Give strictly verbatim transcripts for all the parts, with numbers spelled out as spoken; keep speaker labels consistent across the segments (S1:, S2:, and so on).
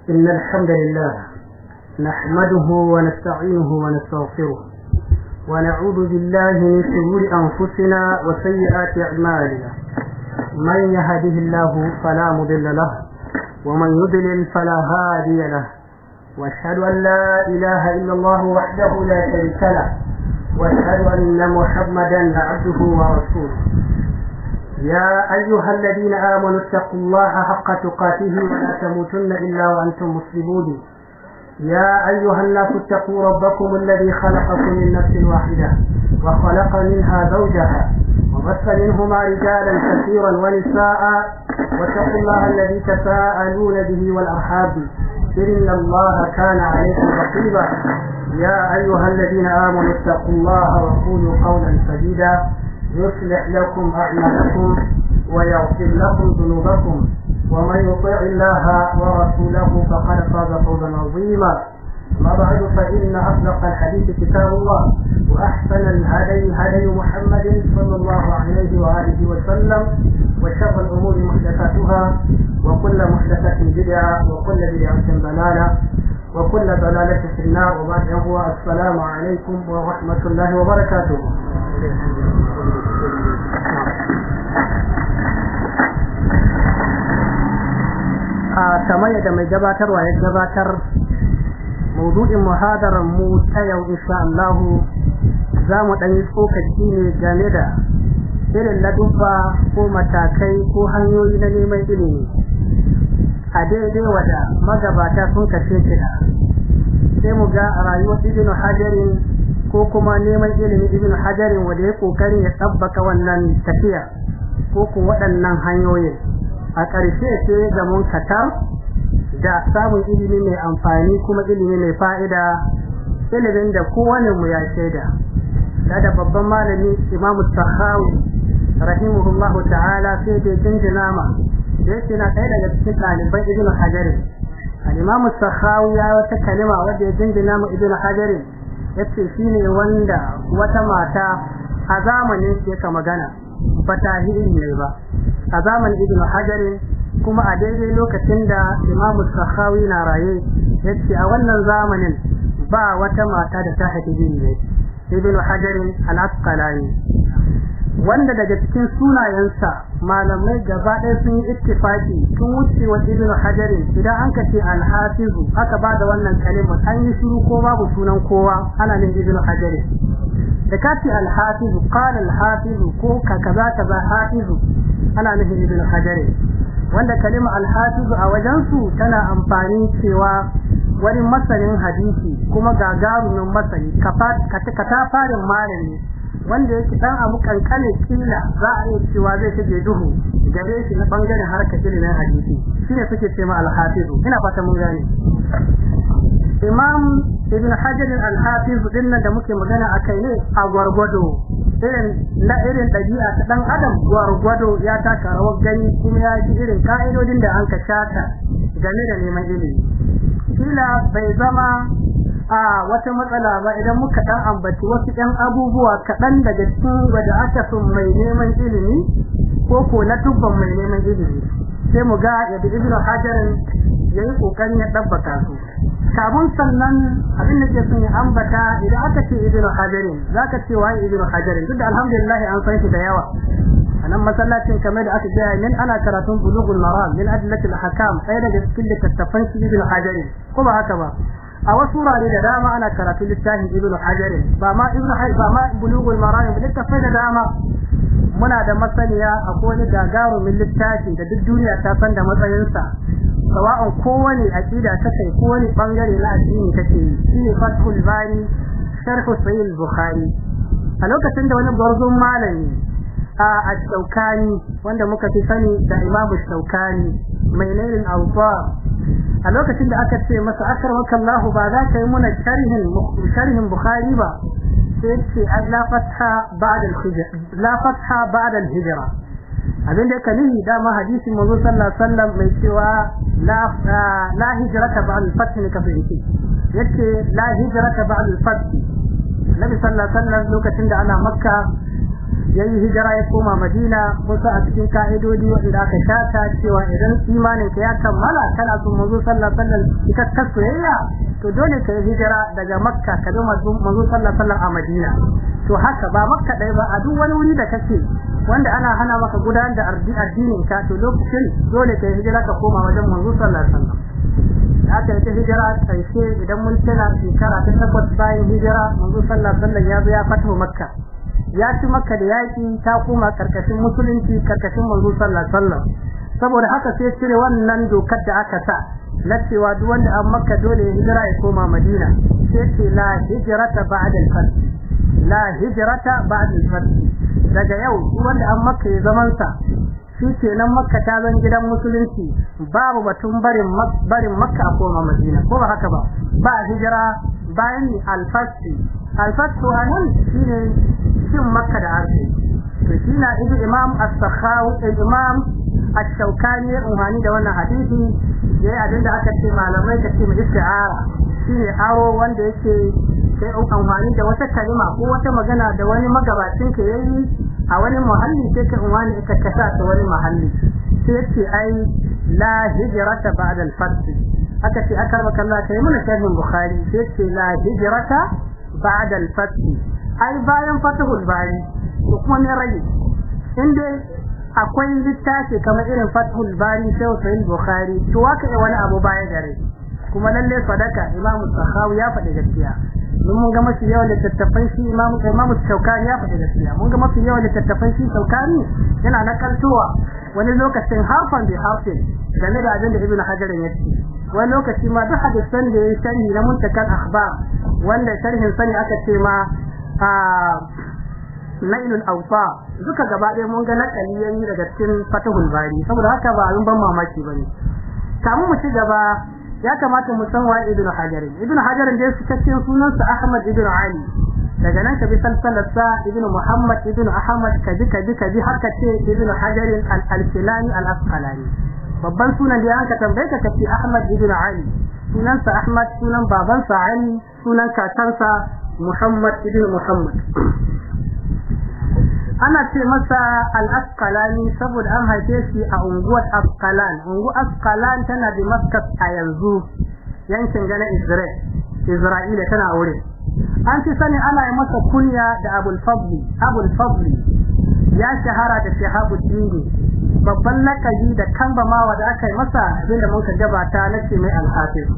S1: إن الحمد لله نحمده ونستعينه ونستغفره ونعوذ بالله من شرور أنفسنا وسيئات أعمالنا. من يهده الله فلا مضل له ومن يضلل فلا هادي له، واشهد أن لا إله إلا الله وحده لا شريك له، واشهد أن محمدا عبده ورسوله. يا أيها الذين آمنوا اتقوا الله حق تقاته ولا تموتن إلا وأنتم مسلمون. يا أيها الناس اتقوا ربكم الذي خلقكم من نفس واحدة وخلق منها زوجها وبث منهما رجالا كثيرا ونساء، واتقوا الله الذي تساءلون به والأرحام إن الله كان عليكم رقيبا. يا أيها الذين آمنوا اتقوا الله وقولوا قولا سديدا يصلح لكم أعمالكم ويغفر لكم ذنوبكم، ومن يطع الله ورسوله فقد فاز فوزا عظيما. ما بعد، فإن أصدق الحديث كتاب الله، وأحسن الهدي هدي محمد صلى الله عليه وآله وسلم، وشر الأمور محدثاتها، وكل محدثة بدعة، وكل بدعة ضلالة، وكل ضلالة في النار. وبعد، هو السلام عليكم ورحمة الله وبركاته. kamar yadda mai gabatarwa ya gabatar, maudu'in muhadarar mu ta yau insha Allah za mu ɗan yi tsokaci ne game da irin ladubba ko matakai ko hanyoyi na neman ilimi a daidai wada magabata sun kashe kida. Sai mu ga a rayuwar Ibn Hajarin ko kuma neman ilimin Ibn Hajarin wanda ya kokarin ya tabbaka wannan tafiya ko kuma waɗannan hanyoyin. A ƙarshe sai ga mun katar da samun ilimi mai amfani kuma ilimi mai fa'ida, ilimin da kowane mu ya shaida. Da babban malami Imam Sakhawi rahimahullahu ta'ala sai da jinjina ma da yake na ɗaya daga cikin ɗaliban Ibn Hajar. Al-Imam Sakhawi ya wata kalima wanda ya jinjina ma Ibn Hajar, yace shine wanda wata mata a zamanin yake magana fatahi ne ba a zamanin Ibn Hajar, kuma a daidai lokacin da Imam Sakhawi na raye, yace a wannan zamanin ba wata mata da ta haifi ne Ibn Hajar al-Asqalani, wanda daga cikin sunayensa malamai gaba ɗaya sun yi ittifaki tun wucewa Ibn Hajar. Idan an ka ce al-Hafiz aka ba da wannan kalmar an yi shiru ko babu sunan kowa, ana nan Ibn Hajar. da kace al-Hafiz qala al-Hafiz ko kaza kaza Hafiz, ana nufin Ibn Hajar, wanda kalmar al-Hafiz a wajen su tana amfani cewa wani masanin hadisi kuma gagarumin masani kata farin malami wanda yake dan abu kankane killa za a yi cewa zai shige duhu gare shi na bangaren harkar ilimin hadisi, shine suke cewa al-Hafiz. Ina fata mun gane. Imam Ibn Hajar al-Hafiz din da muke magana akai ne a gwargwado irin na irin dabi'a ta dan adam, gwargwado ya taka rawar gani kuma ya ji irin ka'idodin da an ka shata game da neman ilimi. Kila bai zama a wata matsala ba idan muka dan ambaci wasu ɗan abubuwa kaɗan daga cikin wanda aka sun mai neman ilimi ko ko na tubban mai neman ilimi, sai mu ga yadda Ibn Hajar yayi kokarin ya dabbaka su. Kabun sannan abin da ke sun ambata idan aka ce Ibn Hajar zaka ce wai Ibn Hajar, duk da alhamdulillah an san shi da yawa anan masallacin kamar da aka gaya min ana karatun Bulughul Maram min adillatil ahkam, sai daga cikin littattafan Ibn Hajar, ko ba haka ba. A wasu wurare da dama ana karatu littafin Ibn Hajar, ba ma Ibn Hajar ba ma Bulughul Maram, littafai da dama muna da masaniya a kowane gagarumin littafi da duk duniya ta san da matsayinsa, sawa'un kowane aqida ta kai kowane bangare na addini take yi. Shine Fathul Bari sharh Sahih al-Bukhari. A lokacin da wani gwarzon malami a Ash-Shawkani wanda muka fi sani da Imam Ash-Shawkani mai nailin awtar, a lokacin da aka ce masa akramaka Allah ba za ka yi muna sharhin sharhin Bukhari ba, sai ce la fatha ba'da al-hijra la fatha ba'da al-hijra. abinda yake nihi dama hadisin manzo sallallahu alaihi wasallam mai cewa la la hijrata ba'da al-fath ne ka fahimci, yace la hijrata ba'da al-fath. Nabi sallallahu alaihi wasallam lokacin da ana Makka yayi hijira ya koma Madina musa a cikin kaidodi wanda aka shata cewa idan imanin ka ya kammala kana son manzo sallallahu alaihi wasallam ita tasiriya to dole ka yi hijira daga Makka ka zo manzo sallallahu alaihi wasallam a Madina to haka ba Makka dai ba a duk wani wuri da kake wanda ana hana maka gudanar da addinin ka to lokacin dole ka yi hijira ka koma wajen manzo sallallahu alaihi wasallam haka ita hijira karshe idan mun tana shekara ta takwas bayan hijira manzo sallallahu alaihi wasallam ya zo ya fito Makka ya ci Makka da yaki ta koma karkashin musulunci karkashin manzo sallallahu alaihi wasallam saboda haka sai cire wannan dokar da aka sa na cewa duk wanda an Makka dole ya hijira ya koma Madina sai ce la hijrata ba'da al-fath la hijrata ba'da al-fath daga yau duk wanda an Makka ya zaman sa shi kenan Makka ta zan gidan musulunci babu batun barin barin Makka a koma Madina ko ba haka ba ba hijira bayan al-fath al-fath anan shine shin Makka da arzi to shine ibnu imam as-sakhawi imam ash-shawkani ruhani da wannan hadisi yayi abinda aka ce malamai kace mu isti'ara shine awo wanda yake sai amfani da wata kalima ko wata magana da wani magabacin ka yayi a wani muhalli sai ka umani ka kasa ta wani muhalli sai yace ai la hijrata ba'da al-fath aka ce aka maka Allah kai mun sharhin bukhari sai yace la hijrata ba'da al-fath ai bayan fatahul bari ko kuma ne rai inda akwai littafi kamar irin fathul bari sai sahih bukhari to waka wani abu baya gare kuma lalle sadaka imamu sakhawi ya faɗi gaskiya mun ga mafi yawan littattafan shi imamu imamu shaukani ya faɗi gaskiya mun ga mafi yawan littattafan shi shaukani yana nakaltowa wani lokacin harfan bi harfin game da abin da ibnu hajar ya ce wani lokaci ma duk hadisan da yayi sharhi na muntakal akhbar wanda sharhin sani aka ce ma a nailul awfa duka gaba ɗaya mun ga nakali yayi daga cikin fatahul bari saboda haka ba abin ban mamaki bane kamun mu ci gaba ya kamata mu san wa ibnu hajar ibnu hajar da yake cikin sunansa ahmad ibnu ali daga nan ka bi salsalarsa ibnu muhammad ibnu ahmad kaji kaji kaji haka ce ibnu hajar al-al-filani al-asqalani babban sunan da yanka tambaye ka kace ahmad ibnu ali sunansa ahmad sunan babansa ali sunan kakansa muhammad ibnu muhammad ana ce masa al-asqalani saboda an haife shi a unguwar asqalan unguwar asqalan tana da Damascus a yanzu yankin gana Israel Isra'ila tana aure an ci sani ana yi masa kunya da Abul Fadl Abul Fadl ya shahara da Shahabuddin babban lakabi da kambamawa da aka yi masa inda mun ka gabata na ce mai al-Hafiz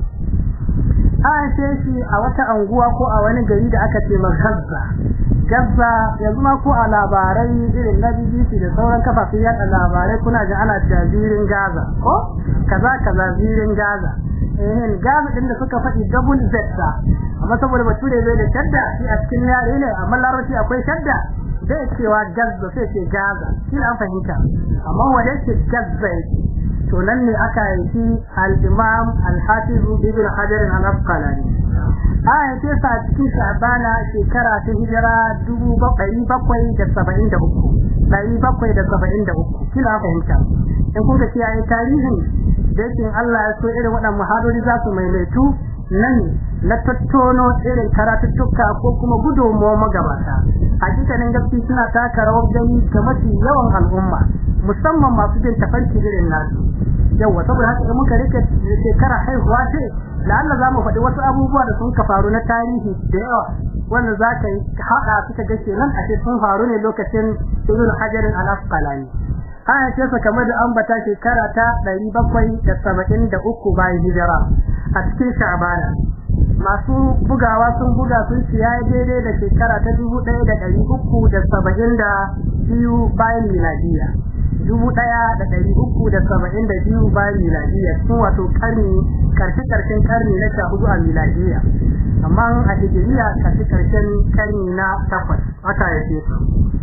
S1: an ce shi a wata anguwa ko a wani gari da aka ce Gaza Gaza yanzu ma ko a labarai irin na B B C da sauran kafafen yada labarai kuna ji ana jazirin Gaza ko kaza kaza zirin Gaza eh Gaza din da suka faɗi double Z amma saboda bature bai da shadda shi a cikin yare ne amma larabci akwai shadda dai cewa Gaza sai ce Gaza shi an fahimta amma wanda ce Gaza to nan ne aka yi al-Imam al-Hafiz Ibn Hajar al-Asqalani aya ce sa cikin Sha'bana shekara ta hijira dubu bakwai da saba'in da uku dari bakwai da saba'in da uku kila fahimta in kun ga kiyaye tarihin da yake Allah ya so irin waɗannan muhadari za su maimaitu nan na tattono irin karatuttuka ko kuma gudunmuwa magabata hakikanin gaskiya suna taka rawar gani ga mafi yawan al'umma musamman masu jin tafarki irin nasu yawa saboda haka in muka rike shekara haihuwa ce lalla za mu faɗi wasu abubuwa da sun ka faru na tarihi da yawa wanda za ka yi haɗa suka ga kenan a sun faru ne lokacin Ibn Hajar al-Asqalani aya ce sa kamar da ambata shekara ta ɗari bakwai da saba'in da uku bayan hijira a cikin Sha'bana masu bugawa sun buga sun ci yayi daidai da shekara ta dubu ɗaya da ɗari uku da saba'in da biyu bayan miladiya dubu ɗaya da ɗari uku da saba'in da biyu bayan miladiya sun wato karni karshe karshen karni na sha hudu a miladiya amma a hijiriya karshe karshen karni na takwas haka yake su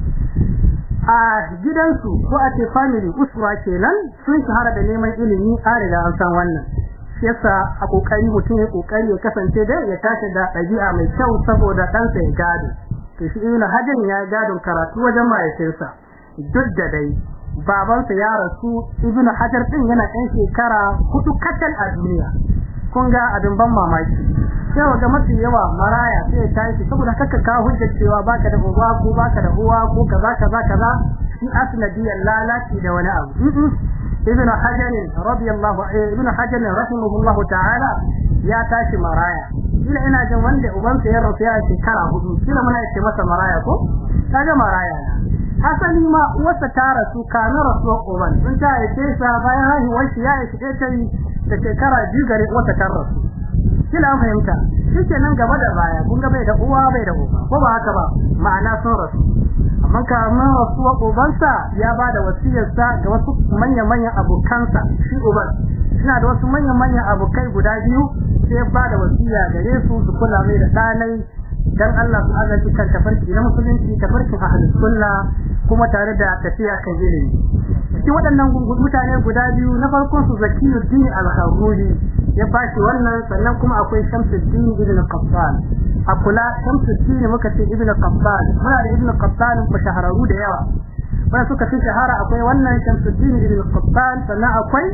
S1: a gidansu ko a ce family usra kenan sun shahara da neman ilimi a riga an san wannan yasa a kokari mutum ya kokari ya kasance da ya tashi da ɗabi'a mai kyau saboda ɗansa ya gado to shi Ibn Hajar ya gado karatu wajen mahaifinsa duk da dai babansa ya rasu Ibn Hajar din yana ɗan shekara hudu kacal a duniya kun ga abin ban mamaki sai ga mafi yawa maraya sai ya tashi saboda kaka ka hujjar cewa baka da uba ko baka da uwa ko kaza kaza kaza shi asnadiyan lalaci da wani abu ibn hajar radiyallahu ibn hajar rahimahullahu ta'ala ya tashi maraya kila ina jin wanda ubansa ya rasu ya shekara hudu kila muna yace masa maraya ko kaga maraya hasali ma uwarsa ta rasu kana rasuwar uban sun ta yace sa bayan haihuwar shi ya shige ta da shekara biyu gare uwarsa ta rasu kila an fahimta shikenan gaba da baya kun ga bai da uwa bai da uba ko ba haka ba ma'ana sun rasu amma kamar rasuwar ubansa ya bada wasiyarsa ga wasu manyan-manyan abokansa shi uban suna da wasu manyan-manyan abokai guda biyu sai ba da wasiya gare su su kula mai da danai dan Allah su azaki kan tafarki na musulunci tafarkin ahlus sunna kuma tare da tafiya kan ilimi cikin waɗannan mutane guda biyu na farkon su Zakiyuddin al-Haruri ya bashi wannan sannan kuma akwai Shamsuddin ibn Qattan akula Shamsuddin muka ce ibn Qattan muna da ibn Qattan ko shahararru da yawa ba suka fi shahara akwai wannan Shamsuddin ibn Qattan sannan akwai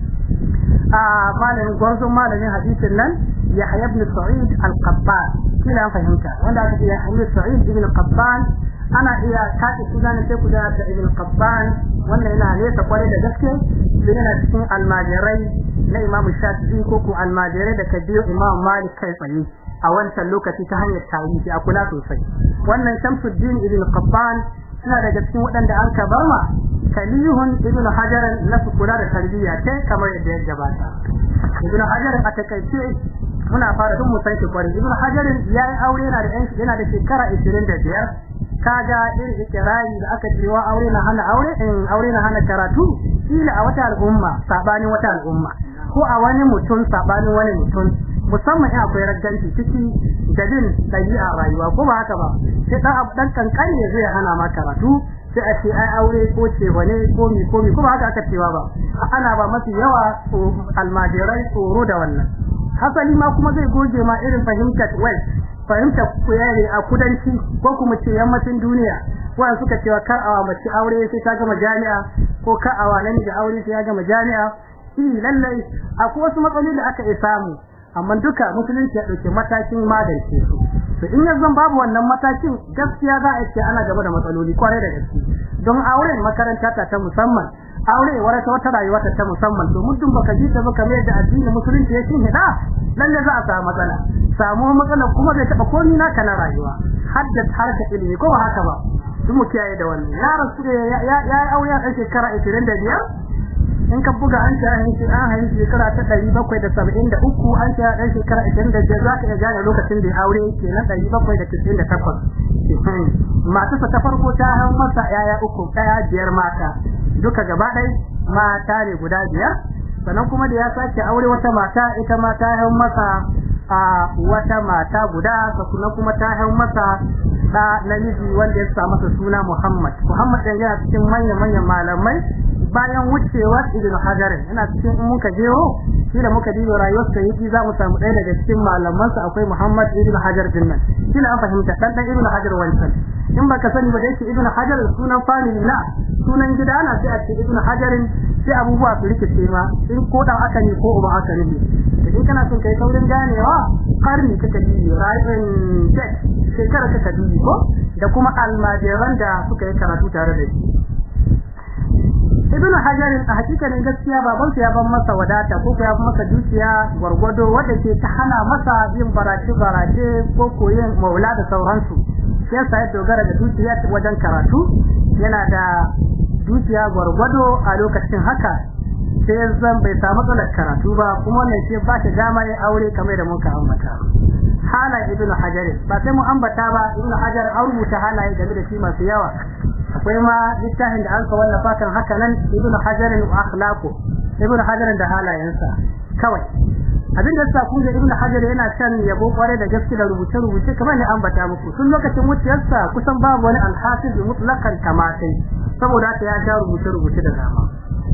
S1: a malamin gwarzon malamin hadisin nan Yahya ibn Sa'id al-Qattan kila fahimta wanda aka ce Yahya ibn Sa'id ibn Qattan ana iya kace sunan sai ku da ibn Qattan wannan yana nesa kware da gaske yana cikin almajirai na Imam Shafi'i ko ku almajirai da kabiyo Imam Malik kai tsaye a wancan lokaci ta hanyar tarihi a kula sosai wannan Shamsuddin ibn Qattan suna daga cikin waɗanda an kabarma kalihun ibn Hajar na kula da tarbiyya kai kamar yadda ya gabata ibn Hajar a takaice muna fara duk musan shi kwari ibn Hajar yayi aure yana da yana da shekara ishirin da biyar kaga irin ikirari da aka cewa aure na hana aure in aure na hana karatu kila a wata al'umma sabanin wata al'umma ko a wani mutum sabanin wani mutum musamman in akwai ragganci ciki da din dabi'a rayuwa ko ba haka ba sai dan abu dan kankani ne zai hana ma karatu sai a ce ai aure ko ce wane ko mi ko mi ko ba haka aka cewa ba ana ba mafi yawa almajirai tsoro da wannan hasali ma kuma zai goge ma irin fahimtar wai fahimtar kuyare a kudanci ko kuma ce yammacin duniya wanda suka cewa kar awa mace aure sai ta gama jami'a ko kar awa nan da aure sai ya gama jami'a shi lallai akwai wasu matsaloli da aka yi samu amma duka musulunci ya dauke matakin magance su to in yanzu babu wannan matakin gaskiya za a ce ana gaba da matsaloli kwarai da gaske don auren makaranta ta ta musamman aure wata wata rayuwa ta ta musamman to mutum baka ji ta baka mai da addinin musulunci yake hida lalle za a samu matsala samu matsala kuma zai taba komai naka na rayuwa hadda harka ilimi ko ba haka ba duk mu kiyaye da wannan ya rasu ya ya aure a shekara ishirin da biyar in ka buga an ta hin an hayi shekara ta ɗari bakwai da saba'in da uku an ta dan shekara ishirin da biyar zaka iya gane lokacin da aure ke na ɗari bakwai da tis'in da takwas mata ta farko ta hawo masa yaya uku daya biyar mata duka gaba dai mata ne guda biyar sannan kuma da ya sake aure wata mata ita ma ta hawo masa a wata mata guda sannan kuma ta hawo masa da namiji wanda ya sa masa suna Muhammad Muhammad dan yana cikin manyan manyan malamai bayan wucewar Ibn Hajar ina cikin in muka jero shi da muka dibo rayuwar sa yi za mu samu ɗaya daga cikin malaman sa akwai Muhammad Ibn Hajar dinnan shi an fahimta dan dan Ibn Hajar wancan in baka sani ba dai shi Ibn Hajar sunan family na sunan gida na sai a ce Ibn Hajar sai abubuwa su rikice ma in ko da aka ne ko uba aka ne in kana son kai saurin ganewa karni kake dibo rayuwar tek shekara kake dibo ko da kuma almajiran da suka yi karatu tare da shi Ibn Hajar a hakikanin gaskiya babansa ya ban masa wadata ko ya ban masa dukiya gwargwado wanda ke ta hana masa yin barace barace ko koyin maula da sauransu sai sai dogara da dukiya wajen karatu yana da dukiya gwargwado a lokacin haka sai zan bai samu matsalar karatu ba kuma wannan shi ba ta dama yin aure kamar da muka ambata halayen Ibn Hajar ba sai mu ambata ba Ibn Hajar an rubuta halaye game da shi masu yawa akwai ma littafin da an ka wallafa kan haka nan Ibn Hajar wa akhlaqu Ibn Hajar da halayensa kawai abin da yasa kun ga Ibn Hajar yana kan yabo kware da gaskiya da rubuce rubuce kamar ne ambata muku tun lokacin wuciyarsa kusan babu wani al-hafiz mutlaqan kamatai saboda haka ya ga rubuce rubuce da dama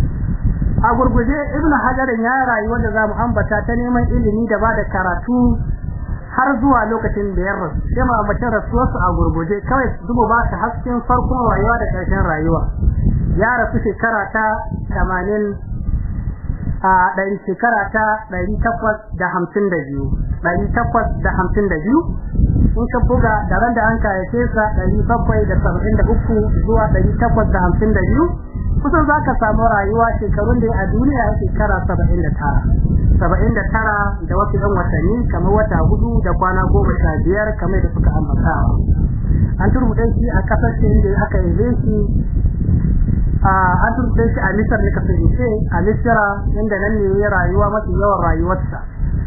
S1: a gurguje Ibn Hajar ya rayuwa da zamu ambata ta neman ilimi da ba da karatu har zuwa lokacin da ya rasu sai ma mutum rasuwarsa a gurguje kawai dubo ba ta hasken farkon rayuwa da ƙarshen rayuwa ya rasu shekara ta tamanin a ɗari shekara ta ɗari takwas da hamsin da biyu ɗari takwas da hamsin da biyu in ka buga da ran da an kayace sa ɗari bakwai da saba'in da uku zuwa ɗari takwas da hamsin da biyu kusan za ka samu rayuwa shekarun da a duniya shekara saba'in da tara saba'in da tara da wasu ɗan watanni kamar wata hudu da kwana goma sha biyar kamar da suka ambata an turbuɗe shi a ƙasar da aka yi shi an turbe shi a Misar ne kafin ce a Misra inda nan ne ya rayuwa mafi yawan rayuwarsa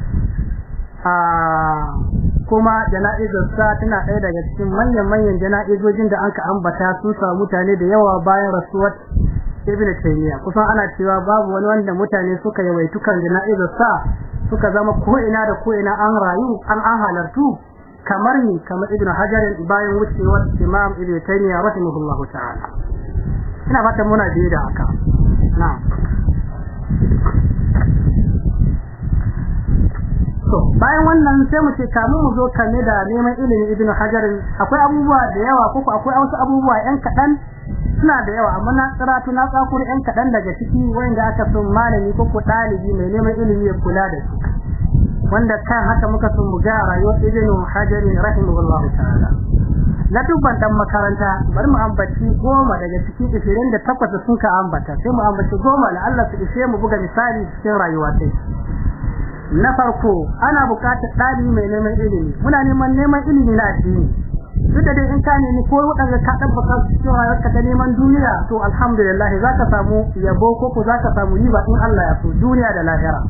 S1: kuma jana'izarsa tana ɗaya daga cikin manyan manyan jana'izojin da aka ambata sun samu mutane da yawa bayan rasuwar Ibn Taymiyyah kusan ana cewa babu wani wanda mutane suka yawaitu kan jana'izarsa suka zama ko ina da ko ina an rayu an an halartu kamar ni kamar Ibn Hajar bayan wucewar Imam Ibn Taymiyyah rahimahullahu ta'ala ina fatan muna biye da haka na'am so bayan wannan sai mu ce kamun mu zo kame da neman ilimi Ibn Hajar akwai abubuwa da yawa ko akwai wasu abubuwa yan kadan suna da yawa amma na tsaratu na tsakuri yan kadan daga ciki wanda aka son malami ko ko dalibi mai neman ilimi ya kula da su wanda kan haka muka son mu ga rayuwar Ibn Hajar rahimahullahu ta'ala na dubban dan makaranta bari mu ambaci goma daga cikin ishirin da takwas sun ka ambata sai mu ambaci goma la Allah su ishe mu buga misali cikin rayuwa sai na farko ana buƙatar dalibi mai neman ilimi muna neman neman ilimi na addini duk da dai in ka nemi ko wadanda ka tabbata cikin rayuwarka ta neman duniya to alhamdulillah zaka samu yabo ko ko zaka samu riba in Allah ya so duniya da lahira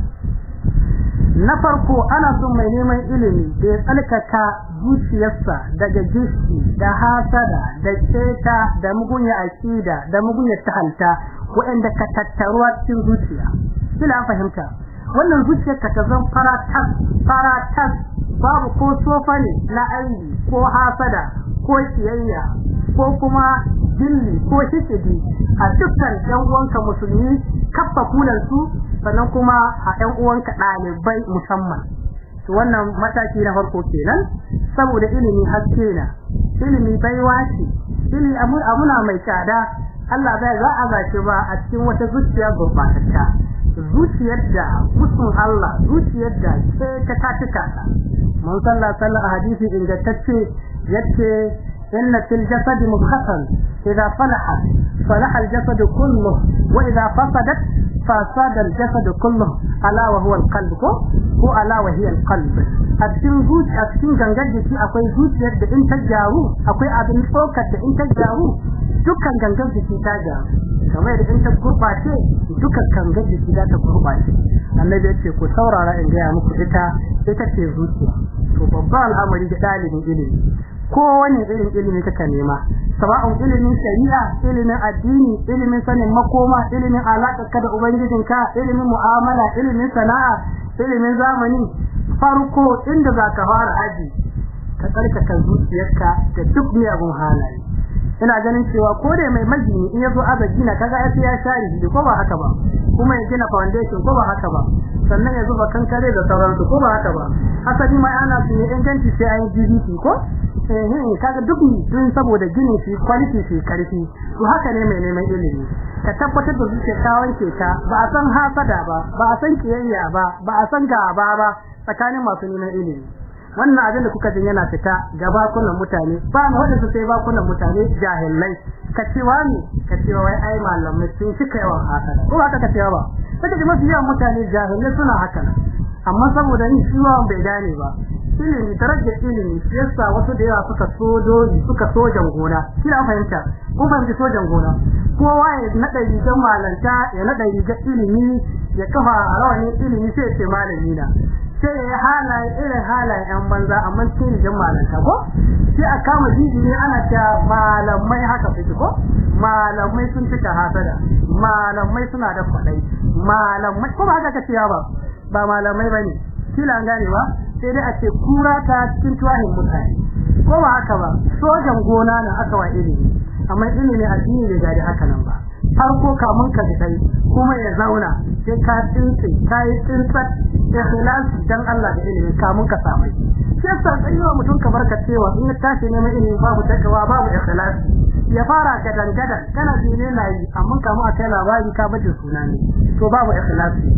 S1: na farko ana son mai neman ilimi da ya tsalkaka zuciyarsa daga gishi da hasada da keta da mugunya akida da mugunya tahalta wanda ka tattaruwa cikin zuciya kila fahimta wannan zuciyarka ta zan faratas faratas babu ko sofa ne na aibi ko hasada ko kiyayya ko kuma dilli ko shikidi a dukkan yan uwanka musulmi kaffa kulansu sannan kuma a ƴan uwanka ɗalibai musamman to wannan mataki na farko kenan saboda ilimi haske na ilimi baiwa ce ilimi amuna mai tsada Allah bai za a zace ba a cikin wata zuciya gurbatacca zuciyar da musun Allah zuciyar da ke ta tatika mun sallallahu alaihi hadisi ingantacce yace inna fil jasadi mudghatan idha salaha salaha al jasad kullu wa idha fasadat fasada al jasad kullu ala wa huwa al qalb ko ala wa hiya al qalb a cikin zuciya a cikin gangar jiki akwai zuciyar da in ta jaru akwai abin tsokar da in ta jaru dukkan gangar jiki ta jaru kamar da in ta gurbace dukkan gangar jiki za ta gurbace annabi ya ce ku saurara in ga muku ita ita ce zuciya to babban al'amari da dalibin ilimi ko wani irin ilimi kake nema saba'un ilimin shari'a ilimin addini ilimin sanin makoma ilimin alaka da ubangijinka ilimin mu'amala ilimin sana'a ilimin zamani farko inda zaka fara aji ka tsarkaka zuciyarka da duk miyagun halaye ina ganin cewa ko da mai magini in yazo azaji na kaga sai ya share shi ko ba haka ba kuma ya gina foundation ko ba haka ba sannan ya zuba kankare da sauransu ko ba haka ba asali ma ana su ne inganci sai an G D P ko eh eh kaga duk dun saboda ginin shi quality shi karfi to haka ne mai neman ilimi ka tabbatar da zuciya ta wanke ta ba a san hasada ba ba a san kiyayya ba ba a san gaba ba tsakanin masu neman ilimi wannan abin da kuka jin yana fita gaba kullun mutane ba mu wanda sai ba kullun mutane jahilai ka ce wani ka ce wai ai malamai sun cika yawan haka ko haka ka ce ba sai da mafi yawan mutane jahilai suna haka amma saboda ni shi wa bai gane ba ilimi darajar ilimi yasa wasu da yawa suka sojoji suka sojan gona kina fahimta ko fahimci sojan gona kowa ya nada rigar malanta ya nada rigar ilimi ya kafa rawani ilimi sai ya ce malami na sai ya halaye irin halaye yan banza amma cikin rigar malanta ko sai a kama jijiri ana ta malamai haka fiti ko malamai sun fita hasada malamai suna da kwadai malamai ko ba haka kace ba ba malamai bane kila an gane ba sai dai a ce kura ta cikin tuwahin mutane ko ba haka ba sojan gona na aka wa ilimi amma ilimi addini bai gadi haka nan ba farko kamun ka dai kuma ya zauna sai ka tsince kai tsintsat ikhlas dan Allah da ilimi kamun ka samu sai sa tsayuwa mutum ka barka cewa in ya tashi neman ilimi babu takawa babu ikhlas ya fara gadan gadan kana dine nayi amma kamun akai labari ka baje suna ne to babu ikhlas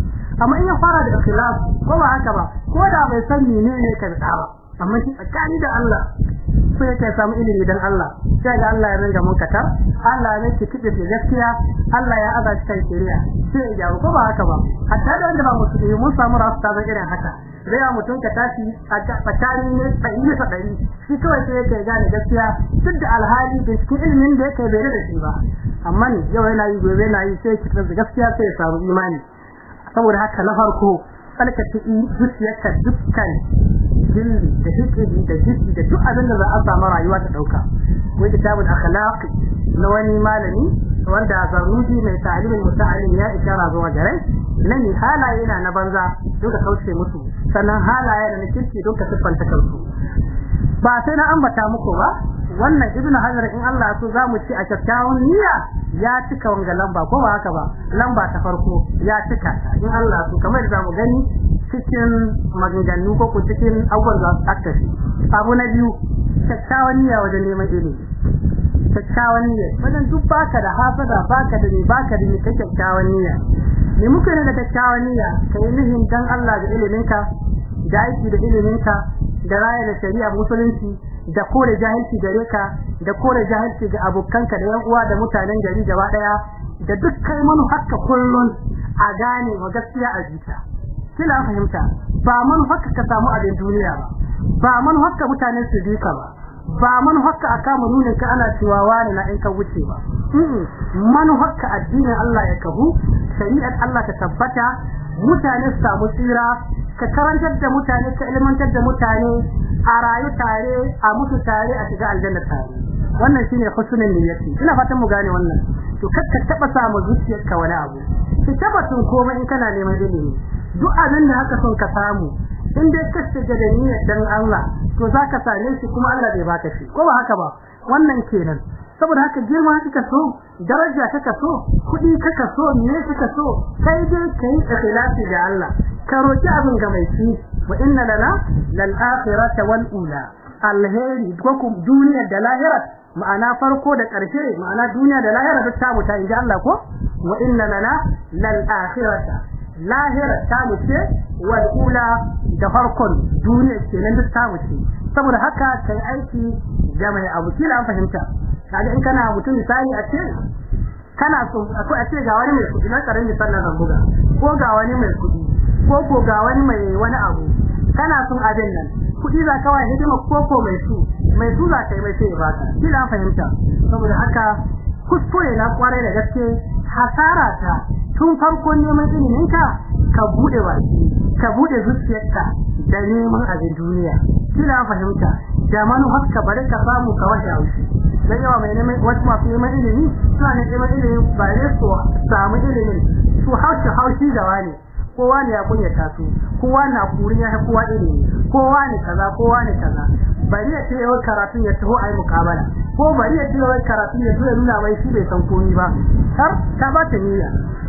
S1: amma in ya fara da ikhlas ko ba haka ba ko da bai san menene ka da ba amma shi tsakani da Allah sai yake samu ilimi dan Allah sai ga Allah ya ringa munkata Allah ne ke kike da gaskiya Allah ya aza shi kai shari'a sai ya ko ba haka ba hatta da wanda ba musulmi mun samu rasta da irin haka zai ya mutun ka tashi a tsakanin ne sai sa dari shi kawai sai yake gane gaskiya duk da alhali da cikin ilimin da yake bai da shi ba amma ne yau yana yi gobe yana yi sai kike da gaskiya sai ya samu imani saboda haka na farko kalkace zuciyarka dukkan jilli da hikimi da jiddi da duk abin da za a samu rayuwa ta dauka ko kitabul akhlaq na wani malami wanda Zaruji mai ta'limin muta'allim ya ishara zuwa gare nan halaye na na banza duka kauce musu sannan halaye da kirki duka siffanta kansu ba sai na ambata muku ba wannan ibnu hajar in Allah ya so zamu ci a kyakkyawan niyya ya cika wanga lamba ko ba haka ba lamba ta farko ya cika in Allah ya so kamar zamu gani cikin maganganu ko cikin abubuwan da aka tafi abu na biyu kyakkyawan niyya wajen neman ilimi kyakkyawan niyya wajen duk baka da hasada baka da ni baka da ni kyakkyawan niyya ne muke ne da kyakkyawan niyya kai nihin dan Allah da iliminka da aiki da iliminka da rayar da shari'a musulunci da kore jahilci gare ka da kore jahilci ga abokanka da yan uwa da mutanen gari gaba daya da duk kai manu hakka kullun a gane wa gaskiya a jita kila fahimta ba man hakka ka samu abin duniya ba ba man hakka mutanen su dika ba ba man hakka aka mu nuna ka ana cewa wani na in ka wuce ba man hakka addinin Allah ya kabu shari'ar Allah ta tabbata mutane su samu tsira ka karantar da mutane ka ilmantar da mutane a rayu tare a mutu tare a shiga aljanna tare wannan shine husnul niyyati ina fatan mu gane wannan to kakka taba samu zuciyarka wani abu ki tabbatun komai in kana neman ilimi duk abin da haka son ka samu in dai ka shiga da niyyar dan Allah to zaka same shi kuma Allah bai baka shi ko ba haka ba wannan kenan saboda haka girma kika so daraja kika so kudi kika so ne kika so kai dai kai ikhlasi da Allah ka roki abin ga mai shi wa inna lana lal akhirata wal ula alheri ko duniya da lahira ma'ana farko da ƙarshe ma'ana duniya da lahira duk ta muta inji Allah ko wa inna lana lal akhirata lahira ta muce wal ula da farkon duniya kenan duk ta muce saboda haka kai aiki da mai abu kila an fahimta kaga in kana mutum misali a ce kana so akwai a ce ga wani mai kudi na karin misali na buga ko ga wani mai kudi ko ko ga wani mai wani abu kana son abin nan kudi za ka wai hidima ko ko mai su mai su za ka yi mai sai baka kila an fahimta saboda haka kuskure na kware da gaske hasara ta tun farkon neman ilimin ka ka bude baki ka bude zuciyarka da neman abin duniya kila an fahimta da manu hakka bare ka samu ka washe haushi dan yawa mai neman wasu masu neman ilimi suna neman ilimi ba ne su samu ilimin su haushi haushi da wani kowa ne ya kunyata su kowa na kurin ya kowa ilimi kowa ne kaza kowa ne kaza bari ya ce yau karatu ya taho ai mukabala ko bari ya ce yau karatu ya zo ya nuna mai shi bai san komai ba har ta ba ta niyya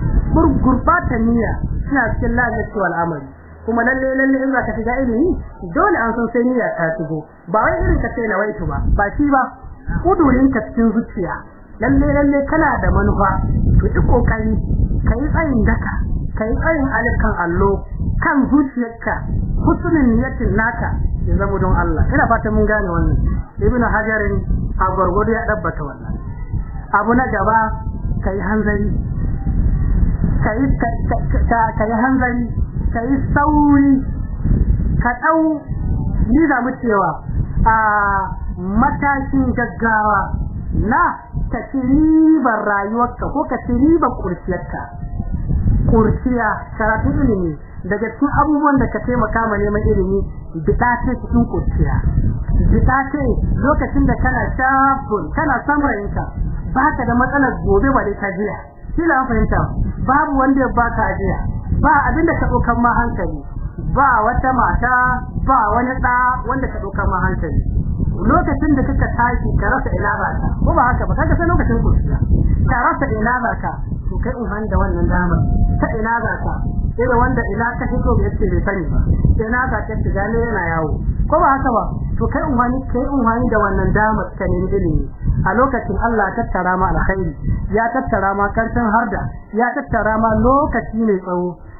S1: gurbata niyya suna cikin lalacewa al'amari kuma lalle lalle in za ka shiga ilimi dole an san sai niyya ta shigo ba wai irin ka sai na waitu ba ba shi ba kudurin ka cikin zuciya lalle lalle kana da manufa to yi kokari kai tsayin daka kai tsayin alikan allo kan zuciyarka husnul niyyatin naka ya zama don Allah ina fata mun gane wannan ibnu hajarin a gurgudu ya dabbata wannan abu na gaba kai hanzari kai kai hanzari kai sauri ka dau ni za mu cewa a matakin gaggawa na ka tiribar rayuwarka ko ka tiribar kurciyarka kurciya karatu ilimi daga cikin abubuwan da ka taimaka ma neman ilimi bita ce cikin kurciya bita ce lokacin da kana shafun kana samarayinka baka da matsalar gobe ba dai ka jiya kila an fahimta babu wanda ya baka ajiya ba abin da ka dokan ma hankali ba wata mata ba wani da wanda ka dokan ma hankali lokacin da kika tashi ka rasa ina ba ka ko ba haka ba kaga sai lokacin kurciya ka rasa ina ba ka to kai in da wannan dama ta ina ba ka irin wanda ina ka fito bai ce bai sani ba ina ba ka shiga ne yana yawo ko ba haka ba to kai umani kai umani da wannan dama ka ne ilimi a lokacin Allah ya tattara ma alkhairi ya tattara ma karfin harda ya tattara ma lokaci ne tsawo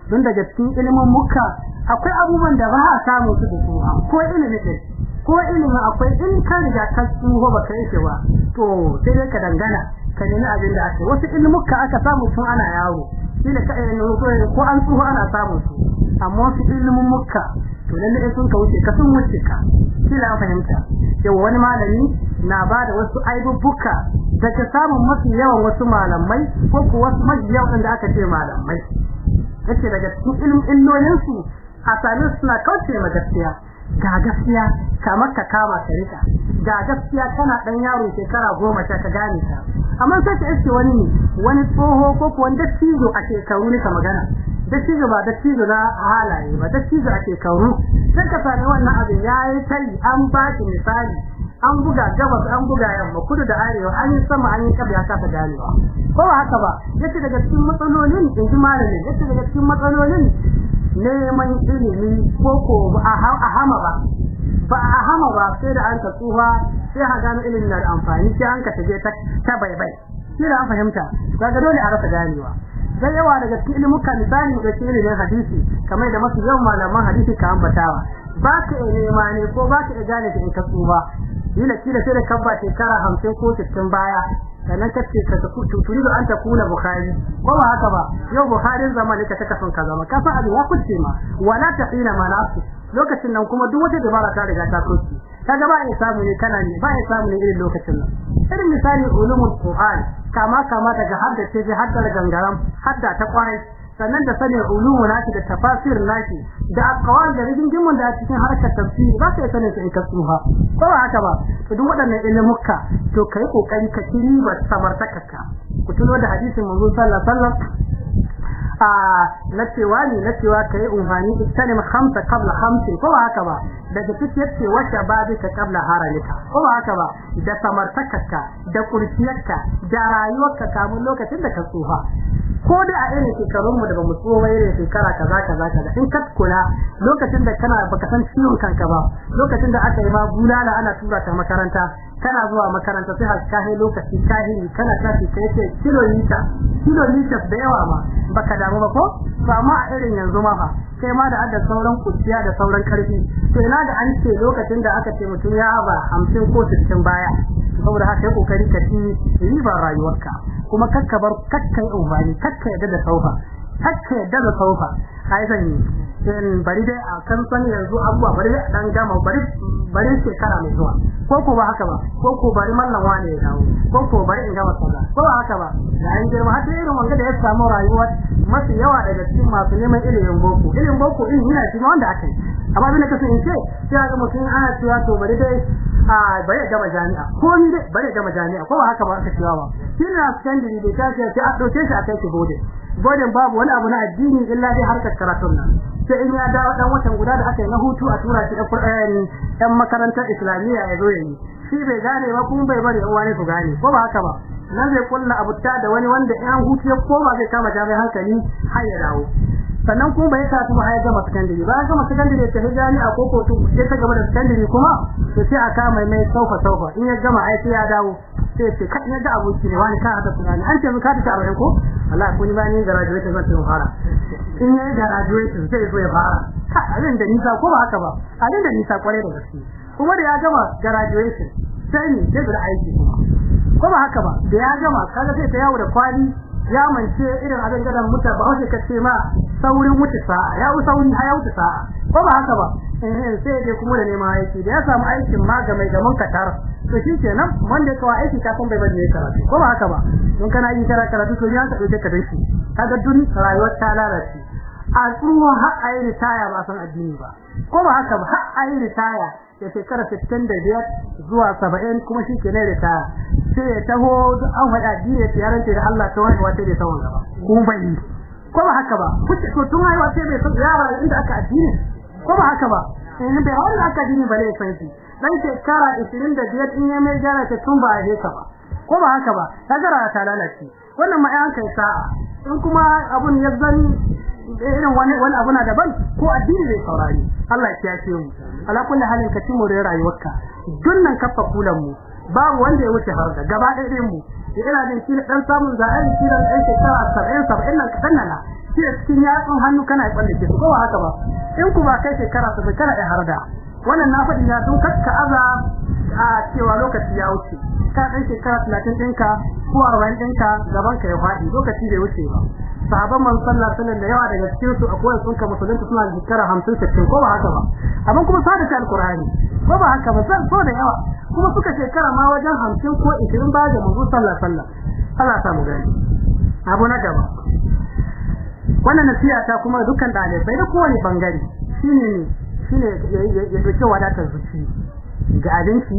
S1: don daga cikin ilimin muka akwai abubuwan da ba a samu su da su ko ilimi din ko ilimi akwai in ka riga ka tsuho ba kai shi ba to sai dai ka dangana ka nemi abin da ake wasu ilimuka aka samu tun ana yawo shi da ka yi ko an tsuho ana samu su amma wasu ilimin muka to lalle sun ka wuce ka sun wuce ka shi la fahimta yau wani malami na ba da wasu aibubbuka daga samun mafi yawan wasu malamai ko kuwa wasu mafi yawan da aka ce malamai yace daga cikin ilimin illolin su a sami suna kauce ma gaskiya ga gaskiya kamar ka kama ka rika ga gaskiya kana dan yaro shekara goma sha ka gane ta amma sai ka iske wani wani tsoho ko kuwa wanda cizo a shekaru ne ka magana da cizo ba da cizo na halaye ba da cizo a shekaru sai ka sani wannan abin yayi tai an ba ki misali an buga gabas an buga yamma kudu da arewa an yi sama an yi kabiya ka ta ganewa ko ba haka ba yace daga cikin matsalolin in ji malamin yace daga cikin matsalolin neman ilimi ko ko a hama ba ba a hama ba sai da an ka tsufa sai ha gano ilimin da amfani sai an ka taje ta ta baibai shi da an fahimta kaga dole a rasa ganewa sai yawa daga cikin ilimuka misali da cikin ilimin hadisi kamar da masu yawan malaman hadisi ka ambatawa ba ka nema ne ko ba ka gane in ka tsufa kila kila sai da kabba shekara hamsin ko sittin baya sannan kace ka tuturi da anta kula bukhari ko ba haka ba yau bukhari zaman da kake son ka zama ka san abin ya kuce ma wala taqina manafi lokacin nan kuma duk wata dabara ta riga ta kuce kaga ba ya samu ne kana ne ba ya samu ne irin lokacin nan irin misali ulumul qur'an kama kama daga hadda ce hadda gangaram hadda ta kwarai sannan da sanin ulumu naki da tafasir naki da aqwal da rigingimun da cikin harkar tafsiri ba sai sanin sai ka tsuha ko ba haka ba to duk waɗannan ilimuka to kai kokari ka kiri ba samartakaka ku tuno da hadisin manzo sallallahu alaihi wasallam a na cewa ne na cewa kai umhani istalim khamsa qabla khamsin ko ba haka ba daga cikin yace wata babu ka qabla haralika ko ba haka ba da samartakaka da kurciyarka da rayuwarka kamun lokacin da ka tsuha ko da a irin shekarun mu da bamu tsowa irin shekara kaza kaza kaza in ka kula lokacin da kana baka san ciwon kanka ba lokacin da aka yi ma bulala ana tura ta makaranta kana zuwa makaranta sai har kai lokaci kai kana tafi kai ce kilomita kilomita da yawa ma baka damu ba ko ba ma a irin yanzu ma fa kai ma da adda sauran kuciya da sauran karfi to ina da an ce lokacin da aka ce mutum ya ba hamsin ko sittin baya saboda haka kai kokari ka ci ribar rayuwarka kuma kakka bar kakkai umani kakka yadda da saufa kakka yadda da saufa kai zan yi in bari dai a kan san yanzu abuwa bari dan gama bari bari shekara mai zuwa ko ko ba haka ba ko ko bari mallan wane ya dawo ko ko bari in gama sallah ko ba haka ba da an girma har irin wanda da ya samu rayuwa mafi yawa daga cikin masu neman ilimin boko ilimin boko din yana cikin wanda aka yi amma bin ka in ce sai ga mutum ana cewa to bari dai a bari ya gama jami'a ko ni dai bari ya gama jami'a ko ba haka ba aka cewa ba kina secondary da ta ce a dauke shi a kai shi bode bodin babu wani abu na addini illa dai harkar karatun nan sai in ya dawo dan watan guda da aka yi na hutu a tura shi da Qur'ani dan makarantar islamiyya ya zo yayi shi bai gane ba kuma bai bari uwa ne su gane ko ba haka ba nan zai kulla abuta da wani wanda in hutu ya koma zai kama jami'a hankali har ya dawo sannan kuma bai ka kuma har ya gama secondary ba gama secondary ta jami'a ko ko to sai ta gaba da secondary kuma to sai aka mai mai saufa saufa in ya gama aiki ya dawo sai ce kai ne da aboki ne wani ka hada tunani an ce ka ta arba'in ko Allah kun ba ni graduate zan ta fara in yayi graduate sai zo ya fara ka abin da nisa ko ba haka ba abin da nisa kware da gaske kuma da ya gama graduation sai ni sai da aiki kuma ko ba haka ba da ya gama kaga sai ta yawo da kwali ya mance irin abin da muta ba wace kace ma saurin wuce sa'a ya sauri har ya wuce sa'a ko ba haka ba eh sai dai kuma da neman aiki da ya samu aikin ma ga mai gaman katar to shikenan wanda ya kawo aiki ka san bai bane karatu ko ba haka ba don kana yin karatu to ya ka dauke ka dashi kaga dun rayuwar ta lalace a tsuwa har ayi ritaya ba san addini ba ko ba haka ba har ayi ritaya da shekara sittin da biyar zuwa saba'in kuma shikenan ritaya sai ya taho an faɗa addini ya rance da Allah ta wani wata da sawon gaba ko bai ko ba haka ba kuce to tun haihuwa sai bai san yara inda aka addini ko ba haka ba in bai wani aka addini ba ne sai dan shekara ishirin da biyar in ya mai gara ta tun ba a heka ba ko ba haka ba kaga ta lalace wannan ma an kai sa'a in kuma abun ya zan irin wani wani abu na daban ko addini zai saurari Allah ya kiyaye mu ala kulli halin ka ci mu da rayuwarka dunnan kafa kulan mu babu wanda ya wuce harda gaba ɗaya din mu ina jin shi dan samun za'ai shi dan shekara saba'in saba'in nan kadan nan ce cikin yatsun hannu kana tsallake ko ba haka ba in ku ba kai shekara ta kana da harda wannan na faɗi na don kakka aza a cewa lokaci ya wuce ka dan shekara talatin ɗinka ko arba'in ɗinka gaban ka ya faɗi lokaci bai wuce ba sahabban man sallallahu alaihi wasallam da yawa daga cikin su akwai sun ka musulunta suna da shekara hamsin sittin ko ba haka ba amma kuma sa da alqur'ani ko ba haka ba san so da yawa kuma suka shekara ma wajen hamsin ko ishirin ba da manzo sallallahu alaihi wasallam Allah ta mu gani abu na gaba wannan nasiha ta kuma dukkan dalibai da kowane bangare shine ne shine ya dauke wadatar zuci ga abinci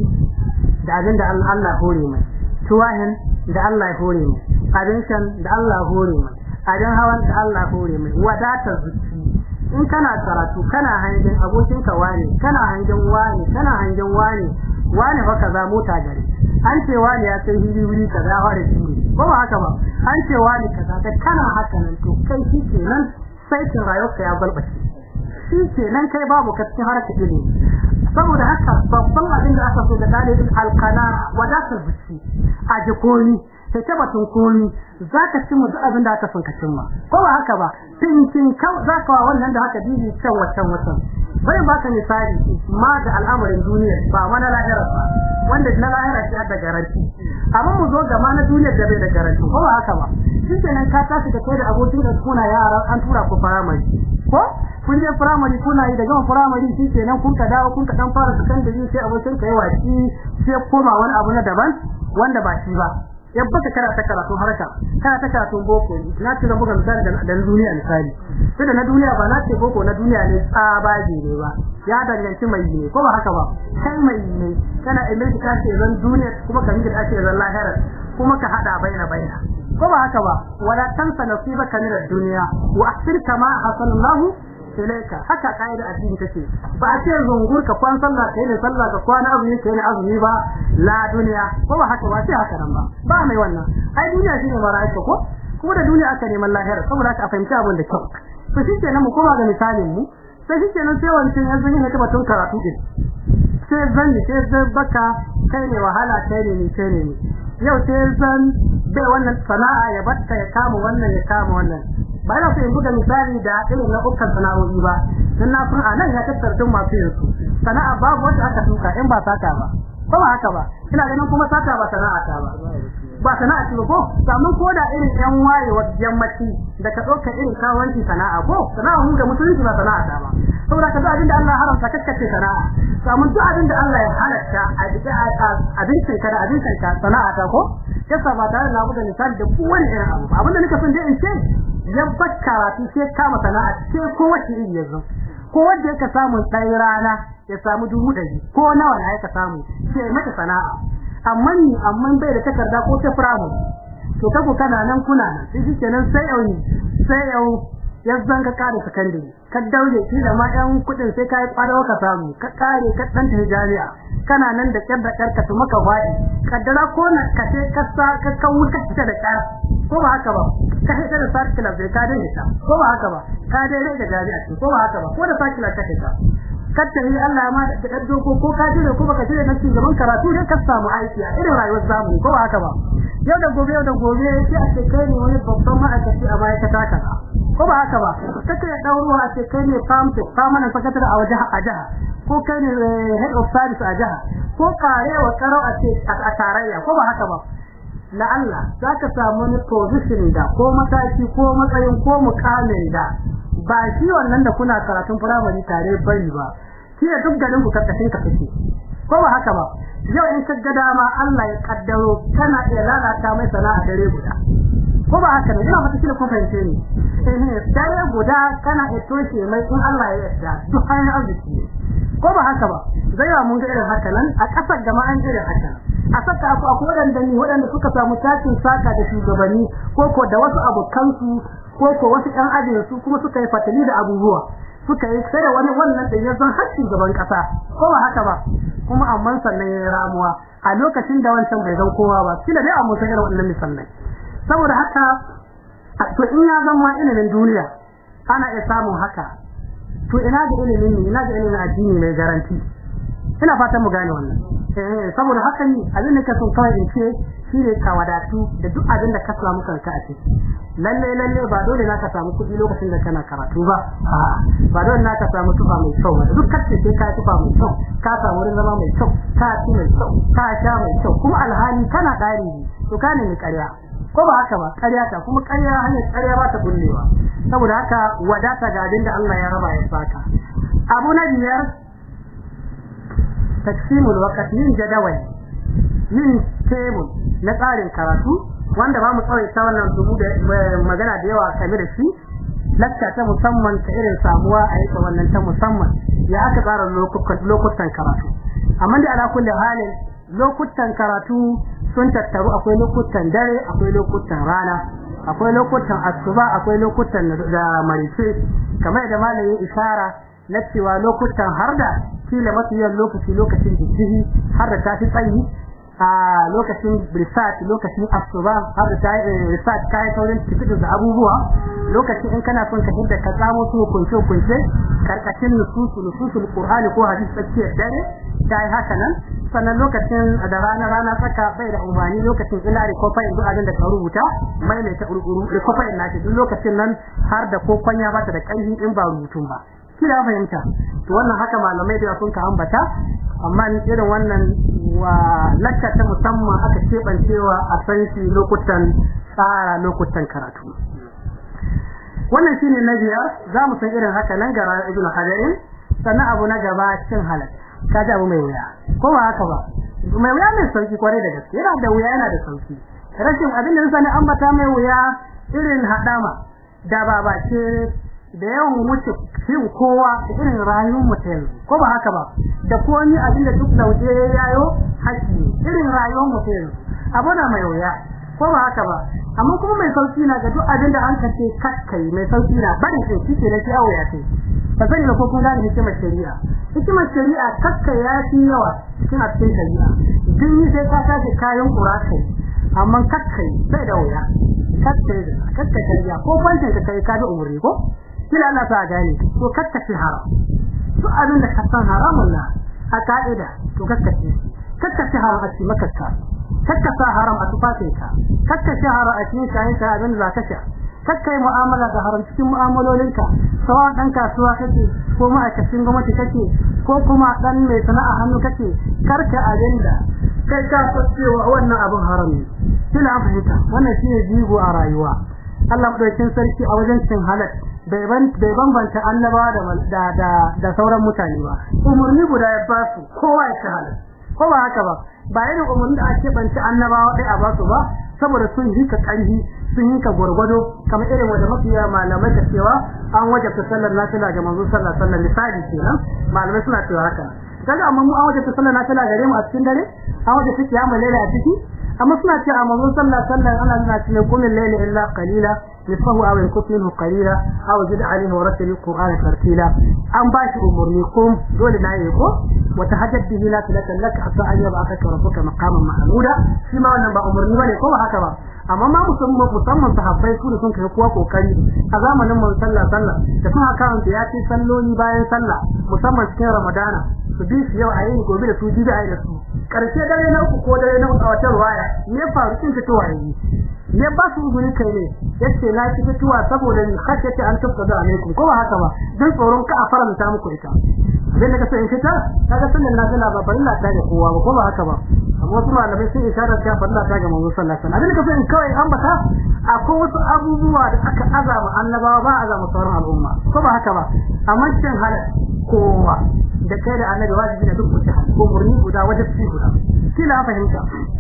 S1: da abin da Allah hore mai tuwahin da Allah ya hore mai abincin da Allah hore mai abin hawan da Allah hore mai wadatar zuci in kana karatu kana hangen abokinka wani kana hangen wani kana hangen wani wani fa kaza mota gare an ce wani ya sai hiri wuri kaza ya fara shi ko ba haka ba an ce wani kaza da kana haka nan to kai shi kenan sai kin rayuwarka ya balbace shi kenan kai babu ka cikin harkar ilimi saboda haka babban abin da aka so da dalilin alqana wadatar zuci a jikoni sai tabbatun komi zaka cimma duk abin da aka son ka cimma ko ba haka ba tinkin kau zaka wa wannan da haka bibi can wancan wancan bari baka misali ma da al'amarin duniya ba wani lahira ba wanda na lahira shi da garanti amma mu zo ga ma na duniya da bai da garanti ko ba haka ba shikenan ka tashi da kai da abokin da kuna yara an tura ku firamare ko kun je firamare kuna yi daga firamare shikenan kun ka dawo kun ka dan fara secondary sai abokin ka yi waki sai koma wani abu na daban wanda ba shi ba yabba ka karata karatu haraka kana ta karatu boko na ci da buga misali da duniya misali sai da na duniya ba na ce boko na duniya ne tsabaje ne ba ya danganci mai ne ko ba haka ba kai mai ne kana imani ka ce ran duniya kuma ka miji ake ran lahira kuma ka hada baina baina ko ba haka ba wala tansa nasibaka min ad-dunya wa ahsin kama hasanallahu ilaika haka kaida addini take ba a ce zungur ka kwan sallah kai ne sallah ka kwana azumi kai ne azumi ba la duniya ko ba haka ba sai haka nan ba ba mai wannan ai duniya shine maraika ko kuma da duniya aka neman lahira saboda aka fahimci abin da kyau to shikenan mu koma ga misalin mu sai shikenan sai wancan yanzu ne ka batun karatu din sai zan ne sai zan baka kai ne wahala kai ne ni kai ne ni yau sai zan bai wannan sana'a ya batta ya kama wannan ya kama wannan ba na so in buga misali da irin na ukkan sana'o'i ba dan na san anan ya tattardun masu yin su sana'a babu wanda aka tuka in ba saka ba ko ba haka ba ina ganin kuma saka ba sana'a ta ba ba sana'a ce ko amma ko da irin yan waye wa yammaci da ka dauka irin kawanci sana'a ko sana'a mu da mutunci ba sana'a ta ba saboda ka abin da Allah haramta kakkace sana'a amma duk abin da Allah ya halatta a duka abincin ka da abincin ka sana'a ta ko kasa ba tare da buga misali da kowane irin abu abin da nika son dai in ce yabba karatu sai kama sana'a sai ko wace iri yanzu ko wanda yake samu dai rana ya samu dubu ɗari ko nawa ne yake samu sai mata sana'a amma ni amma bai da takarda ko ta firamu to kago kana nan kuna nan sai shikenan sai yau sai yau yanzan ka kare sakandare ka daure shi da ma ɗan kudin sai kai kwadawa ka samu ka kare ka dan ta jami'a kana nan da kyar da karka to maka fadi kaddara ko na ka sai ka sa ka kawo ka fita da kar ko ba haka ba ka hita da sarki la bai ka dai ta ko ba haka ba ka dai da jami'a ko ba haka ba ko da sarki la ka hita katta yi Allah ma da daddo ko ko ka jira ko baka jira nan gaban karatu ne ka samu aiki a irin rayuwar zamani ko ba haka ba yau da gobe yau da gobe sai a ce kai ne wani babban ma'aikaci a baya ka taka ko ba haka ba kace ya dauro a ce kai ne famte famanan sakatare a waje a jaha ko kai ne head of service a jaha ko karewa karo a ce a tarayya ko ba haka ba la Allah zaka samu ne position da ko mataki ko matsayin ko mukamin da ba shi wannan da kuna karatun primary tare bari ba shi da duk garin ku karkashin ka kake ko ba haka ba yau in ka ga dama Allah ya kaddaro kana iya lalata mai sana'a dare guda ko ba haka ne ina mata kila kun fahimce ni eh dare guda kana iya toshe mai in Allah ya yarda duk hanyar arziki ko ba haka ba zai wa mun ga irin haka nan a kasar da ma an irin haka a saka aku akwai wadanda ni wadanda suka samu takin saka da shugabanni ko ko da wasu abokan su ko ko wasu ɗan ajin su kuma suka yi fatali da abubuwa suka yi sai wani wannan da ya zan har shugaban kasa ko ba haka ba kuma amman sannan ya ramuwa a lokacin da wancan bai zan kowa ba kila dai amma sai wannan misalai saboda haka to in ya zama ilimin duniya ana iya samun haka to ina ga ilimin ina ga ilimin addini mai garanti ina fatan mu gane wannan eh saboda haka ni abin da ka son kawai in ce shine ka wadatu da duk abin da ka samu kanka a ciki lalle lalle ba dole na ka samu kuɗi lokacin da kana karatu ba a'a ba dole na ka samu tufa mai kyau ba duk kace sai ka tufa mai kyau ka samu wurin zama mai kyau ka ci mai kyau ka sha mai kyau kuma alhali kana ƙari to ka ne ƙarya ko ba haka ba ƙarya ta kuma ƙarya hanyar ƙarya ba ta bullewa saboda haka wadata ga abin da Allah ya raba ya saka abu na biyar taksimul waqti yin jadawal yin table na tsarin karatu wanda ba mu tsawai ta wannan dubu da magana da yawa kamar da shi lakka ta musamman ta irin samuwa a yi wannan ta musamman ya aka tsara lokutan karatu amma da ala kulli halin lokutan karatu sun tattaru akwai lokutan dare akwai lokutan rana akwai lokutan asuba akwai lokutan da marice kamar da malamin isharar na cewa lokutan harda kila mafiyan lokaci lokacin jijjihi har da tafi tsayi a lokacin research lokacin asuba har da research kai saurin cikin da abubuwa lokacin in kana son ka hidda ka samu su kunce kunce karkashin nususul nususul qur'ani ko hadisi tsakiyar dare kai haka nan sannan lokacin da rana rana saka bai da umani lokacin ilari ko fa'in duk abin da ka rubuta mai mai ta ururu ko fa'in nake duk lokacin nan har da ko kwanya ba ta da ƙarfi in ba rubutun ba kila fahimta to wannan haka malamai da sun ka ambata amma irin wannan wa lakka ta musamman aka kebancewa a san shi lokutan tsara lokutan karatu wannan shine na biyar zamu san irin haka nan gara ibnu hajarin sannan abu na gaba cin halal kaji abu mai wuya ko ba haka ba mai wuya mai sauki kware da gaske yana da wuya yana da sauki rashin abin da sani ambata mai wuya irin hadama da baba ce da yawan wuce shin kowa da irin rayuwar mutum ko ba haka ba da komai abin da duk lauje yayo haƙi irin rayuwar mutum abu da mai wuya ko ba haka ba amma kuma mai sauki na ga duk abin da an kace kakkai mai sauki na bari sai kike da shawo ya ce ba sani ba ko kun gane hikimar shari'a hikimar shari'a kakkai ya fi yawa cikin cikin shari'a din sai ka tashi kayan kurakai amma kakkai sai da wuya kakkai kakkai shari'a ko kwancin ka kai ka da umuri ko kila Allah ta gane to kakkace haram to abin da ka san haramun na a ka'ida to kakkace kakkace haram a cikin makka kakkace haram a tufafinka kakkace haram a cikin kayan ka abin da ka sha kakkai mu'amala da haram cikin mu'amalolinka sawa dan kasuwa kake ko ma'aikacin gwamnati kake ko kuma dan mai sana'a hannu kake karka abinda kai ka cewa wannan abin haram ne kila fahimta wannan shine jigo a rayuwa Allah madaukakin sarki a wajen cin halal bai ban bai bambanta annaba da da da sauran mutane ba umurni guda ya ba su kowa ya halal ko ba haka ba ba irin umurni da ake banta annabawa dai a ba su ba saboda sun hika kanhi sun hika gurgudo kamar irin wanda mafiya malamai ta cewa an wajabta sallar nafila ga manzo sallallahu alaihi wasallam misali kenan malamai suna cewa haka kaga amma mu an wajabta sallar nafila gare mu a cikin dare an wajabta kiyama laila a ciki amma suna cewa manzo sallallahu alaihi wasallam Allah yana cewa kullu layli illa qalila nisfahu aw yanqus minhu qalila aw zid alayhi wa rattil alqur'ana tartila an ba shi umurni kum dole na yi ko wa tahajjad bihi la tilaka lak hatta an yab'athaka rabbuka maqaman mahmuda shi ma wannan ba umurni bane ko ba haka ba amma ma musamman musamman sahabbai su da sun kai kuwa kokari a zamanin manzo sallallahu alaihi wasallam da kuma kan da ya ci salloli bayan sallah musamman cikin ramadana su bi shi yau a yin gobe da su jibi a yi da su karshe dare na uku ko dare na uku a wata ruwaya ne faru kin fitowa ne ne ba su guri kai ne yace na ci fitowa saboda ni khashiyata an tafsada alaikum ko ba haka ba dan tsoron ka a faranta muku ita dan da kace in fita kaga sallan nafila ba farilla ta ga kowa ba ko ba haka ba amma wasu malamai sun isharar ta farilla ta ga manzo sallallahu alaihi wasallam abin da kace in kawai ambata akwai wasu abubuwa da aka azama annabawa ba azama sauran al'umma ko ba haka ba amma cin halal kowa da kai da annabi wajibi ne duk mutum ko murni guda wajibi guda kila fahimta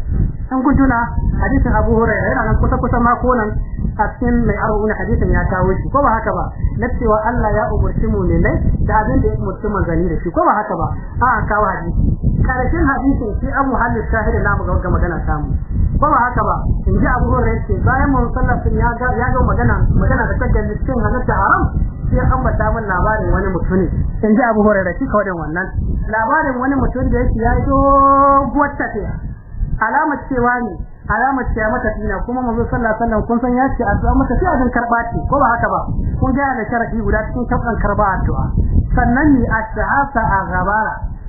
S1: an guduna hadisin Abu Hurairah yana nan kusa kusa ma ko nan a cikin mai arba'un hadisin ya kawo shi ko ba haka ba na cewa Allah ya umurci mu ne da abin da ya umurci manzali da shi ko ba haka ba a kawo hadisi karshen hadisin shi Abu Halil shahidi na mu ga magana samu ko ba haka ba in ji Abu Hurairah ce bayan mun sallallahu ya ga ya ga magana magana da take cikin halatta haram sai an bata min labarin wani mutum ne in ji Abu Hurairah shi kawai wannan labarin wani mutum da yake yayi doguwar tafiya alamar cewa ne alamar cewa mata dina kuma manzo sallallahu alaihi wasallam kun san ya ce addu'a mata sai azan karba ce ko ba haka ba kun ga da sharadi guda cikin tabban karba addu'a sannan ni ash'asa a gabara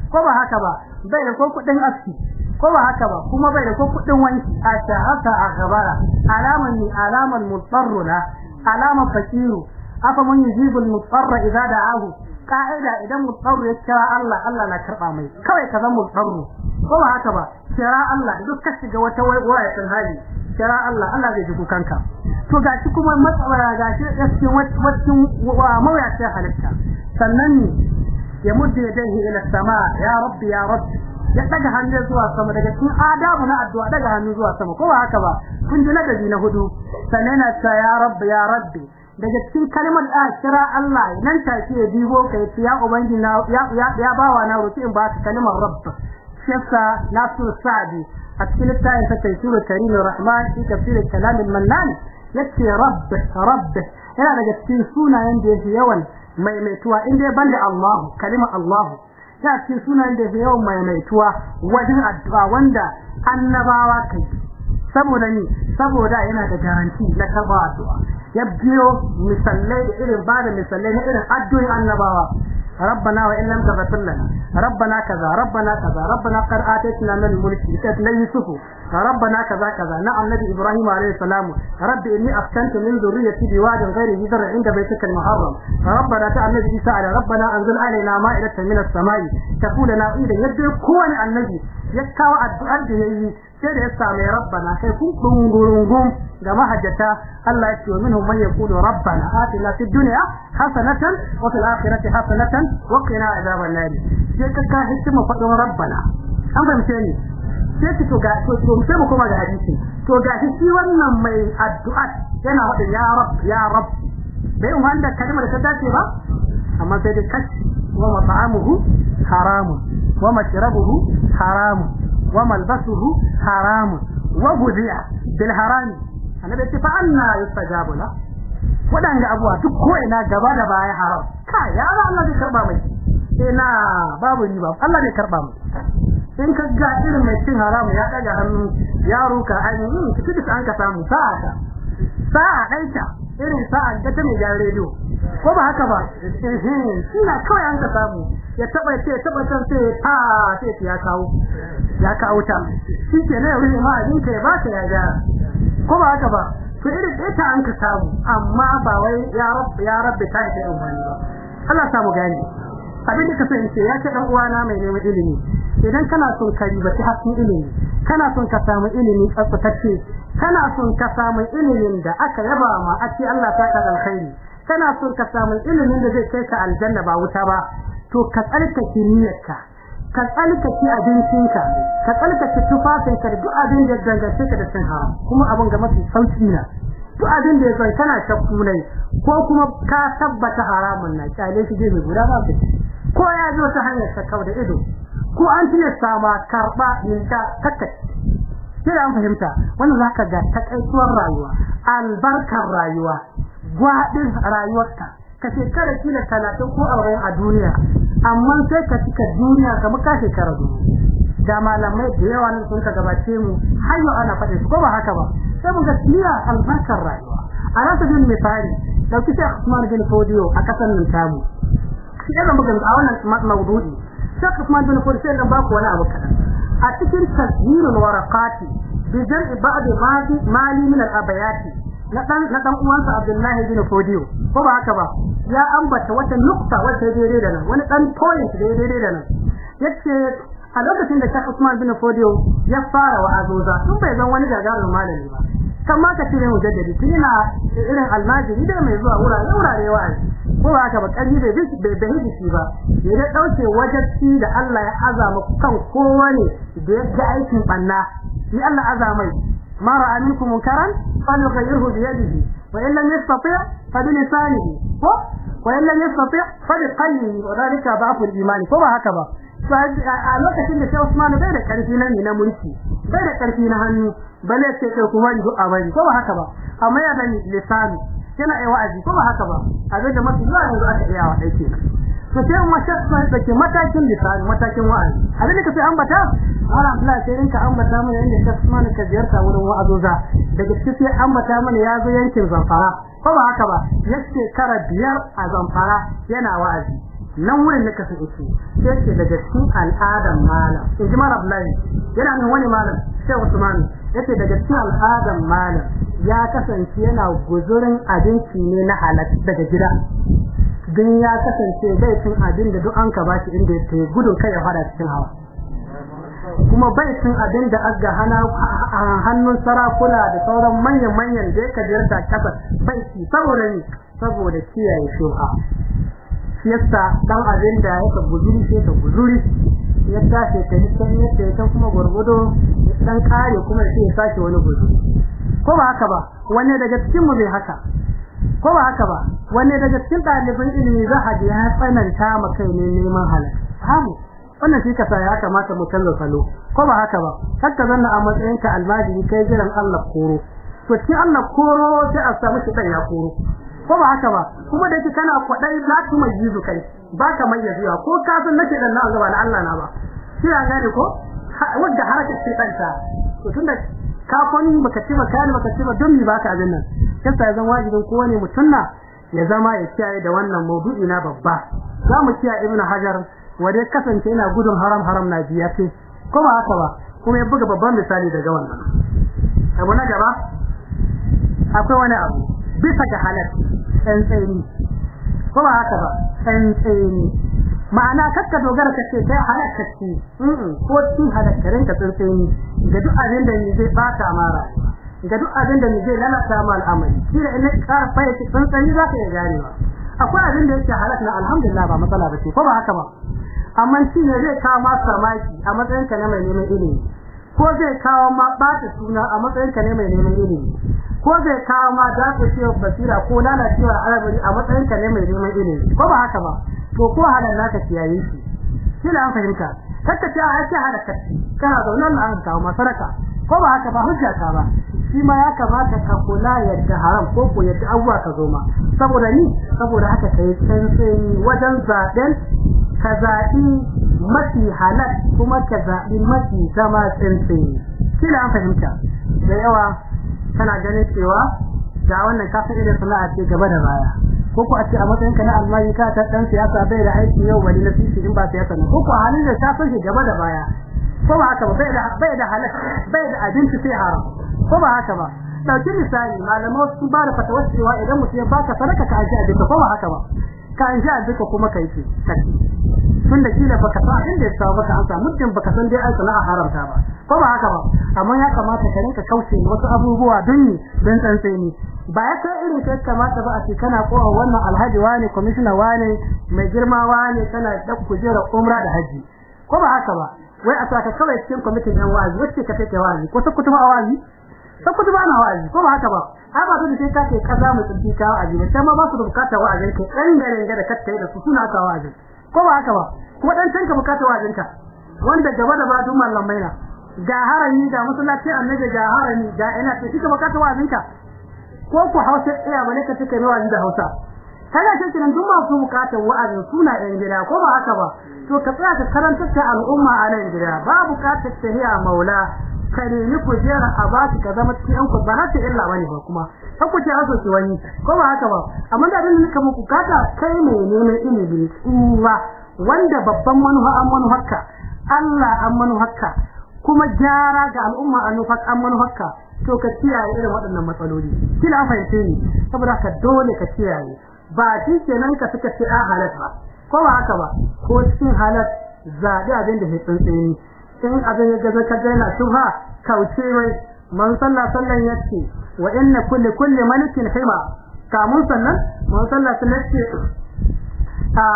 S1: ko ba haka ba bai da ko kudin aski ko ba haka ba kuma bai da ko kudin wanki a ta haka a gabara alaman ni alaman mutarruna alaman fakiru afa mun yujibul mutarra idza da'ahu ka'ida idan mutarru ya kira Allah Allah na karba mai kawai ka zama mutarru ko ba haka ba kira Allah duk ka shiga wata waya sun hali kira Allah Allah zai ji kukanka to gashi kuma matsara gashi cikin wacin mawuyacin halitta sannan ne ya mudde yadayhi ila sama ya rabbi ya rabbi ya daga hannu zuwa sama daga cikin adabu na addu'a daga hannu zuwa sama ko ba haka ba kun ji ladabi na hudu sannan na ta ya rabbi ya rabbi daga cikin kalmar da kira Allah nan take ya bibo kai ya ubangiji na ya ya bawa na roki in ba ka kalmar rabb shekha Nasir Sa'di a cikin littafin sa Tafsirul Karim Rahman fi tafsir kalam al-Mannan yace rabb rabb yana daga cikin sunayen da yake yawan maimaituwa inda banda Allah kalmar Allah ya cikin sunayen da yake yawan maimaituwa wajen addu'a wanda annabawa kai saboda ni saboda yana da garanti na karba addu'a ya biyo misallai da irin bada misallai na irin addu'o'in annabawa ربنا وإن لم تغفر لنا ربنا كذا ربنا كذا ربنا قد آتيتنا من الملك كتاب يوسف ربنا كذا كذا نعم نبي إبراهيم عليه السلام رب إني أسكنت من ذريتي بواد غير ذي زرع عند بيتك المحرم ربنا تعالى النبي عيسى ربنا أنزل علينا مائدة من السماء تقول لنا إذا يدعو كون النبي يكاو الدعاء ده sai da ya same rabbana kai ku dungurungum ga mahajjata Allah ya ce minhum man yaqulu rabbana atina fid dunya hasanatan wa fil akhirati hasanatan wa qina adhaban nar sai ka ka hikima fadin rabbana an fahimce ni sai ki to ga to sai mu koma ga hadisi to ga shi wannan mai addu'a yana wadin ya rabb ya rabb bai wanda kalmar ta dace ba amma sai da kashi wa mat'amuhu haramun wa mashrabuhu haramun وملبسه حرام وغذي بالحرام annabi ce fa anna yustajabu la wadanga abuwa duk ko ina gaba da baya haram kai ya Allah zai karba mai ina babu riba Allah zai karba mai in ka ga irin mai cin haram ya daga hannu ya ruka ainihin kiti an ka samu sa'a ta sa'a daita irin sa'a da ta mai jan rediyo ko ba haka ba eh ina kawai an ka samu ya taba ce taba san sai ta sai ya kawo ya kawo ta shi ke ne wani ma abin ka ya ba ta ya ga ko ba haka ba to irin ita an ka samu amma ba wai ya rabbi ya rabbi ta yi umani ba Allah samu gani abin da ka san ce ya ce dan uwana mai neman ilimi idan kana son kari ba ta hakkin ilimi kana son ka samu ilimi tsaftatacce kana son ka samu ilimin da aka yaba ma a ce Allah ta ka alkhairi kana son ka samu ilimin da zai kai ka aljanna ba wuta ba to ka tsarkake niyyarka ka tsarkake abincinka ka tsarkake tufafinka da duk abin da dangance ka da cin haram kuma abin ga mafi sauki na duk abin da yake kana shakku ne ko kuma ka tabbata haramun na kyale shi je guda ba ko ya zo ta hanyar sakau da ido ko an tiya sama karba ninka kakka kira an fahimta wannan zaka ga takaituwar rayuwa albarkar rayuwa gwadin rayuwarka ka shekara kila talatin ko arba'in a duniya amma sai ka cika duniya kamar ka shekara dubu da malamai da yawa ne sun ka gabace mu har yau ana faɗi ko ba haka ba sai mun ga kila albarkar rayuwa a rasa bin misali dauki sai Usman bin Fodio a kasan nan tamu shi da mun ga a wannan mawdu'i sai Usman bin Fodio sai dan ba ku wani abu kadan a cikin tasvirul waraqati bi jar'i ba'd mali mali min al-abayati na dan na dan uwansa Abdullahi bin Fodio ko ba haka ba ya ambata wata nukta wata daidai da nan wani dan point daidai da nan yace a lokacin da Sheikh Usman bin Fodio ya fara wa'azoza tun bai zan wani gagarumin malami ba kan ma ka tire mujaddidi tunina irin almajiri da mai zuwa wurare wurare wa'azi ko ba haka ba kalli bai bai bai shi ba ya da dauke wajibi da Allah ya azama kan kowane da ya ga aikin banna ni Allah azamai ما رأى منكم منكرا فليغيره بيده وإن لم يستطع فبلسانه وإن لم يستطع فبقلبه وذلك ضعف الإيمان فما هكذا a lokacin da Sheikh Usman bai da karfi na ne na mulki bai da karfi na hannu bale sai kai kuma duk abari ko ba haka ba amma ya da lisani yana ai wa'azi ko ba haka ba abin da mafi yawa yanzu aka iya wa dai kenan to sai mu shakka da ke matakin lisani matakin wa'azi abin da kace ambata wala Allah sai rinka ambata mana yanda Sheikh Usman ka ziyarta wurin wa'azoza daga cikin sai ambata mana ya zo yankin Zamfara ko ba haka ba yace kara biyar a Zamfara yana wa'azi nan wurin da kasan yake sai ce daga cikin al'adan malam in ji malam Abdullahi yana nan wani malam sai Usman yace daga cikin al'adan malam ya kasance yana guzurin abinci ne na halal daga gida dan ya kasance bai cin abin da duk an ka bashi inda yake gudun kai ya fara cikin hawa kuma bai cin abin da aka hana hannun sarakuna da sauran manyan manyan da yake jirta kasa bai ci saboda ni saboda kiyaye shubha yasa dan abin da yake guduri sai ka guduri ya tashi ka hisan yadda ya kuma gurgudo dan kare kuma sai ya sake wani guduri ko ba haka ba wanne daga cikin mu bai haka ko ba haka ba wanne daga cikin ɗaliban ilimi za a ji ya tsananta maka ne neman halal hamu wannan shi kasa ya kamata mu canza salo ko ba haka ba hakka zanna a matsayin ka almajiri kai jiran Allah koro to ci Allah koro sai a samu shi dan ya koro ko ba haka ba kuma da yake kana kwadai za ku mai jizu kai ba ka mai yazuwa ko ka san nake dan nan gaba da Allah na ba shi ya gane ko wanda harakar shi danta to tunda ka kwani baka ci baka ni baka ci ba don mi baka abin nan kasa zan wajibin kowane mutunna ya zama ya kiyaye da wannan maudu'i na babba za mu kiyaye ibnu hajar wanda kasance yana gudun haram haram na biya ce ko ba haka ba kuma ya buga babban misali daga wannan abu na gaba akwai wani abu bisa ga halal ɗan tsayi ko ba haka ba ɗan tsayi ma'ana kakka dogara ka ce kai halal kace ko cin halal karen ka ɗan tsayi ga duk abin da ni zai bata mara ga duk abin da ni zai lalata ma al'amari kira in ka faye ɗan tsayi za ka iya ganewa akwai abin da yake halal na alhamdulillah ba matsala ba ce ko ba haka ba amma shi ne zai kawo ma samaki a matsayin ka na mai neman ilimi ko zai kawo ma bata suna a matsayin ka ne mai neman ilimi ko zai kawo ma dacewa basira ko lalacewa al'amari a matsayin ka ne mai neman ilimi ko ba haka ba to ko halal naka kiyaye shi kila an fahimta kaka ta ake halaka kana zauna nan an kawo masaraka ko ba haka ba hujja ta ba shi ma ya kamata ka kula yadda haram ko ko yadda abuwa ka zo ma saboda ni saboda haka kai tsantsi wajen zaben ka zabi mafi halal kuma ka zabi mafi zama tsantsi kila an fahimta da yawa kana ganin cewa ga wannan kafin da sana'a ce gaba da baya ko ko a ce a matsayin ka na almari ka ta dan siyasa bai da aiki yau wani na sisi in ba siyasa ne ko ko halin da ta san shi gaba da baya ko ba haka ba bai da bai da halal bai da abinci sai haram ko ba haka ba dauki misali malamai sun ba da fatawa cewa idan mutum ya baka sadaka ka aje abinka ko ba haka ba ka aje abinka kuma kai ce tun da kila baka san inda ya samu baka an samu mutum baka san dai an sana'a haramta ba ko ba haka ba amma ya kamata ka rinka kauce wasu abubuwa don ni don tsantseni ba ya san irin sai kamata ba a ce kana kowa wannan alhaji wani commissioner wani mai girma wani kana da kujera umra da haji ko ba haka ba wai a saka kawai cikin committee ɗin wazi wacce ka take wazi ko ta kutuba a wazi ta kutuba na wazi ko ba haka ba ai ba dole sai ka ce kaza mu tsinci ka wazi ba sai ma ba su da bukatar wa'azin ka ɗan garin da ka tayi da su suna ka wazi ko ba haka ba kuma dan tanka bukatar wa'azin ka wanda gaba da ba dun mallamai na ga harami ga masallaci annabi ga harami ga ina ce kika bukatar wa'azin ka ko ku Hausa iya bane ka take mai wa'azi da Hausa kana ce kiran duk masu bukatar wa'azin suna ɗan gida ko ba haka ba to ka tsaya ka karanta ta al'umma a nan gida ba bukatar tahiya maula kare ni ku jira a ba ka zama cikin ku ba haka illa bane ba kuma ka ku ji haso ki wani ko ba haka ba amma da abin da muka muku kata kai mai neman ilimi tsuwa wanda babban manufa an manufarka Allah an manufarka kuma gyara ga al'umma an manufarka an manufarka to ka kiyaye irin waɗannan matsaloli kila an fahimce ni saboda ka dole ka kiyaye ba shi kenan ka suka ce a halat ba ko ba haka ba ko cikin halat zabi abin da ya tsantseni in abin ya gaza ka daina shubha kauce mai man sallah sallan yace wa inna kulli kulli malikin hima kamun sannan man sallah sallan yace a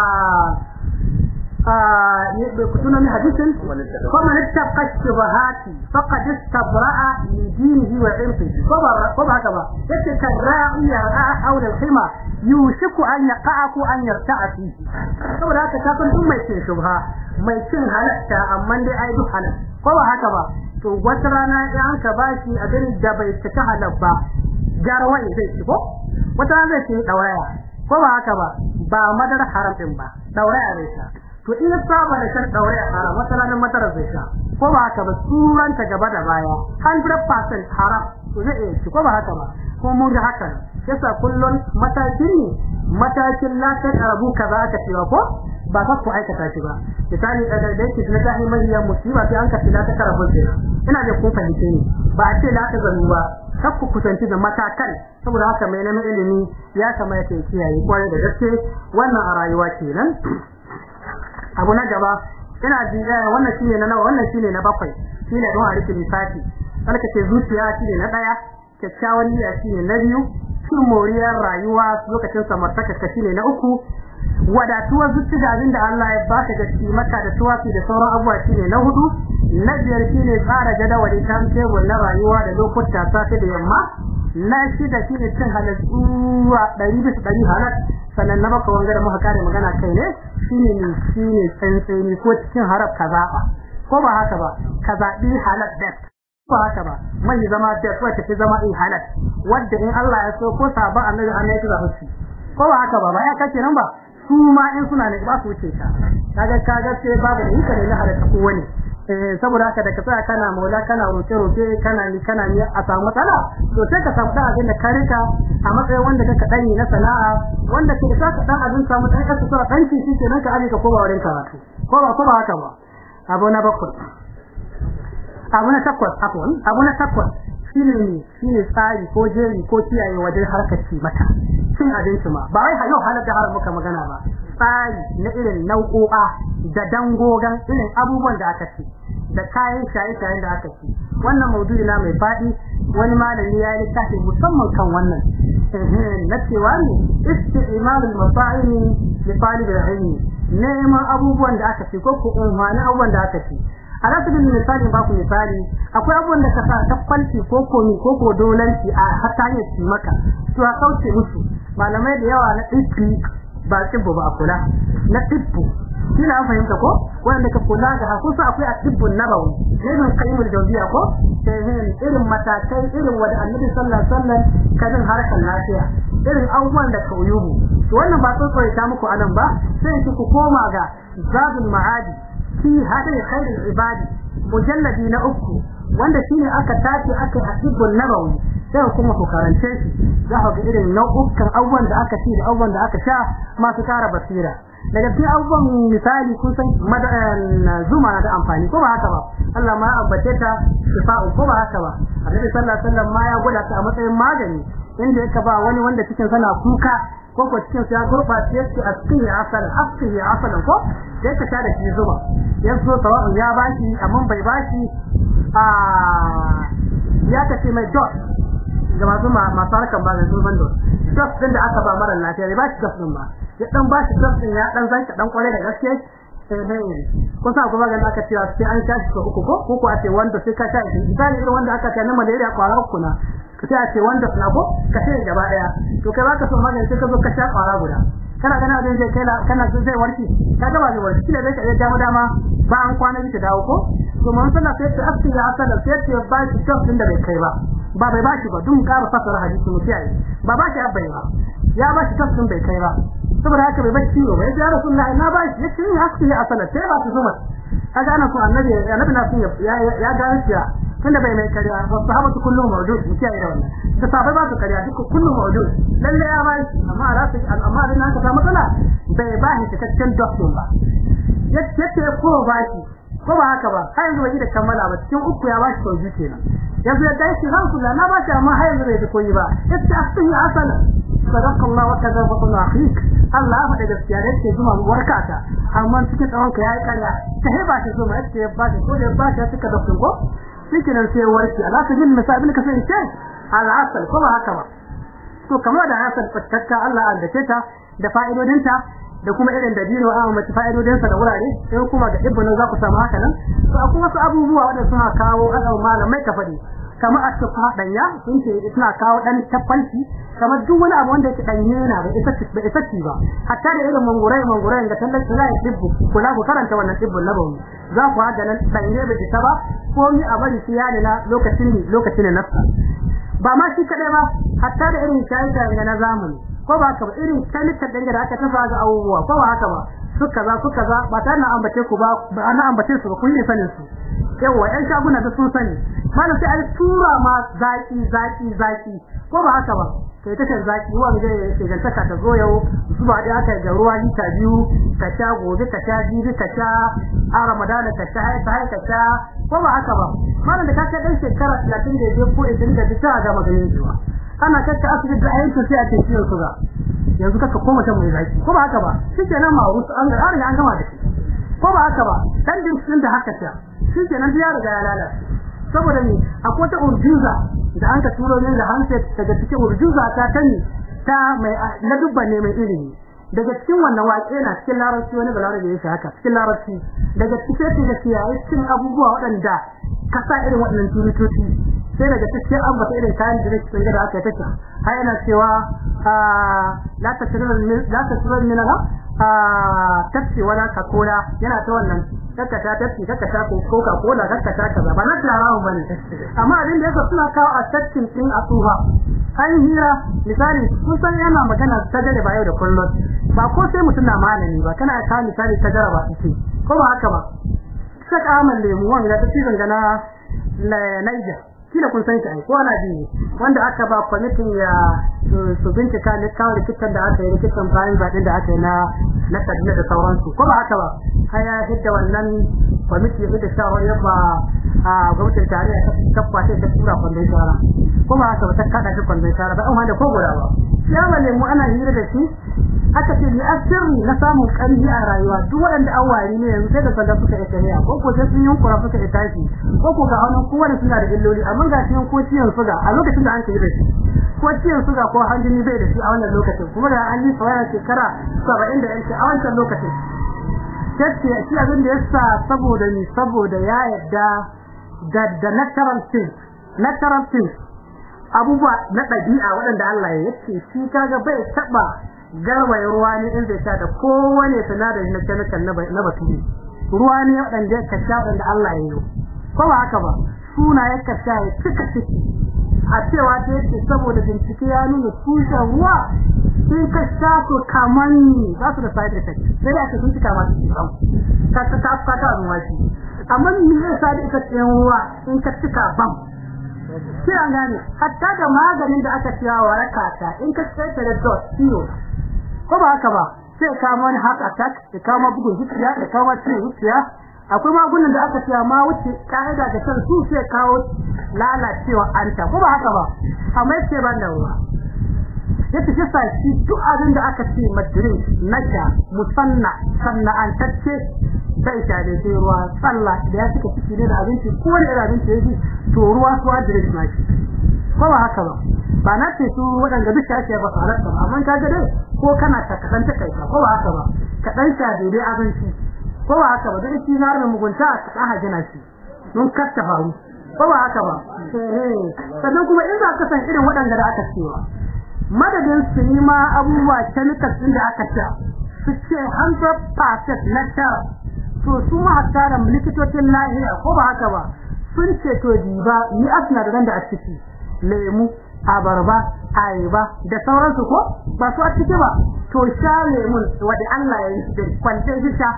S1: ah ne kutuna min hadisin kuma ittaqa shubahati faqad istabra'a min dinihi wa irdihi ko ba ko ba haka ba yace kan ra'i yar'a hawla al-hima yushiku an yaqa'u an yarta'a fihi saboda haka ka san duk mai cin shubha mai cin halatta amma dai ai duk halal ko ba haka ba to wata rana idan ka bashi abin da bai cika halal ba garwai zai ci ko wata rana zai ci dawaya ko ba haka ba ba madar haram din ba dawaya zai sha to in saba da shan dawaya haram wata rana madar zai sha ko ba haka ba suran ta gaba da baya one hundred percent haram to zai ci ko ba haka ba ko mun ga haka yasa kullun matakin matakin la ta rabu kaza aka cewa ko ba ka ku aikata shi ba misali da da yake na tahi mai ya musiba sai an ka tila ta karabun sai ina da kun fahimce ni ba a ce la ta zanu ba kar ku kusanci da matakan saboda haka mai neman ilimi ya kamata ya kiyaye kwarai da gaske wannan a rayuwa kenan abu na gaba ina ji wannan shine na nawa wannan shine na bakwai shine don a rike lissafi ce zuciya shine na daya kyakkyawan niyya shine na biyu cin moriyar rayuwa lokacin samartaka ka shine na uku wadatuwar zuci da abin da Allah ya baka da shi maka da tuwafi da sauran abubuwa shine na hudu na biyar shine tsara jadawali kan tebur na rayuwa da lokuta safe da yamma na shida shine cin halattuwa ɗari bisa ɗari halat sannan na baka wangare muka kare magana kai ne shine ne shine tsantseni ko cikin harab ka zaba ko ba haka ba ka zabi halat da ba haka ba mai zama da ko take zama in halat wanda in Allah ya so ko sabon annabi Allah ya tsara shi ko ba haka ba ba ya kace nan ba su ma in suna ne ba su wuce ka kaga kaga sai babu da yake da halaka ko wani eh saboda haka da ka tsaya kana maula kana roke roke kana ni kana ni a samu matsala to sai ka samu abin da ka rika a matsayin wanda kaka danyi na sana'a wanda ke sa ka dan abin samu dan kasu sa danki shi kenan ka alika ko ba wurin karatu ko ba ko ba haka ba abu na bakwai abu na takwas afwan abu na takwas shine ne shine tsari ko jeri ko kiyaye wajen harkar ci mata cin abinci ma ba wai yau halar da har muka magana ba tsari na irin nau'o'a da dangogan irin abubuwan da aka ci da kayan shaye-shayen da aka ci wannan maudu'i na mai fadi wani malami ya yi littafi musamman kan wannan na cewa ne isti'mal al-masa'imi li talib al-ilm neman abubuwan da aka ci ko ko umarni abubuwan da aka ci a rasu bin misali ba ku misali akwai abubuwan da ka sa ta kwanci ko komi ko ko dolanci a hatta hanyar ci maka to a kauce musu malamai da yawa na ɗinki ba tibbu ba a kula na tibbu kina fahimta ko wanda ka kula da hakusa akwai a tibbun nabawi irin qayyimul jawziya ko sai irin matakai irin wanda annabi sallallahu alaihi wasallam kadin harkar lafiya irin abubuwan da kauyubu to wannan ba tsotsoye ta muku anan ba sai ku koma ga zadul ma'adi fi hadai khairul ibadi mujalladi na uku wanda shine aka tace aka asibul nabawi sai kuma ku karance shi za ku ga irin nau'ukan abubuwan da aka ci da abubuwan da aka sha masu kara basira daga cikin abubuwan misali kun san zuma na da amfani ko ba haka ba Allah ma abbace ta shifa'u ko ba haka ba Annabi sallallahu alaihi wasallam ma ya gwada ta a matsayin magani inda yake ba wani wanda cikin sana kuka ko ko cikin ya gurbace yake a cikin asal asali asal ko sai ka tada shi zuma yanzu sawa'un ya bashi amma bai bashi a ya kace mai dot ga masu masu harkan ba da zulman dot dot din da aka ba mara lafiya bai bashi dot din ba ya dan bashi dot din ya dan zai dan kware da gaske eh eh ko sa kuma ga aka cewa sai an tashi ko uku ko ko a ce wanda sai ka tashi misali irin wanda aka ce na malaria kwara uku na ka ce a ce wanda na ko ka ce gaba daya to kai baka so magani sai ka zo ka sha kwara guda kana gana da zai kai kana zai warki ka ga ba zai warki kila dai ka iya dama dama ba an kwana ki dawo ko to mun sanar sai ta afti ya asala sai ta ba shi dot din da bai kai ba ba bai bashi ba dun ƙara fasara hadisi mu sai ba ba shi abbai ba ya ba shi dot din bai kai ba saboda haka bai bashi ba ya rasulullahi na ba shi yace ni haske ya asala sai ba su zuma kaga ana so annabi annabi na sun ya ya ga shi tunda bai mai kariya ba sahabatu kullu mawjud mu sai da wannan da sahabbai ba su kariya duk kullu mawjud lalle ya ba shi amma rafi amma din haka ta matsala bai ba shi cikakken dot din ba yace yace ko ba shi ko ba haka ba har yanzu bai da kammala ba cikin uku ya bashi sau biyu kenan yanzu ya dai shi Rasulullah na bashi amma har yanzu bai da koyi ba yace asli asala sadaqa Allah wa kadaba kullu akhik Allah fa da gaskiya da yake zuma warkata amma cikin tsawon ka yayi kariya ta heba shi zuma yace ya bashi ko da bashi suka doktor ko cikin sai warki Allah ta jin misabin ka sai ce al-asal ko ba haka ba to kamar da asal fatakka Allah an dace ta da fa'idodinta da kuma irin dabino a mace fa'idodinsa da wurare sai kuma ga ibnu za ku samu haka nan to akwai wasu abubuwa wanda suna kawo al'au malamai ka fadi kamar a tufa danya sun ce suna kawo dan tafanci kamar duk wani abu wanda yake danye na ba isa ba isa ba hatta da irin mangurai mangurai da tallan sai dibbu kula ku karanta wannan dibbun nabawi za ku hada nan danye ba ita ba ko ni a bari shi yana na lokacin lokacin na nafsa ba ma shi kadai ba hatta da irin shayi na zamani ko ba ka ba irin kalitar dange da aka tafa ga abubuwa ko ba haka ba suka za suka za ba ta na ambace ku ba ba na ambace su ba kun yi sanin su yawa ɗan shaguna da sun sani malam sai a tura ma zaki zaki zaki ko ba haka ba kai ta shan zaki wanda ya shigantaka ta zo yau zuwa da aka ga ruwa lita biyu ka sha gobe ka sha jibi ka sha a Ramadan ka sha hai sai ka sha ko ba haka ba malam da kake dan shekara talatin da biyar ko idan da ta ga maganin jiwa ana kakka asibiti da ayyuka sai a ce ciwon suga yanzu kaka koma ta mai zaki ko ba haka ba shikenan ma wasu an ga an gama da shi ko ba haka ba dan din da haka ta shikenan ya riga ya lalace saboda ni akwai ta urjuza da an ka turo ne da handset daga cikin urjuza ta tani ta mai na dubban ne mai ilimi daga cikin wannan waƙe na cikin larabci wani balarabe ya shi haka cikin larabci daga cikin da kiyaye cikin abubuwa waɗanda ka sa irin waɗannan turutoci sai daga cikin an bata irin kayan da cikin gida aka take har yana cewa la tasrul la tasrul min la tafsi wala kakola yana ta wannan kakkata tafsi kakkata ko coca cola kakkata kaza ba na tarawa bane amma abin da yake suna kawo a tafsin din a tsuha an hira misali kun san yana magana ta da ba yau da kullum ba ko sai mutum na malami ba kana ka misali ta jaraba ce ko ba haka ba saka amal lemu wanda ta cikin gana Niger kila kun san shi ko ana ji wanda aka ba kwamitin ya su bincika ne kawo likitan da aka yi likitan bayan zaɓen da aka yi na na Kaduna da sauransu ko ba haka ba haya hidda wannan kwamiti ya hidda shawar yabba a gwamnatin tarayya ta tabbata ta tura kwandon shara ko ba haka ba ta kada shi kwandon shara ba amma da ko guda ba ya male mu ana hira da shi aka ce ni asiri na samun ƙarfi a rayuwa duk waɗanda an wari ne yanzu sai da sanda suka yi kariya ko ko sai sun yi kura suka yi tashi ko ko ga hannun kowa da suna da illoli amma ga shi ko ciyan suga a lokacin da an kai da shi ko ciyan suga ko hanjini bai da shi a wannan lokacin kuma da an yi tsawon shekara saba'in da yanke a wancan lokacin sai shi abin da yasa saboda ni saboda ya yadda da da natural things natural things abubuwa na ɗabi'a waɗanda Allah ya yace shi kaga bai taba garwaye ruwa ne in zai sha da kowane sinadari na chemical na na baturi ruwa ne waɗanda ya kasha waɗanda Allah ya yi ko ba haka ba suna ya kasha ya cika ciki a cewa ta yace saboda bincike ya nuna tushen ruwa in ka sha to kaman za su da side effect sai da aka sun cika ma su ka ta ta ta ta ruwa shi amma me ya side effect ɗin ruwa in ka cika bam kira gane hatta da maganin da aka ciya wa rakata in ka sai da dot ciwo ko ba haka ba sai ka ma heart attack da kama bugun zuciya da kama ciwon zuciya akwai magungunan da aka ciya ma wuce kaida da kan su sai kawo lalacewa anta ko ba haka ba amma yace ban da ruwa yace shi sai shi duk abin da aka ce madrin nasha musanna sana'antacce sai ta da ruwa sallah da ya cika ciki ne da abinci ko wani irin abinci yake to ruwa su adres na shi ko ba haka ba ba na ce su wadanda duk ake ba su halatta ba amma kaga dai ko kana ta kadan ta kai ko ba haka ba kadan sha daidai abinci ko ba haka ba duk shi na da mugunta ka daha gina shi mun katta faru ko ba haka ba eh sannan kuma in za ka san irin wadanda da aka cewa madadin su yi ma abubuwa chemicals din da aka ce su ce one hundred percent natural to su ma hatta da likitocin lahiya ko ba haka ba sun ce to diba ni asna da da a ciki lemu abarba ayaba da sauransu ko ba su a ciki ba to sha lemun wanda Allah ya yi da kwanta hita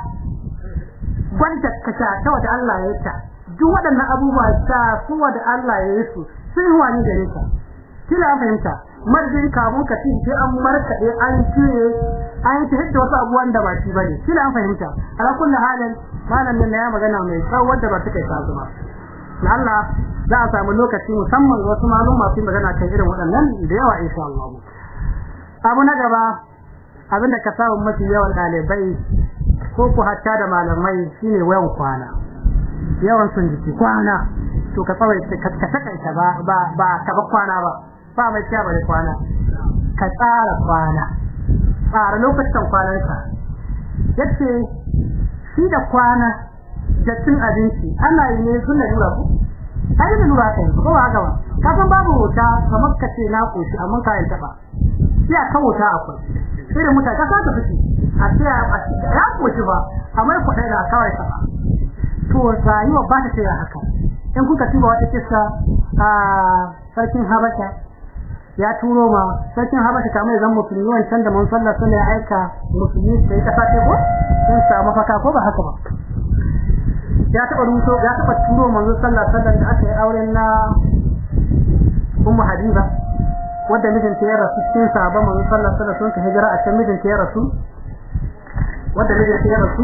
S1: gwanda kasha ta wanda Allah ya yi ta duk waɗannan abubuwa ta su wanda Allah ya yi su sun wani gare ka kila fahimta marjin kamun ka ci sai an markade an ciye an ci hidda wasu abubuwan da ba shi bane kila fahimta ala kullu halin malamin ne ya magana mai tsawon da ba ta kai ta zuma Allah za a samu lokaci musamman wasu maluma su magana kan irin waɗannan da yawa insha Allah abu na gaba abinda ka samu mafi yawan dalibai ko ku hatta da malamai shine wayan kwana yawan sun jiki kwana to ka tsawai ka takaita ba ba ba ka ba kwana ba ba mai ciya bare kwana ka tsara kwana tsara lokacin kwananka yace shi da kwana da cin abinci ana yi ne sunna lura ku ai da lura kai ko ba haka ba ka san babu wuta kamar ka ce na koshi amma ka yin taba sai aka wuta akwai sai da mutaka ka ta fice a ce ya koshi ba amma ko dai da kawai taba to rayuwa ba ta ce haka in kuka tuba wata kissa a sarkin Habasha ya turo ma sarkin Habasha kamar zan musulmi wancan da mun sallah sunna ya aika musulmi sai ta fate ko sun samu faka ko ba haka ba ya taba ruso ya taba turo manzo sallallahu alaihi wasallam da aka yi auren na Ummu Habiba wanda mijinta ya rasu cikin sahabban manzon sallallahu alaihi wasallam sun hijira a can mijinta ya rasu wanda mijinta ya rasu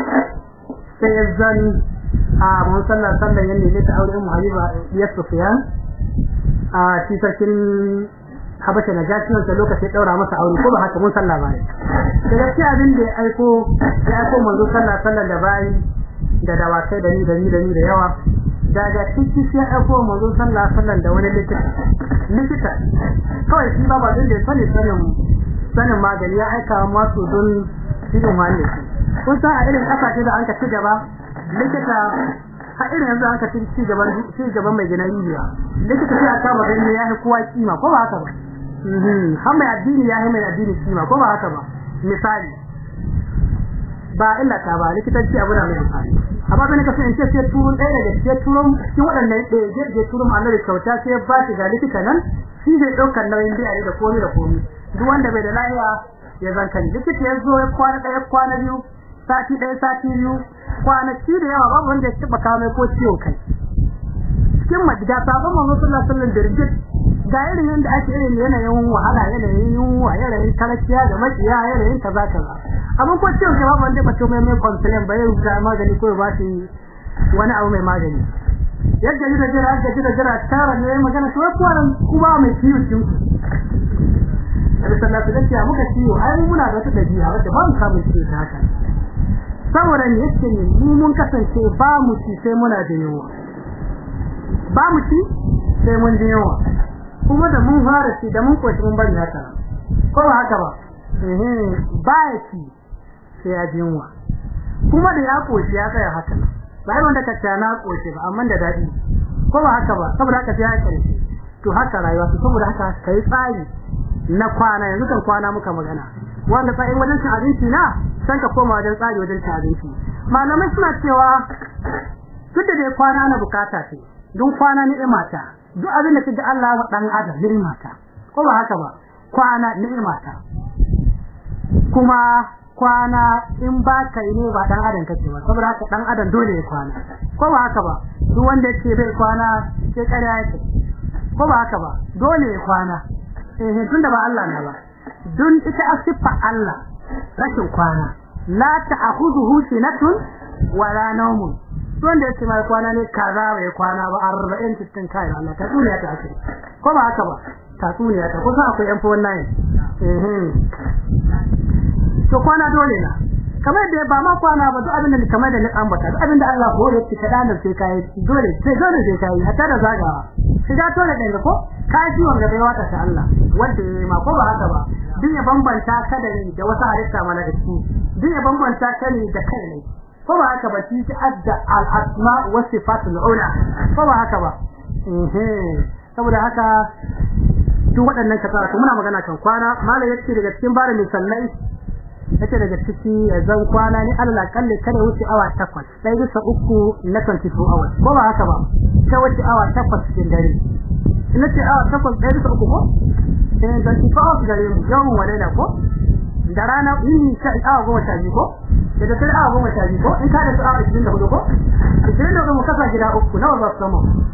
S1: sai ya zani a manzon sallallahu alaihi wasallam ya nemi ta aure Ummu Habiba ya Sufyan a shi sarkin Habasha na gashi nan lokaci ya daura masa aure ko ba haka mun sallah bai da gaskiya abin da ya aiko ya aiko manzon sallallahu alaihi wasallam da bai da dawakai da ni da ni da ni da yawa daga cikin sai aiko manzo sallallahu alaihi wasallam da wani likita likita kawai shi ba ba da sani sanin sanin magani ya aika masu don cikin wani kun san a irin kasashe da an ka ci gaba likita a irin yanzu an ka ci gaba ci gaba mai gina yiya likita sai aka magani ya yi kowa kima ko ba haka ba mhm har mai addini ya yi mai addini kima ko ba haka ba misali ba illa ta ba likitanci abu da mai amfani amma bane ka san ce sai turun ɗaya daga cikin turun cikin waɗannan ɗaya je turun Allah da kauta sai ba shi ga likita nan shi zai daukar nauyin da da komai da komai duk wanda bai da lafiya ya zanka likita ya zo ya kwana ɗaya kwana biyu sati ɗaya sati biyu kwanaki da yawa babu wanda ya taba kawo mai ko ciwon kai cikin madida sabon Muhammad sallallahu alaihi wasallam da rigid ga irin yanda ake irin yanayin wahala yanayin yunwa yanayin talaciya da makiya yanayin kaza kaza amma ko ciwon kai babu wanda ba to mai mai complain ba yau da magani ko ba shi wani abu mai magani yadda jira jira da jira jira tara ne magana to ko ran kuma mai ciwo ciwo Allah sallallahu alaihi wasallam muka ciwo ai muna da wata dabi'a wadda ba mu samu ciwo haka saboda ne yake ne mu mun kasance ba mu ci sai muna da yawa ba mu ci sai mun da yawa kuma da mun fara ci da mun koshi mun bari haka ko ba haka ba eh ba ci sai ya jinwa kuma da ya koshi ya tsaya haka ba ai wanda ka tana koshi ba amma da dadi ko ba haka ba saboda haka sai ya karshe to haka rayuwa to saboda haka kai tsari na kwana yanzu kan kwana muka magana wanda sai wajen cin abinci na san ka koma wajen tsari wajen cin abinci malamai suna cewa duk da dai kwana na bukata ce duk kwana ni'ima ta duk abin da kaga Allah ya dan adam ni'ima ta ko ba haka ba kwana ni'ima ta kuma kwana in ba kai ne ba dan adam kace ba saboda haka dan adam dole ya kwana ko ba haka ba duk wanda yake bai kwana sai kariya yake ko ba haka ba dole ya kwana eh tunda ba Allah ne ba dun ita asifa Allah rashin kwana la ta'khudhuhu sinatun wala nawmun wanda yake mai kwana ne kaza bai kwana ba arba'in cikin kai Allah ta duniya ta ake ko ba haka ba ta duniya ta kusa akwai yan fowon nine eh to kwana dole na kamar da ba ma kwana ba duk abin da kamar da ni ambata duk abin da Allah ko ya cika danar sai kai dole sai dole sai kai hatta da zagawa shiga dole da ko kaji wanda bai wata ta Allah wanda yayi ma ko ba haka ba duk ya bambanta ka da ni da wata halitta mana da shi duk ya bambanta ka ni da kai ne ko ba haka ba shi ta adda al asma wa sifatul ula ko ba haka ba eh saboda haka duk waɗannan kasara muna magana kan kwana malai yace daga cikin bare misallai yace daga ciki zan kwana ni Allah kalle kada wuce awa takwas sai bisa uku na twenty-four hours ko ba haka ba sai wuce awa takwas cikin dare ina ce awa takwas sai bisa uku ko eh twenty-four hours gare mu yawon walaila ko da rana yini sai awa goma sha biyu ko da sai awa goma sha biyu ko in ka da awa ishirin da hudu ko ishirin da hudu mu kasa gida uku nawa za su samu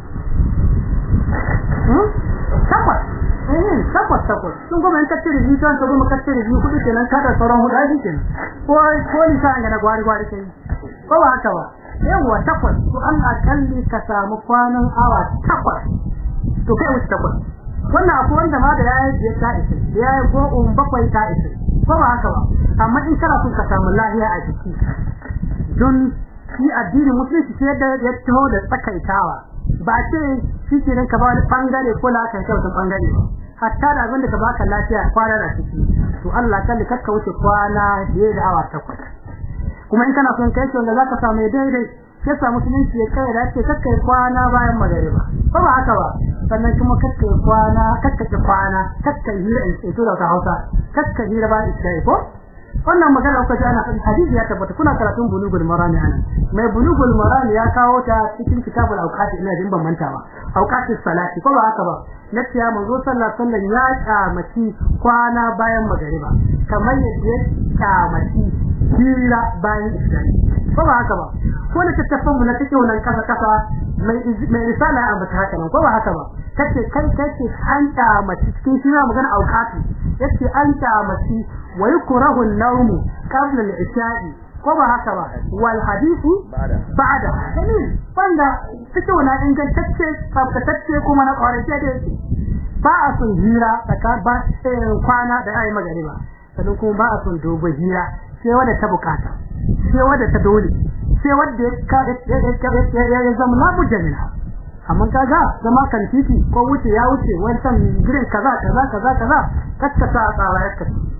S1: hmm takwas eh takwas takwas sun goma in kace rijiyo kan goma kace rijiyo kudi kenan kada sauran hudu ai kenan ko ko ni sa ga da gwari gwari kai ko ba haka ba yawa takwas to an akalli ka samu kwanan awa takwas to kai wuce takwas wannan akwai wanda ma da yayi ya ta isa yayi ko um bakwai ta isa ko ba haka ba amma in kana son ka samu lafiya a jiki don shi addini musulunci sai da ya taho da tsakaitawa ba ce shi ke nan ka ba wani bangare ko la ka kyautar bangare hatta da abin da ka baka lafiya kwana da ciki to Allah kalli kakka wuce kwana biye da awa takwas kuma in kana son kai wanda zaka samu daidai sai sa musulunci ya kai da ce kakka kwana bayan magariba ko ba haka ba sannan kuma kakka kwana kakka kwana kakka hira in tura ta Hausa kakka hira ba iskai ko wannan magana kuka ji ana hadisi ya tabbata kuna karatun bulugul marami ana mai bulugul marami ya kawo ta cikin kitabul awqat ina jin ban mantawa awqatus salati ko ba haka ba nace ya manzo sallallahu alaihi wasallam ya kamati kwana bayan magariba kamar yadda ya kamati hira bayan iskai ko ba haka ba ko da tattafin mu na take wannan kasa kasa mai mai risala an bata haka nan ko ba haka ba kace kai kace an ta mace cikin shi magana aukatu yace an ta mace wa yukrahu an-nawm qabla al-isha'i ko ba haka ba wal hadithu ba'da kamil wanda take wannan ingantacce tabbatacce kuma na ƙwarance da yake ba a son hira tsaka ba kwana da ayi magariba sannan kuma ba a son dogon hira sai wanda ta bukata sai wanda ta dole sai wanda ya zama na mujamila amma kaga zama kan titi ko wuce ya wuce wancan girin kaza kaza kaza kaza kaskata a tsara yakka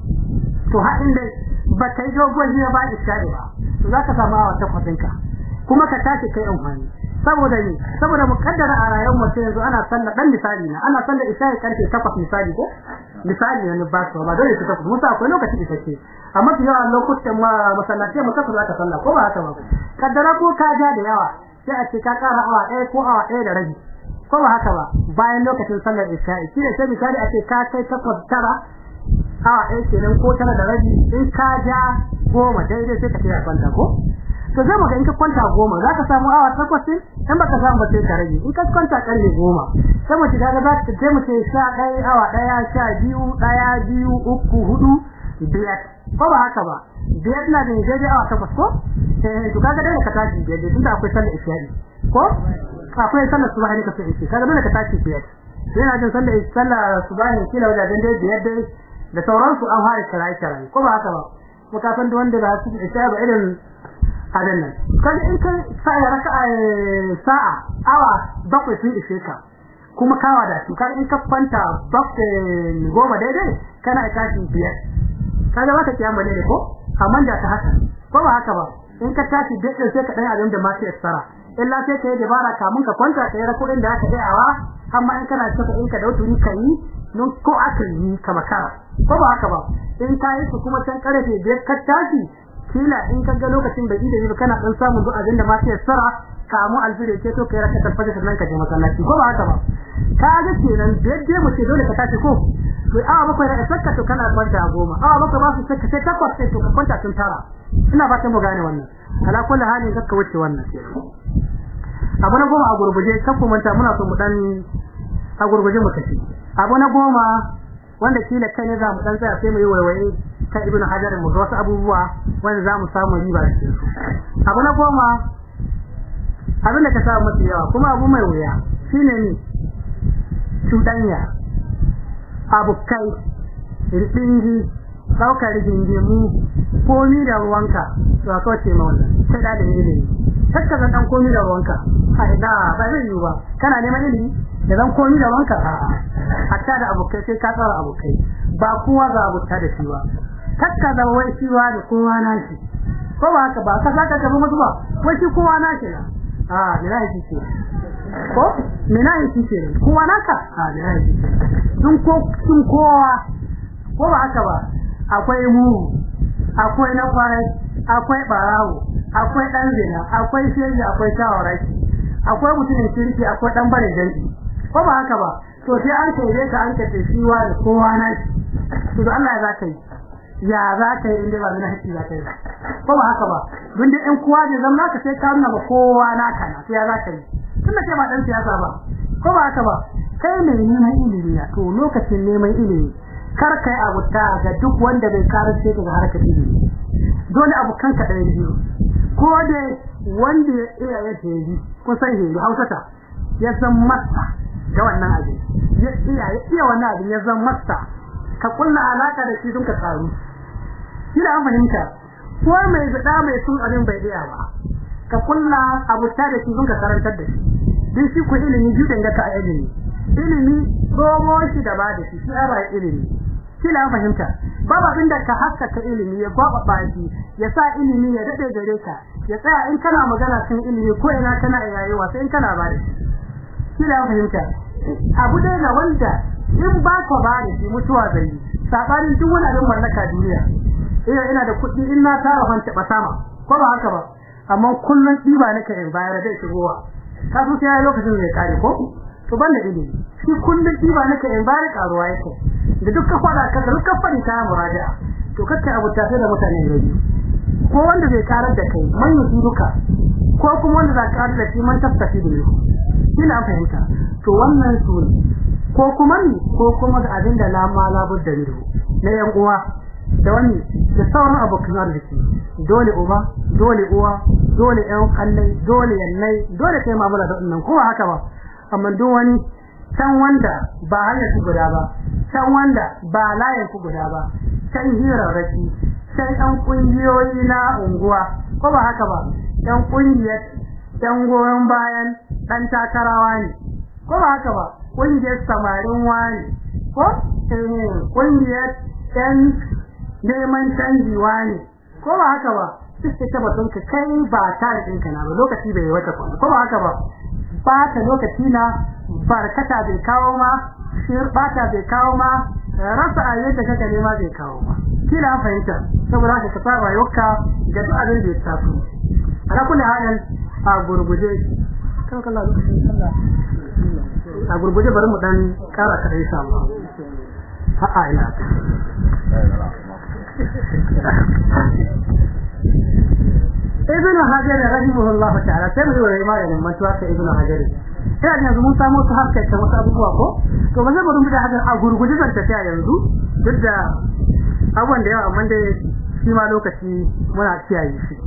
S1: to haɗin dai ba kai dogon hira ba da shari ba to zaka samu awa takwasinka kuma ka tashi kai amfani saboda ni saboda mukaddara a rayuwar mutum yanzu ana sallar dan misali na ana sallar isha'i karfe takwas misali ko misali ne ba su ba dole su tafi musa akwai lokaci da take amma fi yawa lokutan ma masallaci mu tafi zaka sallah ko ba haka ba kaddara ko ka ja da yawa sai a ce ka kara awa ɗaya ko awa ɗaya da rabi ko ba haka ba bayan lokacin sallar isha'i shi ne sai misali a ce ka kai takwas tara awa ɗaya kenan ko tara da rabi in ka ja goma daidai sai ka tsaya kwanta ko to zai maka in ka kwanta goma za ka samu awa takwas in baka samu ba sai ka rage in ka kwanta karfe goma sai mu shiga za ka je mu ce sha ɗaya awa ɗaya sha biyu ɗaya biyu uku hudu biyar ko ba haka ba biyar na da daidai awa takwas ko eh to kaga dole ka tashi biyar tunda akwai sallar isha'i ko akwai sallar subhi ka sai kaga dole ka tashi biyar yana jin sallar sallar subhi kila wajen dai biyar dai da sauransu an fara kirai kirai ko ba haka ba ko ka san da wanda ba su isha'i ba irin hadan nan kan in kai sai raka'a sa'a awa bakwai sun ishe ka kuma kawa da shi kan in ka kwanta bakwai goma daidai kana tashi biyar kaga ba ka kiyama ne ko amma da ta haka ko ba haka ba in ka tashi biyar sai ka dan abin da ma sai tsara illa sai kai dabara kamun ka kwanta kai rakudin da aka dayawa amma in kana saka in ka dauki ni kai nun ko aka yi ka makara ko ba haka ba in kai su kuma can karfe biyar ka tashi kila in ka ga lokacin da idan kana dan samun duk abin da ma sai tsara kamu alfire ke to kai rakatar fajr sannan ka je masallaci ko ba haka ba ka ga kenan biyar mu ce dole ka tashi ko to awa bakwai da sakka to kana kwanta goma awa bakwai ba su sakka sai takwas sai to ka kwanta tun tara ina fatan mu gane wannan ala kullu halin zakka wuce wannan abu na goma a gurguje kan ku manta muna so mu dan a gurguje mu kashi abu na goma wanda kila kai ne za mu dan tsaya sai mu yi waiwaye ta ibnu hajar mu da wasu abubuwa wanda za mu samu riba cikin su abu na goma abin da ka samu mafi yawa kuma abu mai wuya shine ni cudanya abukai ribingi daukar rigingimu komi da ruwanka to aka wace ma wannan sai da ilimi sakka zan dan komi da ruwanka ai da ba zai yi ba kana neman ilimi da zan komi da ruwanka a'a hatta da abukai sai ka tsara abukai ba kowa ga abuta da shi ba sakka da wai shi wa da kowa na shi ko ba haka ba ka saka ka mutu ba wai shi kowa na shi ah mina yi ce ko mina yi ce kowa naka ah mina yi ce dun ko sun kowa ko ba haka ba akwai mu akwai na kwarai akwai barawo akwai dan zina akwai sheji akwai shawaraki akwai mutumin kirki akwai dan bare danki ko ba haka ba to sai an kai ka an kace shi wa da kowa na shi to Allah ya zaka yi ya zaka yi inda ba mina haƙi zaka yi ko ba haka ba dun da in kowa da zama ka sai ka nuna ba kowa naka na sai ya zaka yi tunda kai ba dan siyasa ba ko ba haka ba kai mai neman ilimi to lokacin neman ilimi kar kai abuta ga duk wanda bai karace daga harkar ilimi dole abukan ka dai biyu ko da wanda ya iya ya yi ko sai yi hausata ya san masa da wannan abin ya iya ya iya wannan abin ya san masa ka kulla alaka da shi dunka tsaro kila an fahimta ko mai zada mai sun abin bai iya ba ka kulla abuta da shi dunka karantar da shi din shi ku ilimi judan ga ka ilimi ilimi gomo shi da ba da shi shi ba ilimi kila an fahimta babu abin da ka haskaka ilimi ya gwaba baki ya sa ilimi ya dade gare ka ya tsaya in kana magana kan ilimi ko ina kana yayewa sai in kana ba da shi kila an fahimta abu dai ga wanda in ba ka ba da shi mutuwa zai sabarin duk wani abin mallaka duniya ina ina da kuɗi in na tara ban taba sama ko ba haka ba amma kullun diba nake in bayar da shigowa ka so sai lokacin zai kare ko to banda ilimi shi kullun diba nake in bayar karuwa yake da dukkan fada ka da dukkan fadi ta muraja'a to kake abu ta da mutane ne ko wanda zai karar da kai man yi duka ko kuma wanda za ka karar da shi man tafsiri ne kina fahimta to wannan su ko kuma ni ko kuma ga abinda la ma la budda ni na yan uwa da wani da sauran abokan arziki dole uba dole uwa dole ɗan kallai dole yannai dole kai mamula da wannan ko haka ba amma duk wani can wanda ba hanyar ku guda ba can wanda ba layin ku guda ba can hirarraki can ɗan ƙungiyoyi na unguwa ko ba haka ba ɗan ƙungiyar ɗan goyon bayan ɗan takarawa ne ko ba haka ba ƙungiyar samarin wani ko ƙungiyar ɗan neman canjiwa ne ko ba haka ba sai ta batun ka kai ba ta ɗinka na ba lokaci bai wata ko ba haka ba ba ta lokaci na barkata bai kawo ma shir bata bai kawo ma rasa ayyuka kake nema bai kawo ma kila fahimta saboda haka ka saba yokka ga duk abin da ya tafi ala kulli halin a gurguje kan kallon lokacin sallah a gurguje bari mu dan kara ka insha Allah ha a ina Ibn Hajar rahimahullah ta'ala sai mu yi malamin mantuwa ta Ibn Hajar ina da yanzu mun samu su harkar ta wasu abubuwa ko to ba zai bari mu da haka a gurguje zan tafiya yanzu duk da abubuwan da yawa amma dai shi ma lokaci muna kiyaye shi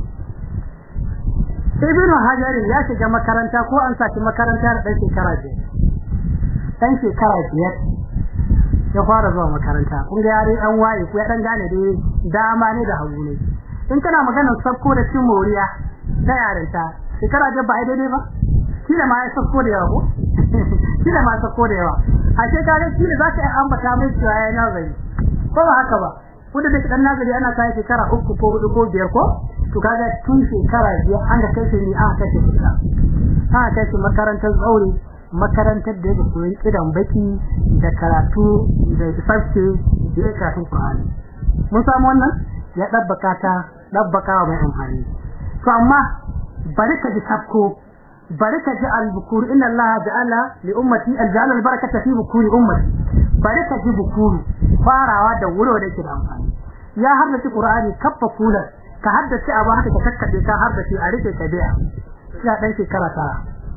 S1: Ibn Hajar ya shiga makaranta ko an saki makaranta da dan shekara biyar dan shekara biyar ya fara zuwa makaranta kun ga yare an waye ko ya dan gane dai dama ne da hagu ne in kana maganar sabko da cin moriya ta yarinta shekara da ba daidai ba kila ma ya sabko da yawa ko kila ma sabko da yawa a shekara kila za ka ambata mai cewa yayin nazari ko ba haka ba ko da dan nazari ana kai shekara uku ko hudu ko biyar ko to kaga tun shekara biyar an ga kai shi ni aka kai shi aka kai shi makarantar zauri makarantar da yake koyi kidan baki da karatu da sarki da karatu Qur'ani mun samu wannan ya dabbaka ta dabbaka mai amfani to amma bari ka ji sabko bari ka ji al-bukur inna Allah ja'ala li ummati al-ja'ala al-barakata fi bukuri ummati bari ka ji bukuru farawa da wuro da yake da amfani ya haddace Qur'ani kaffa kula ka haddace abu haka ka kakkade ka haddace a rike ka biya ya dan shekara tara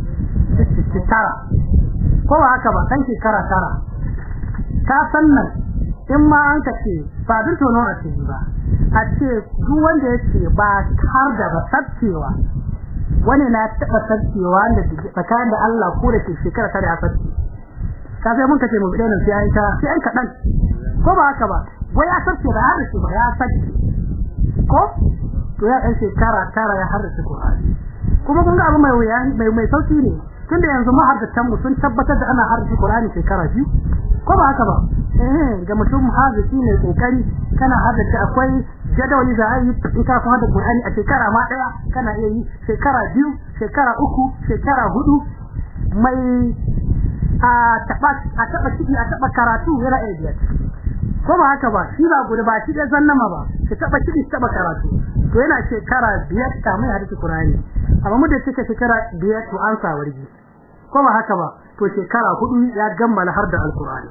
S1: tara ko haka ba dan shekara tara ka sannan in ma an kace ba duk tono a cikin ba a ce duk wanda yake ba har da ba sabcewa wani na taba sabcewa da tsakanin da Allah ko da ke shekara tara a sabce ka sai mun kace mu bidan sai an ta sai an kadan ko ba haka ba wai ya sabce da har shi ba ya sabce ko to ya dan shekara tara ya harrace Qur'ani kuma kun ga abu mai wuya mai mai sauki ne tunda yanzu mahaddatan mu sun tabbatar da ana harrace Qur'ani shekara biyu ko ba haka ba eh ga mutum hadisi ne kokari kana haddace akwai jadawali da ayi in ka fara da Qur'ani a shekara ma daya kana iya yi shekara biyu shekara uku shekara hudu mai a taba a taba ciki a taba karatu yana iya biya ko ba haka ba shi ba gudu ba shi da zannama ba shi taba ciki taba karatu to yana shekara biyar kamar hadisi Qur'ani amma mu da cike shekara biyar to an sa wargi ko ba haka ba to shekara hudu ya gammala har da alqur'ani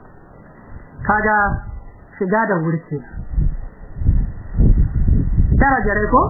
S1: kaga shiga da wurce tara jare ko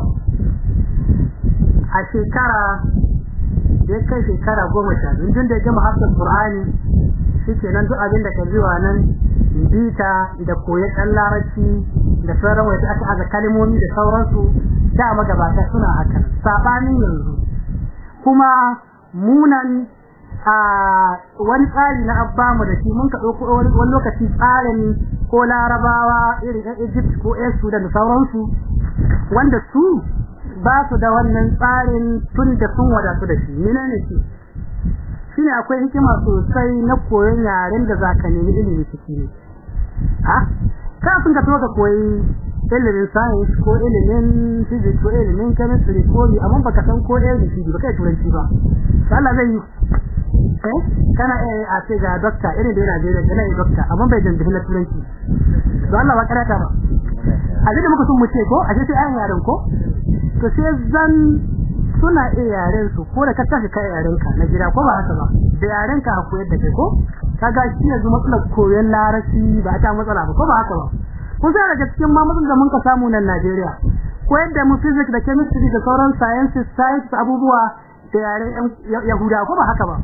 S1: a shekara da kai shekara goma sha biyu tun da ya gama hafsar qur'ani shikenan duk abin da ka jiwa nan bita da koyon dan larabci da sauran wata aka aza kalmomi da sauransu da magabata suna haka sabanin yanzu kuma munan a wani tsari na abbamu da shi mun ka dauko wani lokaci tsarin ko larabawa irin Egypt ko Sudan da sauransu wanda su ba su da wannan tsarin tun da sun wadatu da shi menene shi shine akwai hikima sosai na koyon yaren da zaka nemi ilimi ciki ne ha ka sun ka toka koyi ilimin science ko ilimin physics ko ilimin chemistry ko bi amma baka san ko ɗaya da shi ba kai turanci ba Allah zai yi eh kana eh a ce ga doctor irin da Najeriya kana yi doctor amma bai dan na turanci to Allah ba karata ba abin da muka sun mu ce ko a ce sai ayan yaren ko to sai zan suna iya yaren su ko da ka tashi kai yaren ka na gida ko ba haka ba da yaren ka a koyar da kai ko kaga shi yanzu matsalar koyon larabci ba ta matsala ba ko ba haka ba kun sai daga cikin mamudan da mun ka samu nan Najeriya koyar da mu physics da chemistry da sauran sciences science abubuwa da yaren Yahuda ko ba haka ba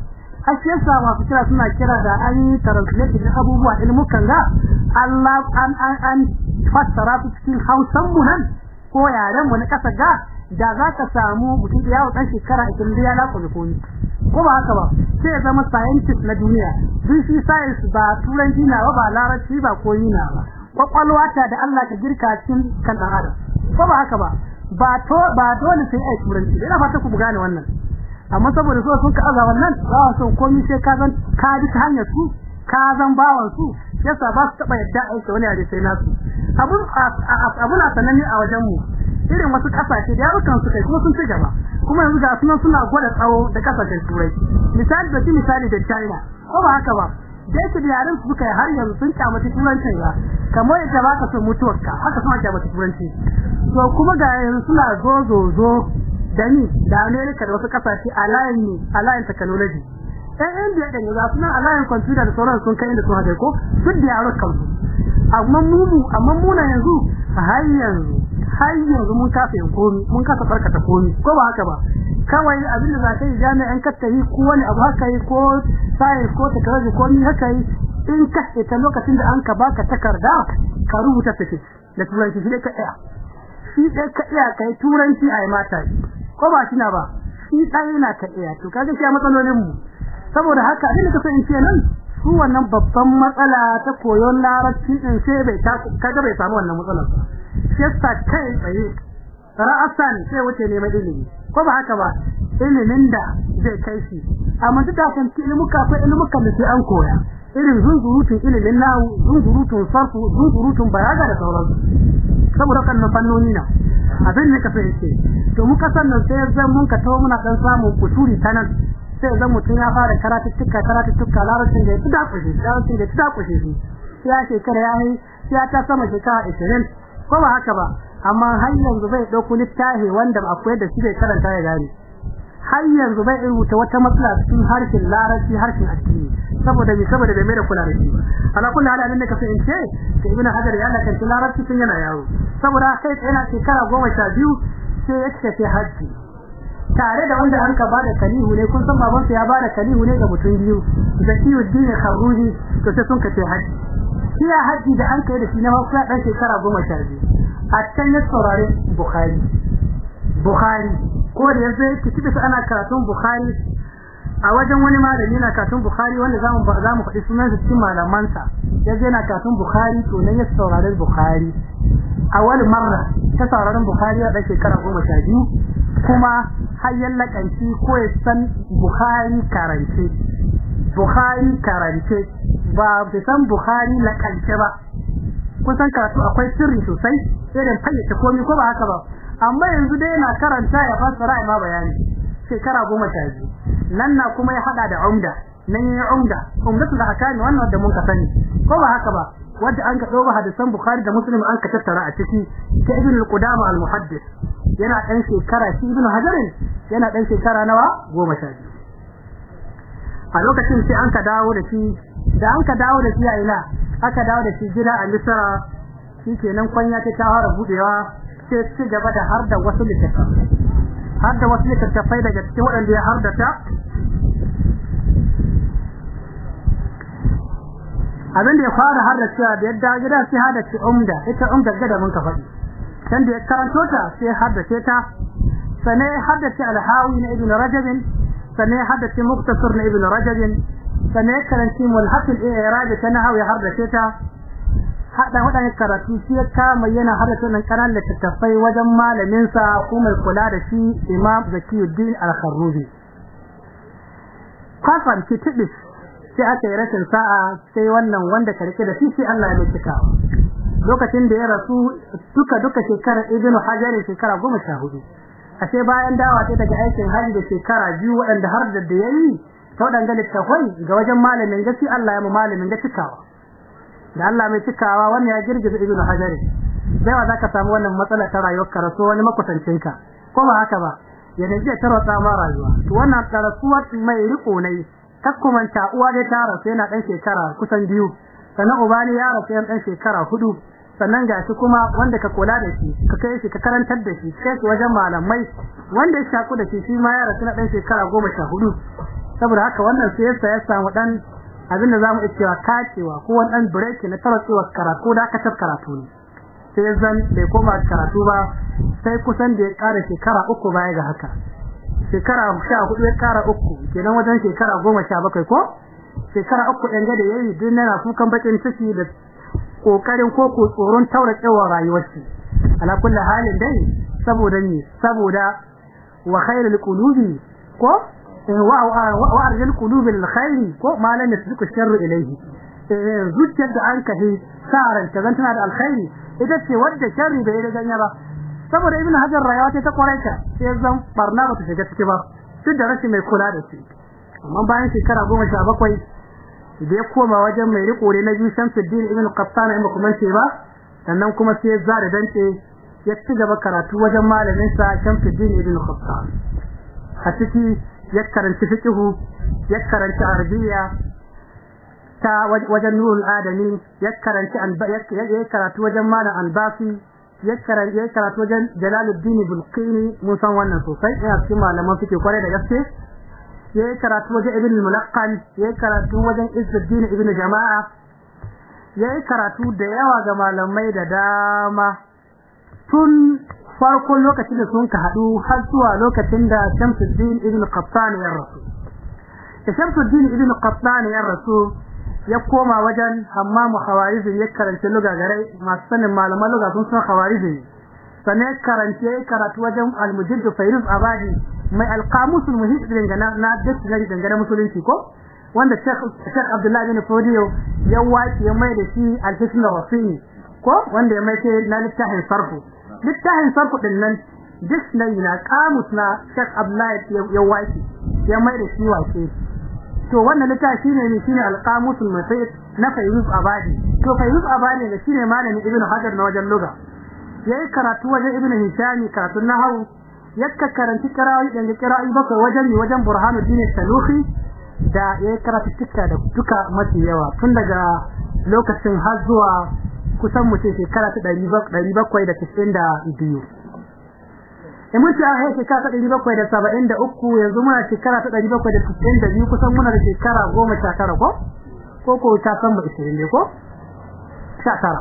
S1: ake sa masu kira suna kira da an yi translate da abubuwa ilmukan ga Allah an an an fassara su cikin Hausan mu nan ko yaren mu na kasa ga da zaka samu mutum da yawo dan shekara ashirin da ya lako ne koyi ko ba haka ba sai ya zama scientist na duniya duk shi science ba turanci na ba ba larabci ba koyi na ba kwakwalwa ta da Allah ta girka cikin kan dan adam ko ba haka ba ba to ba dole sai ai turanci ina fata ku gane wannan amma saboda so sun ka aza wannan za su komai sai ka zan ka bi ta hanyar su ka zan bawan su yasa ba su taba yadda aiki wani yare sai nasu abun abun sananne a wajen mu irin wasu kasashe da yarukan su kai kuma sun ci gaba kuma yanzu ga sunan suna gwada tsawo da kasashen turai misali da misali da China ko ba haka ba da yake da yaran su kai har yanzu sun kyamata turanci ba kamar yadda baka son mutuwarka haka suna kyamata turanci to kuma ga yanzu suna zo zo zo da ni da America da wasu kasashe alayin ne alayin technology eh India da yanzu suna alayin computer da sauran sun kai inda su haka ko duk da yarukan su amma mu amma mu na yanzu har yanzu har yanzu mun kafa komi mun kafa barkata komi ko ba haka ba kawai abin da zaka yi jami'an ka tayi ko wani abu haka yi ko sai ko technology ko ni haka yi in ka ta lokacin da an ka baka takarda ka rubuta take da turanci shi ka iya shi dai ka iya kai turanci ai mata ko ba shi na ba shi dai na ka iya to kaga shi matsalolin mu saboda haka abin da kace in ce nan su wannan babban matsala ta koyon larabci din sai bai ta kaga bai samu wannan matsalar ba yasta kai tsaye ra'asan sai wuce ne mai ilimi ko ba haka ba ilimin da zai kai shi amma duk da kan ilmuka akwai ilmukan da sai an koya irin zunzurutun ilimin nahu zunzurutun sarfu zunzurutun balaga da sauransu saboda kan fannoni na abin ne ka fahimce to muka sannan sai zan mun ka tawo muna dan samun kusuri tanan sai zan mutun ya fara karatuttuka karatuttuka larabcin da ya tuda kushe larabcin da ya tuda kushe shi ya shekara yayi ya ta sama shekara ashirin ko ba haka ba amma har yanzu bai dauko littafi wanda akwai da shi bai karanta ya gani har yanzu bai rubuta wata matsala cikin harshen larabci harshen addini saboda me saboda bai mai da kula da shi ala kullu hal abin da kace in ce sai ibnu hajar ya da kan larabci tun yana yawo saboda kai yana shekara goma sha biyu sai ya tafi haji tare da wanda an ka bada kalihu ne kun san baban sa ya bada kalihu ne ga mutum biyu Zakiyuddin Kharuji to sai sun kace haji shi ya haji da an kai da shi na mafaka dan shekara goma sha biyu a can ya saurare Bukhari Bukhari ko da yanzu kici da ana karatun Bukhari a wajen wani malami yana karatun Bukhari wanda zamu zamu faɗi sunan cikin malaman sa yaje yana karatun Bukhari to nan ya saurare Bukhari awal marra ta sauraron Bukhari a dan shekara goma sha biyu kuma hayyan lakanci ko ya san Bukhari karance Bukhari karance ba bai san Bukhari lakance ba kusan karatu akwai sirri sosai sai da fayyace komai ko ba haka ba amma yanzu dai yana karanta ya fassara ma bayani shekara goma sha biyu nan na kuma ya hada da umda nan ya umda umdatul ahkam wannan da mun ka sani ko ba haka ba wanda an ka dauka hadisan Bukhari da Muslim an ka tattara a ciki ta Ibn al-Qudama al-Muhaddith yana dan shekara shi Ibn Hajar yana dan shekara nawa goma sha biyu a lokacin sai an ka dawo da shi da an ka dawo da shi a ina aka dawo da shi gida a Misra shikenan kwanya ta fara budewa sai ci gaba da har da wasu littattafai har da wasu littattafai daga cikin waɗanda ya har da ta abin da ya fara har da cewa da yadda gida sai har da ci umda ita umda gada mun ka faɗi dan da ya karanto ta sai har da ta sanai har da al-Hawi na Ibn Rajab sanai har da Mukhtasar na Ibn Rajab sanai karanci mulhaq al-i'rab ta nahawi har da ta hada wadannan karatu shi ya kama yana har da nan karan da tattafai wajen malamin sa kuma kula da shi Imam Zakiyuddin Al-Kharuji kafan kitibis sai aka yi rashin sa'a sai wannan wanda karke da shi sai Allah ya mika lokacin da ya rasu duka duka shekarar Ibn Hajar shekara goma sha hudu ashe bayan dawa ta daga aikin haji da shekara biyu waɗanda har da yayi ta wadanda littafai ga wajen malamin gaci Allah ya mu malamin ga cikawa da Allah mai cikawa wannan ya girgiza Ibn Hajar sai wa zaka samu wannan matsala ta rayuwar ka raso wani makusancinka ko ba haka ba ya dace tarwata ma rayuwa to wannan karasuwar mai riko ne takkumanta uwa da ta rasu yana dan shekara kusan biyu sannan ubani ya rasu yana dan shekara hudu sannan ga shi kuma wanda ka kula da shi ka kai shi ka karantar da shi kai wajen malamai wanda ya shaku da shi shi ma ya rasu na dan shekara goma sha hudu saboda haka wannan sai yasa ya samu dan abinda zamu iya cewa kacewa ko wani dan break na tarotsewa karatu da aka karatu ne sai zan bai koma karatu ba sai kusan da ya kara shekara uku baya ga haka shekara sha hudu ya kara uku kenan wajen shekara goma sha bakwai ko shekara uku ɗan gada yayi din yana kukan bakin ciki da kokarin ko ko tsoron tauracewa rayuwar shi ala kulli halin dai saboda ni saboda wa khairul qulubi ko wa wa arjul qulubi lil khairi ko ma lan yasbiqu sharru ilayhi zuciyar da an kahi saran ta zantana da alkhairi ita ce wadda sharri bai da ganya ba saboda ibn hajar rayuwa ta kwaraita sai zan barna ba ta shiga ciki ba duk da rashin mai kula da shi amma bayan shekara goma sha bakwai da ya koma wajen mai riko ne na biyu Shamsuddin ibn Qattan in kuma ce ba sannan kuma sai zare dante ya ci gaba karatu wajen malamin sa Shamsuddin ibn Qattan a ciki ya karanta fiqh ya karanta arabiya ta wajen nurul adami ya karanta ya karatu wajen malam albasi ya karanta ya karatu wajen Jalaluddin Bulqini mun san wannan sosai ina cikin malaman fiqh kware da gaske yayi karatu wajen Ibn al-Mulaqqan yayi karatu wajen Izzuddin ibn Jama'a yayi karatu da yawa ga malamai da dama tun farkon lokacin da sun ka hadu har zuwa lokacin da Shamsuddin ibn Qattan ya rasu Shamsuddin ibn Qattan ya rasu ya koma wajen Hammam Khawarizmi ya karanta lugha gare masu sanin malaman lugha sun san Khawarizmi sannan karance karatu wajen Al-Mujaddid Fayruz Abadi mai alqamusul muhit dangana na dictionary dangana musulunci ko wanda Sheikh Sheikh Abdullah bin Fodiyo ya waki ya mai da shi al-Hisn al-Wasini ko wanda ya mai ce na littafin sarfu littafin sarfu din nan dictionary na qamus na Sheikh Abdullah ya waki ya mai da shi wake to wannan littafi shine ne shine al-qamusul muhit na Fayruz Abadi to Fayruz Abadi ne shine malamin Ibn Hajar na wajen lugha yayi karatu wajen Ibn Hisham karatu nahwu yakka karanti kirawi da kirawi baka wajen ne wajen Burhanuddin Saluhi da yayi karatu tikka da duka mafi yawa tun daga lokacin har zuwa kusan mutum shekara ta ɗari bakwai da tis'in da biyu in mutum ya haike shekara ta ɗari bakwai da saba'in da uku yanzu muna shekara ta ɗari bakwai da tis'in da biyu kusan muna da shekara goma sha tara ko ko ko ta san ba ishirin ne ko sha tara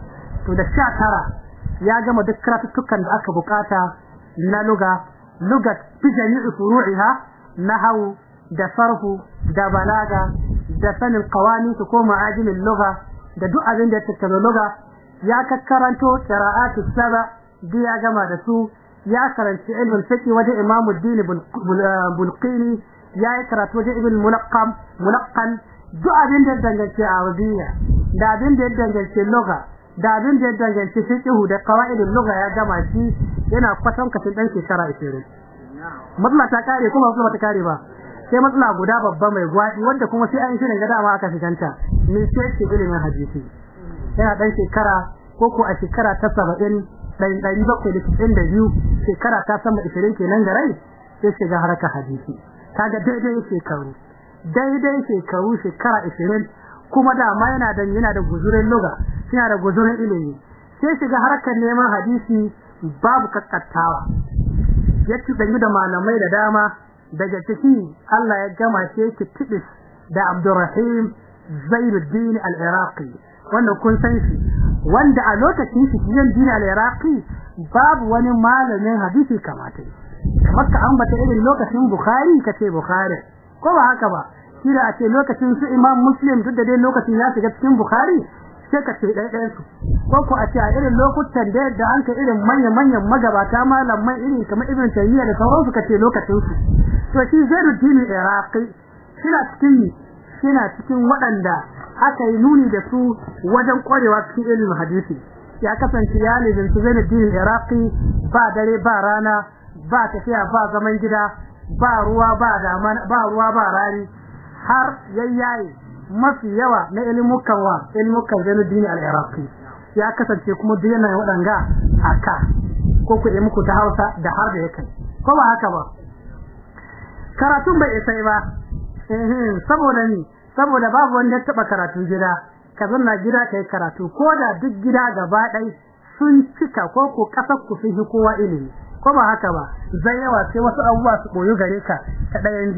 S1: to da sha tara ya gama duk karatukan da aka bukata na lugha lugha fi jami'i furu'iha nahwu da sarfu da balaga da sanin qawani su ko ma'ajin lugha da duk abin da ya tattara lugha ya kakkaranto qira'atu saba da ya gama da su ya karanci ilmin fiqh wajen Imam ad-Din Bulqini ya yi karatu wajen Ibn Mulaqqam Mulaqqan duk abin da danganci Arabiya da abin da danganci lugha da abin da danganci fiqh da qawaidul lugha ya gama shi yana kwatan kafin dan shekara ishirin matsala ta kare kuma kuma ta kare ba sai matsala guda babba mai gwadi wanda kuma sai an shirin gada ma aka fitanta ne sai ce ilimin hadisi yana dan shekara ko ko a shekara ta saba'in dan ɗari bakwai da sittin da biyu shekara ta sama ishirin kenan ga rai sai shiga harkar hadisi kaga daidai shekaru daidai shekaru shekara ishirin kuma da ma yana da yana da guzurin lugha yana da guzurin ilimi sai shiga harkar neman hadisi babu kakkattawa yace dangi da malamai da dama daga ciki Allah ya gama shi kitibis da Abdurrahim Zainuddin al-Iraqi wannan kun san shi wanda a lokacin shi Zainuddin al-Iraqi babu wani malamin hadisi kamata kamar ka ambata irin lokacin Bukhari kace Bukhari ko ba haka ba kira a ce lokacin su Imam Muslim duk da dai lokacin ya shiga cikin Bukhari sai ka ce dai dai su ko ko a ce a irin lokutan da da an ka irin manyan manyan magabata malaman irin kamar Ibn Taymiyyah da sauransu ka ce lokacin su to shi Zainuddin al-Iraqi shina cikin shina cikin waɗanda aka yi nuni da su wajen ƙwarewa cikin ilimin hadisi ya kasance ya lizinci Zainuddin al-Iraqi ba dare ba rana ba tafiya ba zaman gida ba ruwa ba damana ba ruwa ba rani har yayyaye mafi yawa na ilmukan wa ilmukan Zainuddin al-Iraqi ya kasance kuma duk yana wadanga aka ko ku yi muku ta Hausa da har da yake ko ba haka ba karatun bai isai ba eh saboda ni saboda babu wanda ya taba karatu gida ka zanna gida kai karatu ko da duk gida gaba dai sun cika ko ko kasar ku sun kowa ilimi ko ba haka ba zai yawa sai wasu abubuwa su boyo gare ka ta dayan biyu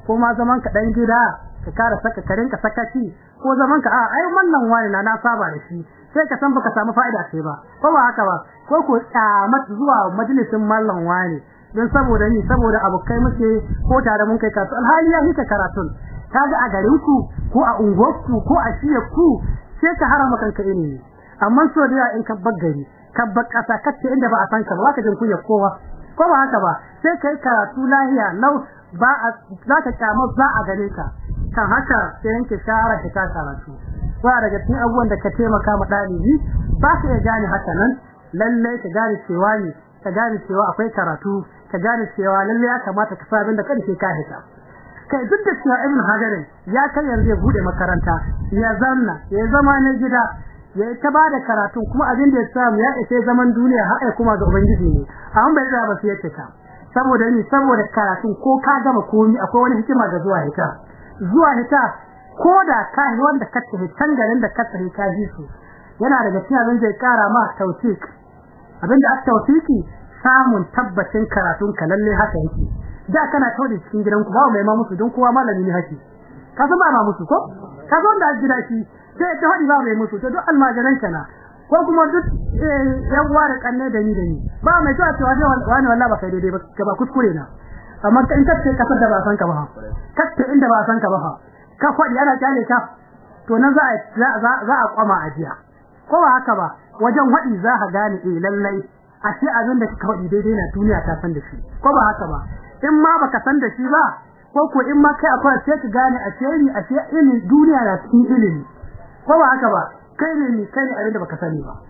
S1: ko ma zaman ka dan gida ka kara saka karin ka sakaci ko zaman ka a ai wannan wani na na saba da shi sai ka san baka samu fa'ida sai ba ko ba haka ba ko ko mat zuwa majalisin mallan wani don saboda ni saboda abokai muke ko tare mun kai karatu alhali ya nika karatun kaga a garin ku ko a unguwarku ko a shiyar ku sai ka harama kanka ilimi amma so da in ka baggari ka bakkasa kace inda ba a san ka ba ka jin kunya kowa ko ba haka ba sai kai karatu lahiya lau ba za ka kyamar za a gare ka kan haka sai yanke shara ka ka karatu ba daga cikin abubuwan da ka taimaka ma dalibi ba ka iya gane haka nan lalle ka gane cewa ne ka gane cewa akwai karatu ka gane cewa lalle ya kamata ka sabin da kanke ka hita kai duk da cewa Ibn Hajar ya kai yanzu ya bude makaranta ya zanna ya zama ne gida ya ta bada karatu kuma abin da ya samu ya ishe zaman duniya har kuma ga ubangiji ne amma bai da ba sai yake ka saboda ni saboda karatu ko ka gama komai akwai wani hikima ga zuwa hita zuwa hita ko da ka yi wanda ka tafi tangarin da ka tafi ka ji su yana daga cikin abin da ya kara ma tawfik abinda aka tawfiki samun tabbacin karatun ka lalle haka yake da kana tauri cikin gidanku ba mai ma musu don kowa malami ne haki ka san ba ma musu ko ka zo da gida shi sai ta hadi ba mai musu to duk almajiran kana ko kuma duk yan uwa da kanne da ni da ni ba mai zuwa cewa wani wallahi ba kai daidai ba ba kuskure na amma in ka ce kasar da ba san ka ba kace inda ba san ka ba ka fadi ana kyale ka to nan za a za a kwama ajiya ko ba haka ba wajen wadi za ka gane eh lallai ashe abin da kika wadi daidai na duniya ta san da shi ko ba haka ba in ma baka san da shi ba ko ko in ma kai akwai sai ka gane ashe ni ashe ilimin duniya na cikin ilimi ko ba haka ba kai ne ni kai ne abin da baka sani ba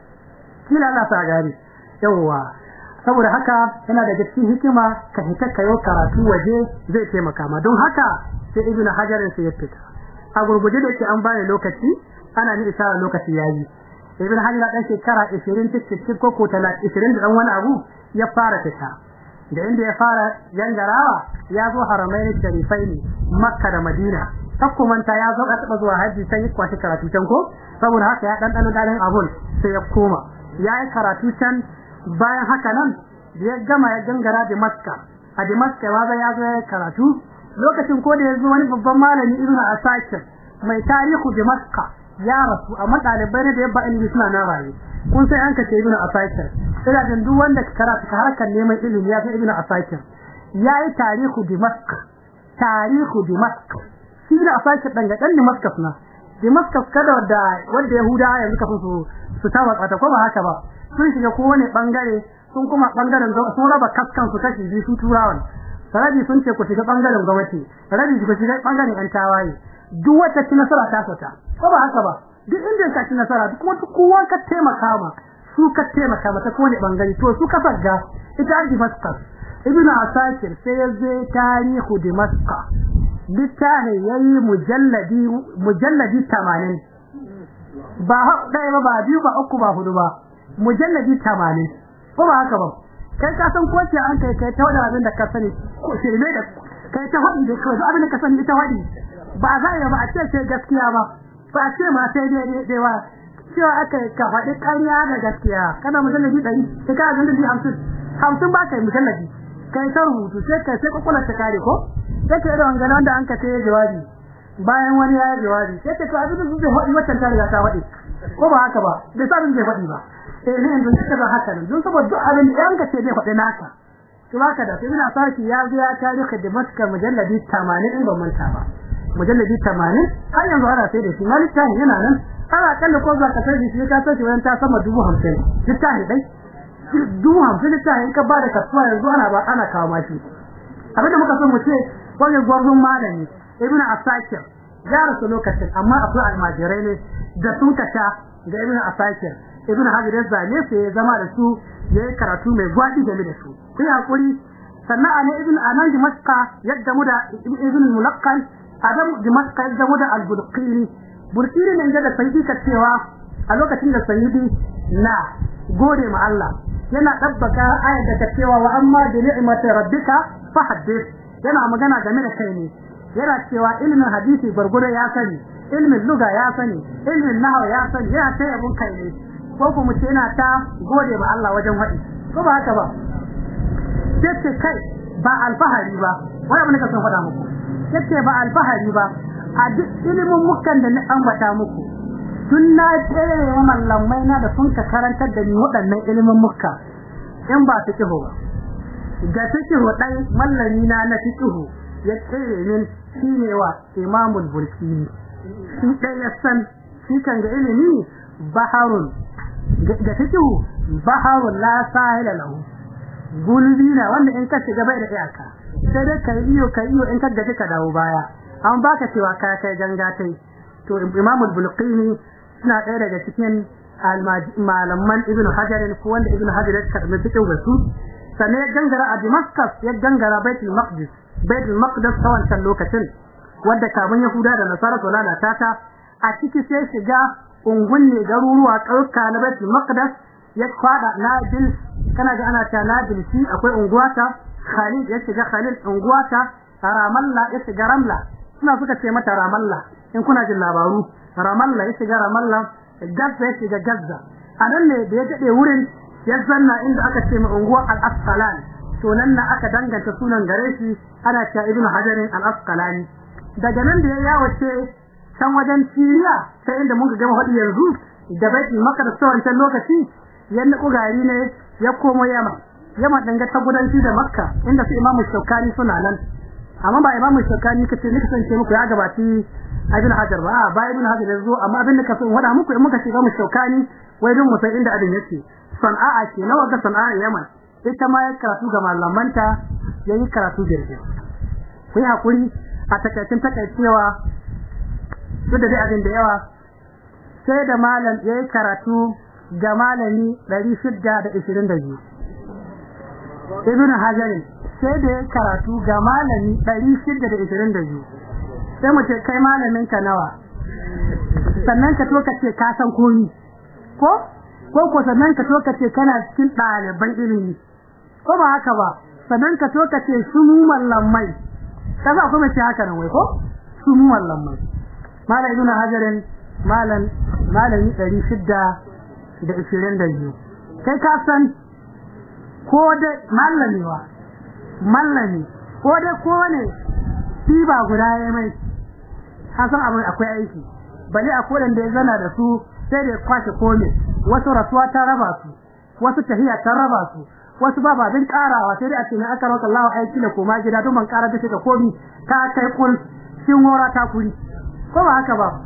S1: kila Allah ta gane yawa saboda haka yana da cikin hikima ka hita kayo karatu waje zai taimaka ma don haka sai Ibn Hajar sai ya fita a gurguje da yake an bani lokaci ana ni isharar lokaci yayi Ibn Hajar dan shekara ishirin cikin ko ko talatin ishirin da dan wani abu ya fara fita da inda ya fara yangarawa ya zo haramain sharifaini Makka da Madina takkumanta ya zo a taba zuwa haji sai ya kwashi karatu can ko saboda haka ya dan dan dalin abun sai ya koma yayi karatu can bayan haka nan da ya gama ya gangara da Makka a da Makka ba ya zo ya karatu lokacin ko da ya zo wani babban malami Ibn Asakir mai tarihu da Makka ya rasu amma dalibai da yabba ilimi suna na raye kun sai an kace Ibn Asakir sai da duk wanda ka karatu ka harkar neman ilimi ya san Ibn Asakir yayi tarihu Damascus tarihu Damascus shi da Asakir dan gadan Damascus na Damascus kada da wanda Yahuda yanzu kafin su su tawa ta ko ba haka ba sun shiga kowane bangare sun kuma bangaren sun raba kaskan su kashi biyu su turawan rabi sun ce ku shiga bangaren gwamnati rabi ku shiga bangaren an tawaye duk wata ci nasara ta sata ko ba haka ba duk inda ka ci nasara kuma duk kowa ka taimaka ma su ka taimaka mata kowane bangare to su ka farga ita Damascus Ibn Asakir sai ya je tarihu Damascus littafi yayi mujalladi mujalladi tamanin ba dai ba ba biyu ba uku ba hudu ba mujalladi tamanin ko ba haka ba kai ka san ko ce an kai kai ta wada abin da ka sani ko shirme da kai ta hadi da kai abin da ka sani ita hadi ba za ya ba a ce sai gaskiya ba ba a ce ma sai dai dai ba cewa aka ka faɗi ƙarya da gaskiya kana mujalladi ɗari sai ka mujalladi hamsin hamsin ba kai mujalladi kai ta rubutu sai kai sai kokola ta kare ko sai kai da wangana wanda an ka sai jawabi bayan wani ya jawabi sai ka to abin da zai faɗi wannan ta riga ta faɗi ko ba haka ba da sabin zai faɗi ba eh ne yanzu kika ba haka don saboda duk abin da yanka ce zai faɗi naka to haka da sai ina sarki ya zo ya tarihi da maska mujalladi tamanin in ban manta ba mujalladi tamanin har yanzu ana sai da shi malikan yana nan ana kalla ko za ka sai shi ka sai wannan ta sama dubu hamsin littafi dai dubu hamsin littafi ka ba da kasuwa yanzu ana ba ana kawo mashi abin da muka so mu ce wani gwarzon malami Ibn Asakir ya rasu lokacin amma akwai almajirai ne da sun kasha ga Ibn Asakir Ibn Hajar ya zane sai ya zama da su yayin karatu mai gwadi game da su ku hakuri sannan ana Ibn Anan Damascus yadda mu da Ibn Mulaqqan Adam Damascus yadda mu da Al-Bulqini Bulqini ne da sai ka cewa a lokacin da sayyidi na gode ma Allah yana dabbaka ayat da ta cewa wa amma bi ni'mati rabbika fahaddith yana magana game da kai ne yana cewa ilmin hadisi gurgure ya sani ilmin lugha ya sani ilmin nahwu ya sani yana sai abun kai ne ko kuma ce yana ta gode ma Allah wajen wadi ko ba haka ba sai kai ba alfahari ba wai abin da ka san faɗa muku yace ba alfahari ba a duk ilimin mukan da ni ambata muku tun na tsere wa mallamai na da sun ka karantar da ni waɗannan ilimin mukka in ba su kiho ba ga fiqhu dai mallami na na fiqhu ya tsere min shine wa Imamul Burkini shi dai ya san shi kan ga ilimi baharun ga fiqhu baharun la sahila lahu gulbi na wanda in ka shiga bai da iyaka sai dai kai iyo kai iyo in ka gaji ka dawo baya an baka cewa ka kai gangatai to Imamul Burkini suna ɗaya daga cikin malaman Ibn Hajar ko wanda Ibn Hajar ya karbi fiqhu da su sannan ya gangara a Damascus ya gangara Baitul Maqdis Baitul Maqdis ta wancan lokacin wanda kamun Yahuda da Nasara to lalata ta a ciki sai shiga ungunne garuruwa kauka na Baitul Maqdis ya kwada Nabil kana ga ana ta Nabil shi akwai unguwata Khalid ya shiga Khalid unguwata Ramallah ya shiga Ramla suna suka ce mata Ramallah in kuna jin labaru Ramallah ya shiga Ramallah Gaza ya shiga Gaza anan ne da ya dade wurin ya zanna inda aka ce ma unguwar al-Asqalani to nan na aka danganta sunan gare shi ana cewa Ibn Hajar al-Asqalani daga nan da ya yawace can wajen Syria sai inda mun ga gama hadi yanzu da Baitul Maqdis ta wancan lokaci yanda kugari ne ya komo Yaman Yaman danga ta gudanci da Makka inda su Imam Shawkani suna nan amma ba Imam Shawkani kace ne kasance muku ya gabati Ibn Hajar ba ba Ibn Hajar yazo amma abin da ka so wada muku in muka shiga mu Shawkani wai don mu san inda abin yake Sana'a ce nawa ga sana'a Yaman ita ma ya karatu ga mallamanta yayi karatu jirgi ku yi hakuri a takaicin takaicewa duk da abin da yawa sai da malam yayi karatu ga malami ɗari shida da ishirin da biyu Ibn Hajar sai da yayi karatu ga malami ɗari shida da ishirin da biyu sai mu ce kai malamin ka nawa sannan ka to ka ce ka san koyi ko ko ko sannan ka to kace kana cikin ɗaliban ilimi ko ba haka ba sannan ka to kace su mu mallamai kaza kuma ce haka nan wai ko su mu mallamai malam Ibn Hajarin malam malami ɗari shida da ishirin da biyu kai ka san ko da mallami wa mallami ko da ko ne tiba guda yayi mai hasan abin akwai aiki bale akwai wanda ya zana da su sai da kwashe kome wasu rasuwa ta raba su wasu tahiya ta raba su wasu ba babin karawa sai dai a cikin aka roƙa Allah aiki da koma gida don ban kara da take komi ta kai kul shin wora ta kuri ko ba haka ba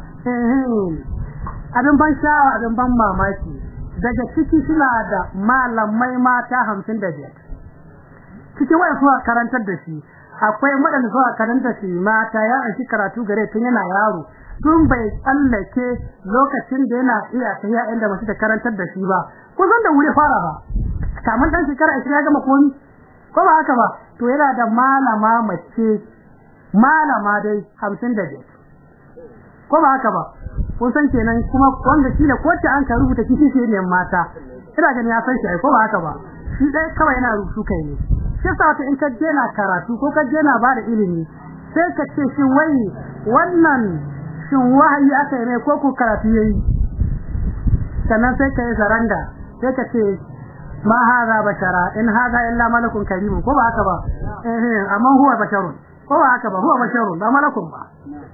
S1: eh abin ban sha'awa abin ban mamaki daga ciki suna da malamai mata hamsin da biyar cikin waya suka karantar da shi akwai madanda suka karanta shi mata ya an shi karatu gare tun yana yaro tun bai tsallake lokacin da yana iya tafiya inda mace ta karantar da shi ba ko zan da wuri fara ba kamar dan shekara ashirin ya gama komi ko ba haka ba to yana da malama mace malama dai hamsin da biyar ko ba haka ba kun san kenan kuma wanda shi da kowace an ka rubuta kishi shi ne mata ina ganin ya san shi ko ba haka ba shi dai kawai yana rubutu kai ne shi yasa wata in ka je na karatu ko ka je na ba da ilimi sai ka ce shi wai wannan shin wahayi aka yi mai ko ku karatu yayi sannan sai kai zaranda sai ka ce ma hada bashara in hada illa malakun karim ko ba haka ba eh amma huwa basharun ko ba haka ba huwa basharun ba malakun ba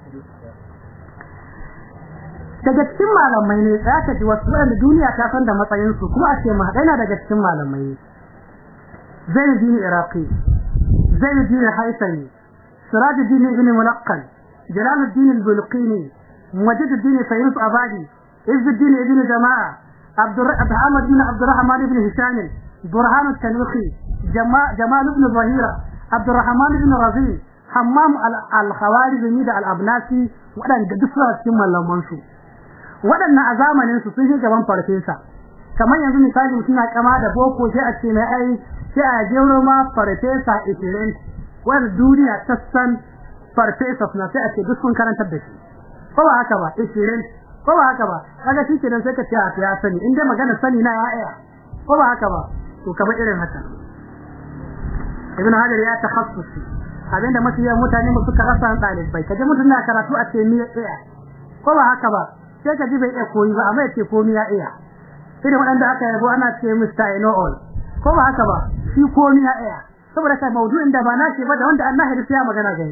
S1: daga cikin malamai ne zaka ji wasu da duniya ta san da matsayin su kuma a ce ma yana daga cikin malamai Zainuddin Iraqi Zainuddin Haythami Sirajuddin ibn Mulaqqan جلال الدين البلقيني مجد الدين فيروز أبادي عز الدين ابن جماعة عبد الرحمن بن عبد الرحمن بن هشام برهان التنوخي جمال, جمال بن ظهيرة عبد الرحمن بن رزين حمام الخوارج ميد الأبناسي ودن دسوا cikin mallaman su wadannan a zamanin su sun shiga ban farfesa kamar yanzu misali mutum na kama da boko sai a ce mai ai sai a jero ma farfesa ishirin wanda duniya ta san farfesa na sai a ce duk sun karantar da shi ko ba haka ba ishirin ko ba haka ba kaga shi kenan sai ka ce a ya sani inda magana sani na ya aya ko ba haka ba to kamar irin haka Ibn Hajar ya takhassusi abinda mafi yawan mutane mu suka rasa dalibai kaje mutun na karatu a ce ni ya iya ko ba haka ba sai ka ji bai iya koyi ba amma yace komai ya iya idan wadanda aka yabo ana ce Mister I know all ko ba haka ba shi komai ya iya saboda kai maudu'in da ba na ce ba da wanda Allah ya rufiya magana gani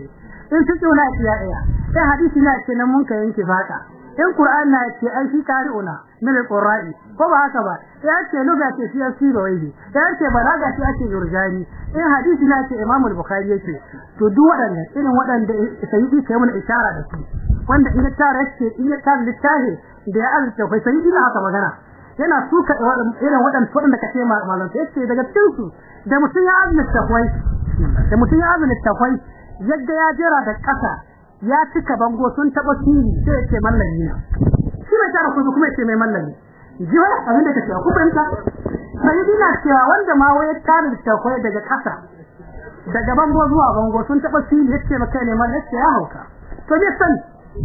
S1: in fiqh na ce ya iya sai hadisi na ce nan mun ka yanke faka in Qur'an na ce ai shi qari'una min al-qurra'i ko ba haka ba ya ce lugha ce shi asiri wai ya ce balaga ce ake yurjani in hadisi na ce Imam al-Bukhari yake to duk wadannan irin wadanda sayyidi kai mun isharar da su wanda in ta rashe in ta littafi da ya azurta kai sayyidi na haka magana yana suka irin wadannan wadanda kace malam sai ce daga cikin su da mutun ya azurta kai da mutun ya azurta kai yadda ya jira da kasa ya cika bango sun taba siri sai ce mallami ne shi bai tara kuma kuma ce mai mallami jiwa abin da kace ku fahimta sai dina cewa wanda ma waye tare da takwai daga kasa daga bango zuwa bango sun taba siri yace maka ne mallami yace ya hauka to ne sani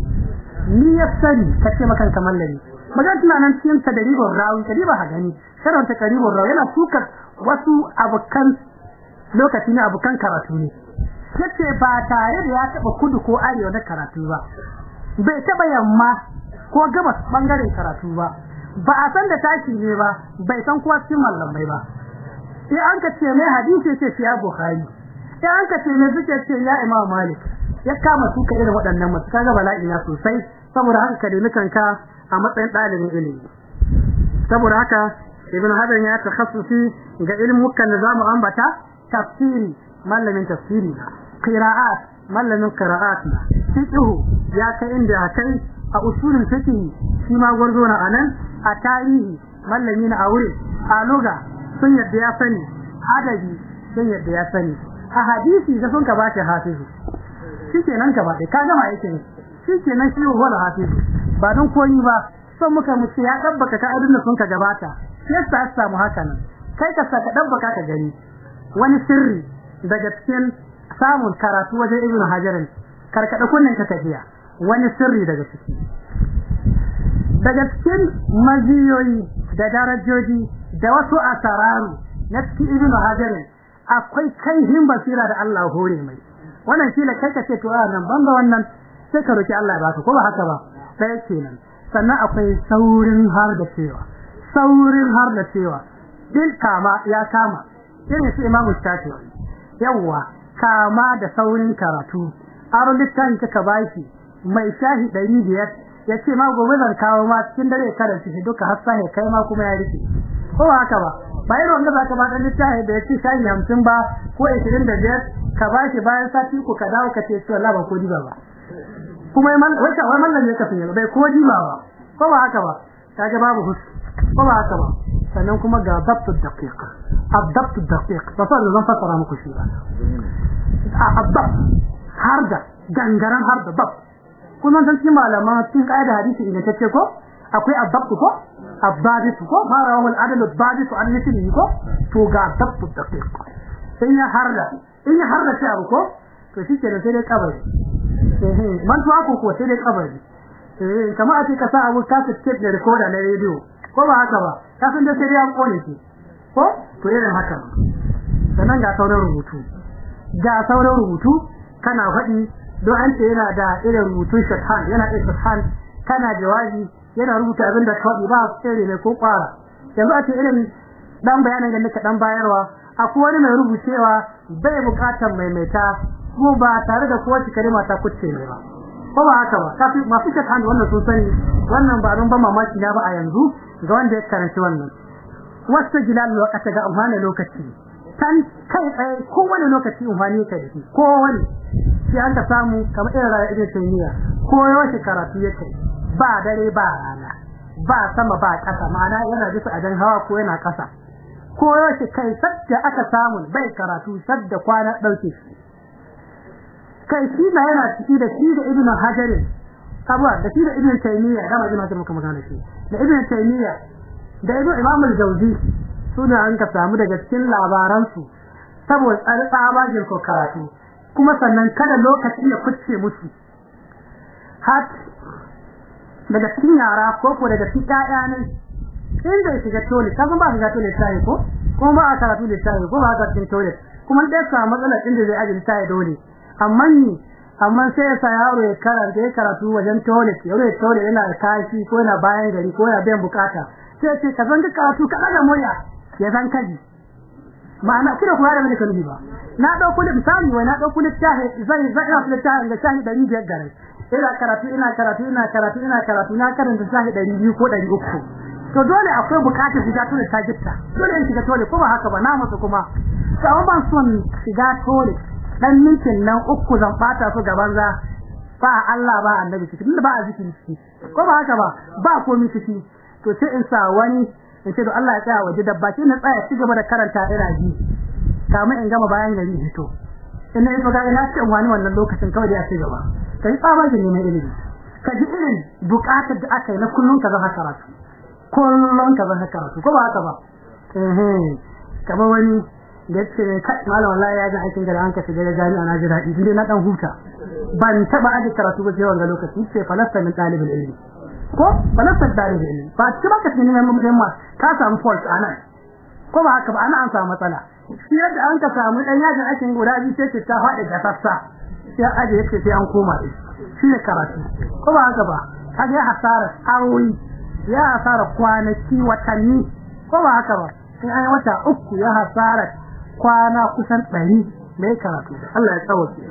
S1: ni ya sani kace maka kan mallami magan tunanan cikin tadaribur rawi kadiba ha gani sharon ta karibur rawi yana sukar wasu abukan lokaci ne abukan karatu ne yace ba tare da ya taba kudu ko arewa na karatu ba bai taba yamma ko gabas bangaren karatu ba ba a san da tashi ne ba bai san kuwa cikin mallamai ba sai an ka ce mai hadisi ce ya Bukhari sai an ka ce mai suke ce ya Imam Malik ya kama su ka irin waɗannan masu kaga bala'i na sosai saboda haka ka demi kanka a matsayin ɗalibin ilimi saboda haka Ibn Hajar ya takhassusi ga ilmukan da zamu ambata tafsiri mallamin tafsiri qira'at mallamin qira'at fiqh ya kai inda kai a usulul fiqh shi ma gwarzo na anan a tarihi mallami na aure a lugha sun yadda ya sani adabi sun yadda ya sani a hadisi da sun ka bace hafizu shikenan ka ba dai ka gama yake shikenan shi wala hafizu ba don koyi ba son muka muce ya dabbaka ka adun da sun ka gabata yasa ya samu haka nan kai ka saka dabbaka ka gani wani sirri daga cikin samun karatu wajen Ibn Hajar karkada kunnen ka tafiya wani sirri daga ciki daga cikin maziyoyi da darajoji da wasu asararu na cikin Ibn Hajar akwai kaihin basira da Allah hore mai wannan shi la kai ka ce to a nan banda wannan sai ka roki Allah ya baka ko ba haka ba sai kenan sannan akwai saurin har da cewa saurin har da cewa din kama ya kama irin su Imam Shafi'i yawa kama da saurin karatu aro littafin kaka baki mai shahi ɗari biyar yace ma gobe zan kawo ma cikin dare karanta shi duka har sai kai ma kuma ya rike ko haka ba bai wanda zaka ba dan littafi da yace shahi hamsin ba ko ashirin da biyar ka bashi bayan sati ku ka dawo ka ce to Allah ba ko diba ba kuma man wata wai mallan ne ka fiye bai ko diba ba ko ba haka ba kaga babu hus ko ba haka ba sannan kuma ga dabtu daqiq الضبط الدقيق فصار zan fasara muku shi ba الضبط harda gangaran harda dab kuma dan cikin malama cikin kaida hadisi ne tace ko akwai الضبط ko الضابط ko ma rawahu al-adl al-dabit an yati ko to ga الضبط الدقيق in ya harda in ya harda shi abu ko to shi ke da sai dai kabari eh man to ako ko sai dai kabari eh kamar a ce ka sa abu ka tape da recorder na radio ko ba haka ba ka san da sai dai an kone shi ko to irin haka sannan ga sauran rubutu ga sauran rubutu kana faɗi don an ce yana da irin rubutun shatan yana da shatan kana jawabi yana rubuta abin da kawai ba tsere ne ko kwara yanzu a ce irin dan bayanan da nika dan bayarwa akwai wani mai rubucewa bai bukatar maimaita ko ba tare da kowace kalma ta kuce ne ba ko ba haka ba kafi masu shatan wannan sun sani wannan ba don ba mamaki na ba a yanzu ga wanda ya karanci wannan wasu gilal lokaci ga amfani lokaci tan kai tsaye kowane lokaci amfani ka dace kowane shi an ka samu kamar irin rayuwar Ibn Taymiyyah ko yawan karatu yake ba dare ba rana ba sama ba kasa ma'ana yana bisa adan hawa ko yana kasa ko yawan kai sadda aka samu bai karatu sadda kwana dauke shi kai shi na yana ciki da shi da Ibn Hajar sabuwa da shi da Ibn Taymiyyah da Ibn Hajar muka magana shi da Ibn Taymiyyah da Ibn Imam al-Jawzi suna an ka samu daga cikin labaran su saboda tsabajin ko karatu kuma sannan kada lokaci ya kucce musu har daga cikin yara ko ko daga cikin ƴaƴa ne inda shiga tole kaga ba shiga tole sai ko kuma ba a karatu da sai ko ba ka cikin tole kuma dai sa matsala inda zai aje sai dole amma ni amma sai ya sa yaro ya karanta ya karatu wajen tole yaro ya tole yana da kashi ko yana bayan gari ko yana bayan bukata sai ce ka zan karatu ka daga moya ya zan kaji ma'ana kida ku da mene kalbi ba na dauko da misali wai na dauko littafi zai zai ina littafi da shahi ɗari biyar gare ina karatu ina karatu ina karatu ina karatu na karanta shahi ɗari biyu ko ɗari uku to dole akwai bukatar shiga tole ta gitta dole in shiga tole ko ba haka ba na musu kuma sai ban son shiga tole dan mintin nan uku zan bata su gaban za ba Allah ba annabi cikin ba a zikiri ciki ko ba haka ba ba komai ciki to sai in sa wani in ce to Allah ya tsaya waje dabba shi na tsaya ci gaba da karanta ina ji kamar in gama bayan gari hito in na iso ga ina ce wani wannan lokacin kawai da ya ci gaba kai tsaba ji ne ilimi ka ji irin bukatar da aka yi na kullun ka zama karatu kullun ka zama karatu ko ba haka ba eh kamar wani da ce kai malam wallahi ya ji aikin da an ka shiga da jami'a na ji daɗi inda na dan huta ban taba aje karatu ba sai wannan lokaci ce falasta min talibul ilmi ko falasta talibul ilmi ba ci ba ka tuni mai mutum ka samu fault anan ko ba haka ba ana an samu matsala shi yadda an ka samu dan yajin aikin guda biyu sai ta faɗi da sassa sai aje yake sai an koma shi ne karatu ko ba haka ba kaga ya hasara awoyi ya hasara kwanaki watanni ko ba haka ba sai an wata uku ya hasara kwana kusan ɗari mai karatu Allah ya tsawace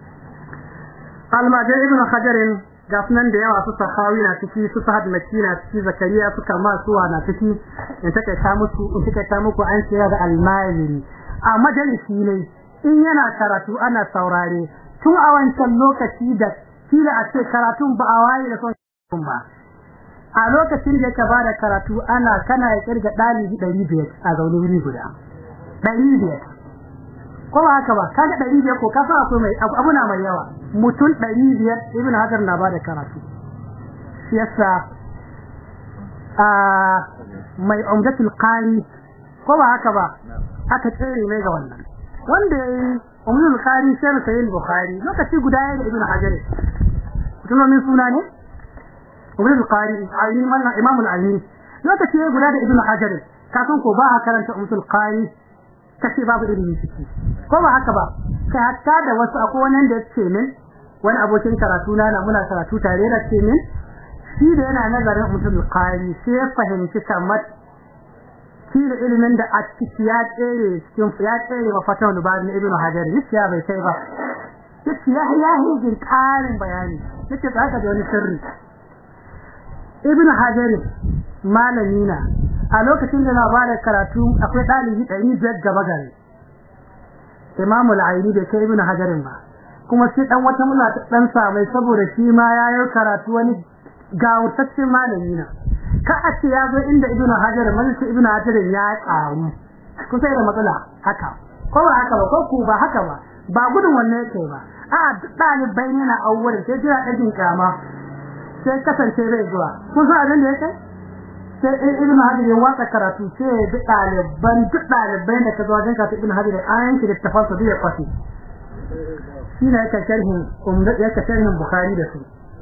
S1: almajin ibn hajarin gafnan da yawa su sahawi na ciki su sahad makina ciki zakariya su kama suwa na ciki in take ta musu in take ta muku an tsira da almajiri a majalisi ne in yana karatu ana saurare tun a wancan lokaci da kila a ce karatun ba a waye da son ba a lokacin da yake bada karatu ana kana ya kirga dalibi ɗari biyar a zaune wuri guda ɗari biyar ko ba haka ba kaga ɗari biyar ko ka san akwai mai abu na mai yawa mutum ɗari biyar ibn hajar na bada karatu shi yasa a mai umdatul qari ko ba haka ba aka tsere mai ga wannan wanda yayi umdatul qari sai sai bukhari lokaci guda yayi da ibn hajar mutum min suna ne umdatul qari ayi man imam al-aini lokaci guda da ibn hajar ka san ko ba a karanta umdatul qari kace babu ilimi ciki ko ba haka ba kai hatta da wasu akwai wani da yake min wani abokin karatu na muna karatu tare da ce min shi da yana nazarin mutum qari sai ya fahimci kamar shi da ilimin da a ciki ya tsere cikin ya tsere wa fatawul bani ibnu hajar ya bai kai ba yace ya ya hijin karin bayani yace da haka da wani sirri ibnu hajar malami na a lokacin da na bada karatu akwai dalibi ɗari biyar gaba gare Imam al-Aini da kai Ibn Hajar ba kuma sai dan wata mulla ta dan samai saboda shi ma yayin karatu wani gawurtaccen malami na ka a ce ya zo inda Ibn Hajar malaka Ibn Hajar ya karu ku sai da matsala haka ko ba haka ba ko ku ba haka ba ba gudun wannan yake ba a dalibai ne na awwal sai jira dajin kama sai kasance bai zuwa kun san abin da yake sai ibn hajar ya waka karatu sai da daliban duk dalibai da kazo wajen karatu ibn hajar ayan shi da tafsir da kwafi shi ne yake sharhin umda yake sharhin bukhari da su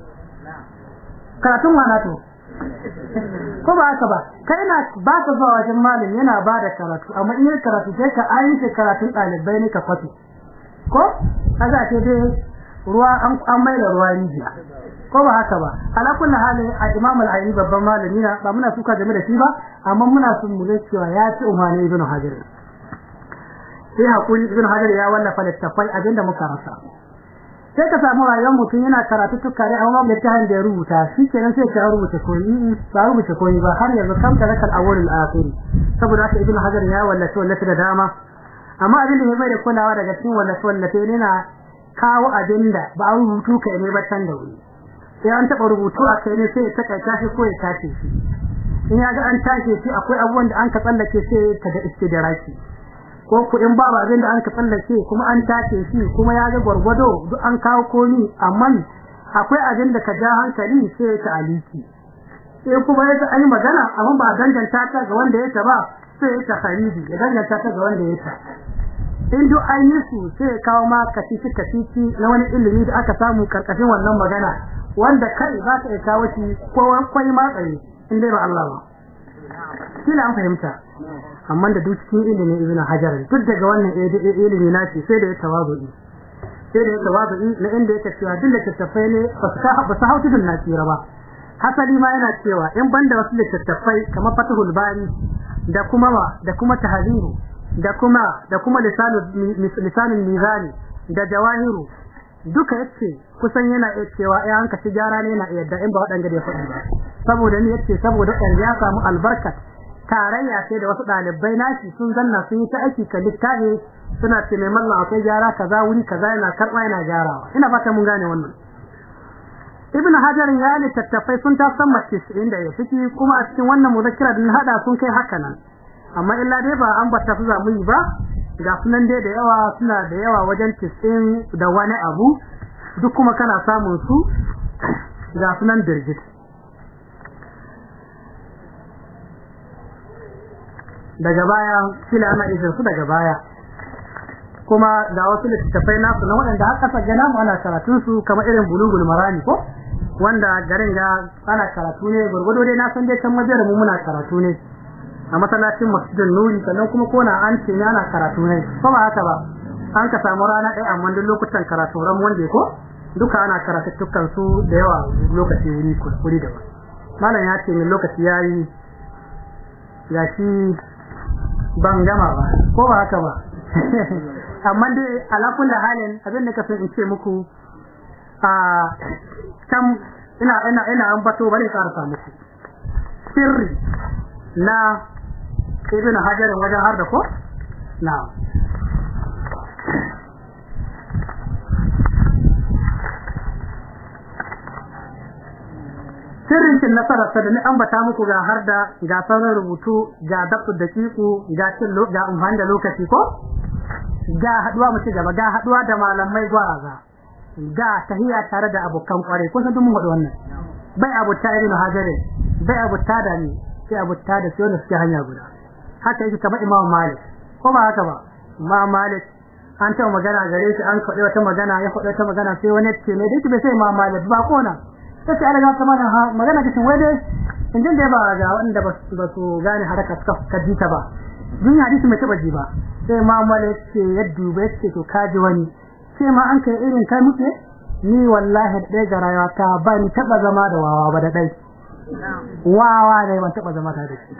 S1: karatun wana to ko ba haka ba kai na ba ka zuwa wajen malami yana ba da karatu amma in yi karatu sai ka ayin shi karatun dalibai ne ka kwafi ko kaza ce dai ruwa an an mai da ruwa rijiya ko ba haka ba ala kullu hali al-imam al-aini babban malami na ba muna suka game da shi ba amma muna son mu ga cewa ya ci umani ibn hajar sai hakuri ibn hajar ya wallafa littafai abinda muka rasa sai ka samu rayuwar mutum yana karatu tukare amma mai tahan da rubuta shikenan sai ka rubuta koyi ba rubuta koyi ba har yanzu kam da kal awwal al-akhir saboda haka ibn hajar ya wallafa wallafa da dama amma abinda ya mai da kulawa daga cikin wallafa wallafa ne na kawo abinda ba a rubutu kai ne ba can da wuri sai an taba rubutu a kai ne sai ya takaita shi ko ya tace shi in ya ga an tace shi akwai abubuwan da an ka tsallake sai ka ga istidraki ko ku in babu abin da an ka tsallake kuma an tace shi kuma ya ga gwargwado duk an kawo komi amma akwai abin da ka ja hankali sai ta aliki sai kuma ya an yi magana amma ba danganta ta ga wanda ya ta ba sai ya ta khariji ya danganta ta ga wanda ya ta in duk an yi su sai kawo ma kacici kacici na wani ilimi da aka samu karkashin wannan magana wanda kai za ta kawo shi ko kwai ma tsaye in dai ba Allah ba kila an fahimta amma da duk cikin ilimi ibn hajar duk daga wannan ilimi na shi sai da ya tawazu'i sai da ya tawazu'i na inda yake cewa duk da tafai ne ba su hautu da nasira ba hasali ma yana cewa in banda wasu littattafai kamar Fathul Bari da kuma da kuma Tahziru da kuma da kuma lisanul lisanul mizani da jawahiru duka yace kusan yana iya cewa ai an kaci gyara ne yana iya da in ba wadanga da ya faɗi ba saboda ni yace saboda kan ya samu albarka tarayya sai da wasu dalibai nashi sun zanna sun yi ta aiki kan littafi suna ce mai mallan akwai gyara kaza wuri kaza yana karba yana gyarawa ina fata mun gane wannan ibn hajar ya ne tattafai sun ta san mace inda ya fiki kuma a cikin wannan muzakkira din hada sun kai haka nan amma illa dai ba an bata su zamu yi ba ga sunan dai da yawa suna da yawa wajen tisin da wani abu duk kuma kana samun su ga sunan dirgit daga baya kila ana izin su daga baya kuma ga wasu littattafai nasu na waɗanda aka saka gana mu ana karatun su kamar irin bulugul marani ko wanda garin ga ana karatu ne gurgudo dai na san dai kan majiyar mu muna karatu ne a masallacin masjidin nuri sannan kuma kona an ce ne ana karatu ne ko ba haka ba an ka samu rana ɗaya amma duk lokutan karatu ran wanda ko duka ana karatu dukkan su da yawa lokaci wuri kuri da ba malam ya ce min lokaci yayi gashi ban gama ba ko ba haka ba amma dai ala kulli halin abin da kafin in ce muku a kam ina ina ina ambato bari ka rasa muku sirri na ibn hajar wajen har da ko na'am sirrin kin nasara da ni ambata muku ga har da ga sauran rubutu ga dabtu dakiku ga cin ga umhan da lokaci ko ga haduwa mu ci gaba ga haduwa da malamai gwaraza ga tahiya tare da abokan kware ko san duk mun wada wannan bai abuta ibn hajar bai abuta da ni sai abuta da sai wanda suke hanya guda haka yake kamar imam malik ko ba haka ba imam malik an ta magana gare shi an faɗi wata magana ya faɗi wata magana sai wani ce ne dai bai sai imam malik ba ko na sai Allah ya kama magana cikin wai injin da ba ga wanda ba su gane haraka suka kadita ba dun hadisi mai taba ji ba sai imam malik ce ya dube ce to kaji wani sai ma an kai irin kai muke ni wallahi dai ga rayuwa ta ba ni taba zama da wawa ba da dai wawa ne ban taba zama da shi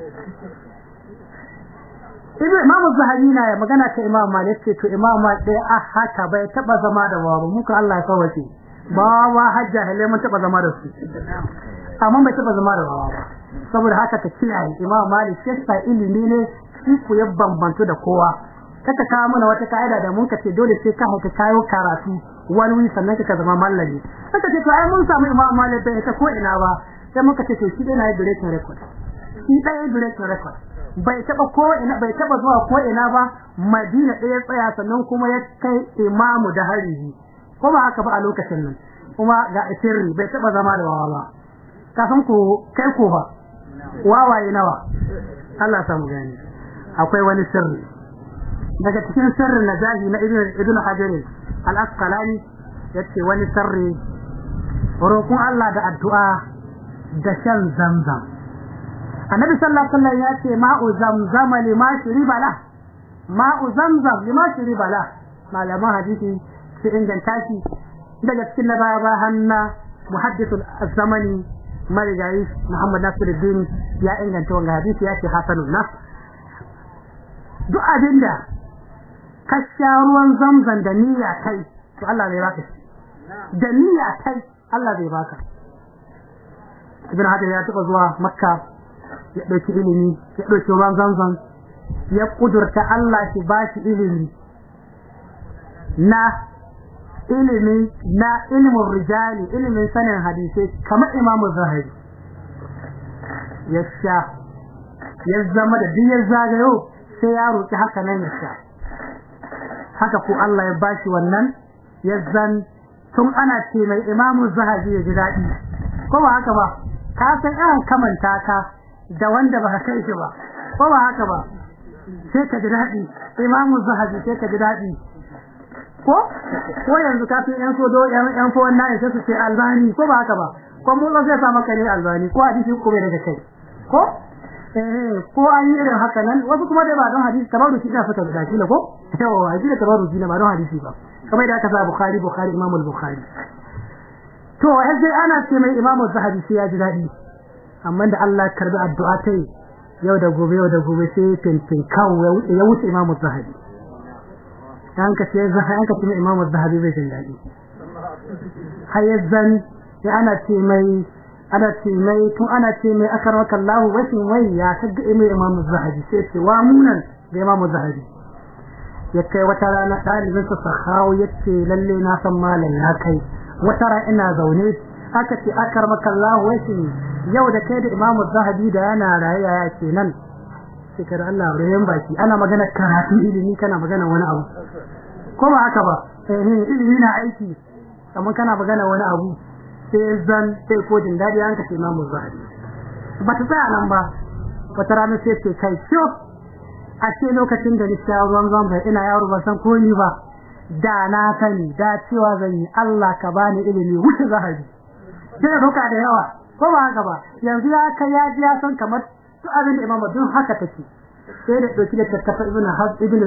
S1: Ibn Imam Zahabi na magana ta Imam Malik ce to Imam Malik dai a haka bai taba zama da wawa muka Allah ya sauke bawa hajja hele mun taba zama da su amma bai taba zama da wawa ba saboda haka ta kiyaye Imam Malik sai ilimi ne shi ku ya bambantu da kowa kaka kawo mana wata kaida da mun kace dole sai ka haka kayo karatu wani wani sannan ka zama mallami kaka ce to ai mun samu Imam Malik bai ta ko ina ba sai muka ce to shi dai na yi breaking record shi dai breaking record bai taba ko ina bai taba zuwa ko ina ba Madina ɗaya tsaya sannan kuma ya kai imamu da harihi ko ba haka ba a lokacin nan kuma ga sirri bai taba zama da wawa ba ka san ko kai ko ba wawaye nawa Allah ya samu gani akwai wani sirri daga cikin sirrin najahi na ibn ibn hajar al-asqalani yace wani sirri roƙon Allah da addu'a da shan zamzam annabi sallallahu alaihi wasallam yace ma'u zamzam lima shriba la ma'u zamzam lima shriba la malaman hadisi sai inganta shi daga cikin nabaya ba hanna muhaddithul zamani marigayi Muhammad Nasiruddin ya inganta wannan hadisi yace hasanun nas duk abinda ka sha ruwan zamzam da niyya kai to Allah zai baka da niyya kai Allah zai baka ibn hajar ya taba zuwa makka ya dauki ilimi ya dauki ruwan zamzam ya kudurta Allah shi bashi ilimi na ilimi na ilmin rijali ilimin sanin hadisi kamar Imam Zahabi ya sha ya zama da diyar zagayo sai ya roki haka nan ya sha haka ko Allah ya bashi wannan ya zan tun ana ce mai Imam Zahabi ya ji dadi ko ba haka ba ka san irin kamanta ka da wanda ba kai shi ba ko ba haka ba sai ka ji dadi Imam Zahabi sai ka ji dadi ko ko yanzu ka fi yan so do yan yan fo wannan sai su ce albani ko ba haka ba ko mun zai sa maka ne albani ko hadisi ko bai daga kai ko eh ko an yi irin haka nan wasu kuma dai ba don hadisi tabarruki da fata da shi ne ko yawa hadisi da tabarruki ne ba don hadisi ba kamar da aka sa Bukhari Bukhari Imam al-Bukhari to yanzu ana ce mai Imam Zahabi sai ya ji dadi amma da Allah karbi addu'a tai yau da gobe yau da gobe sai tintin kawo ya wuce Imam Zahabi dan ka ce zan ka ce Imam Zahabi bai jin dadi hayyazan sai ana ce mai ana ce mai tun ana ce mai akarwaka Allah wasin wai ya kaga Imam Zahabi sai ce wa munan da Imam Zahabi ya kai wata rana dalibin sa sahawo yace lalle na san malam ya kai wata rana ina zaune aka ce akarwaka Allah wasin yau da kai da Imam Zahabi da yana rayuwa ya ce nan shekar Allah rayan baki ana magana karatu ilimi kana magana wani abu ko ba haka ba eh ilimi na aiki amma kana magana wani abu sai zan sai ko din dadi an kace Imam Zahabi ba ta tsaya nan ba wata rana sai ce kai sho a ce lokacin da ni sha ruwan zamba ina yaro ba san ko ni ba da na sani da cewa zan yi Allah ka bani ilimi wuce Zahabi sai roka da yawa ko ba haka ba yanzu ya kai ya ji ya san kamar to abin da Imam Dun haka take sai da doki da tattafa ibn Hab ibn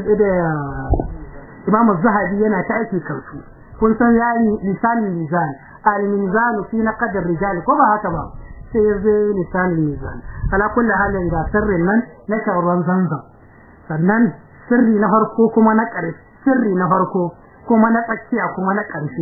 S1: Imam Zahabi yana ta aiki kansu kun san yayi lisanin mizan al-mizan fi naqd ar-rijal ko ba haka ba sai yayi lisanin mizan ala kulli halin ga sirrin nan na shawran zanzan sannan sirri na farko kuma na ƙarshe sirri na farko kuma na tsakiya kuma na ƙarshe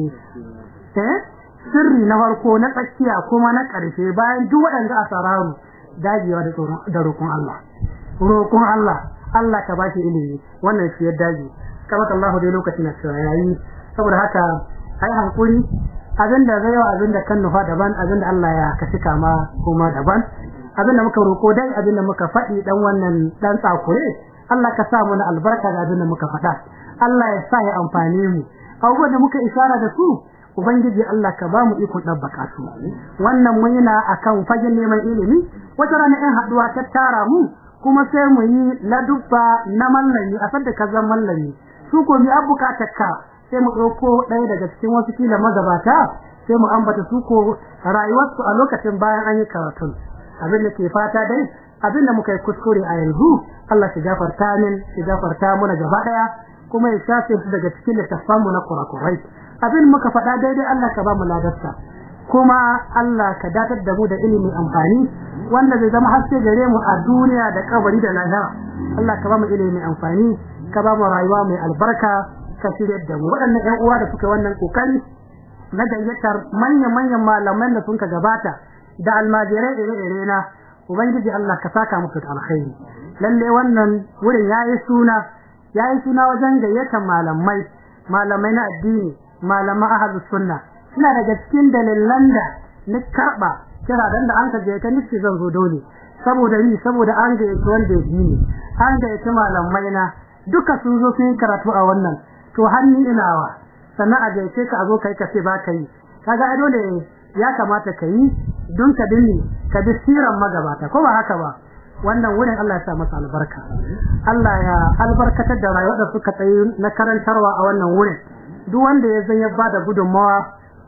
S1: eh sirri na farko na tsakiya kuma na ƙarshe bayan duk waɗanda asararu dajiwa da tsoron da roƙon Allah roƙon Allah Allah ka bashi ilimi wannan shi ya daji kamar Allah dai lokacin na cewa yayi saboda haka ai hankuri abinda zai wa abinda kan nufa daban abinda Allah ya kashi kama kuma daban abinda muka roko dai abinda muka faɗi dan wannan dan tsakure Allah ka sa mana albarka ga abinda muka faɗa Allah ya sa ya amfane mu abubuwan da muka isara da su ubangiji Allah ka ba mu iko dabbaka su wannan mun yana akan fagen neman ilimi wata rana in haduwa ta tara mu kuma sai mu yi ladubba na mallami a sadda kazan mallami su ko mi abuka takka sai mu dauko ɗaya daga cikin wasu kila magabata sai mu ambata su ko rayuwarsu a lokacin bayan an yi karatu abin da ke fata dai abin da muka yi kuskure a yanzu Allah shi gafarta min shi gafarta muna gaba daya kuma ya shafe su daga cikin littafan mu na kurakurai abin muka faɗa daidai Allah ka ba mu ladarsa kuma Allah ka datar da mu da ilimi amfani wanda zai zama haske gare mu a duniya da kabari da lahira Allah ka ba mu ilimi amfani ka ba mu rayuwa mai albarka ka shirye da mu waɗannan ƴan uwa da suka wannan kokari na gayyatar manyan manyan malaman da sun ka gabata da almajirai ire-ire na ubangiji Allah ka saka musu da alkhairi lalle wannan wurin yayi suna yayi suna wajen gayyatar malamai malamai na addini malaman ahlus sunna ina daga cikin dalilan da ni karba kira dan da an ka je ta nishi zan zo dole saboda ni saboda an ga yake wanda ya ni an ga yake malamai na duka sun zo sun karatu a wannan to hanni inawa sannan a gaike ka azo kai ka ce ba kai kaga ai dole ya kamata kai don ka dinni ka bi siran magabata ko ba haka ba wannan wurin Allah ya sa masa albarka Allah ya albarkatar da rayuwar da suka tsayi na karantarwa a wannan wurin duk wanda ya zan ya bada gudunmawa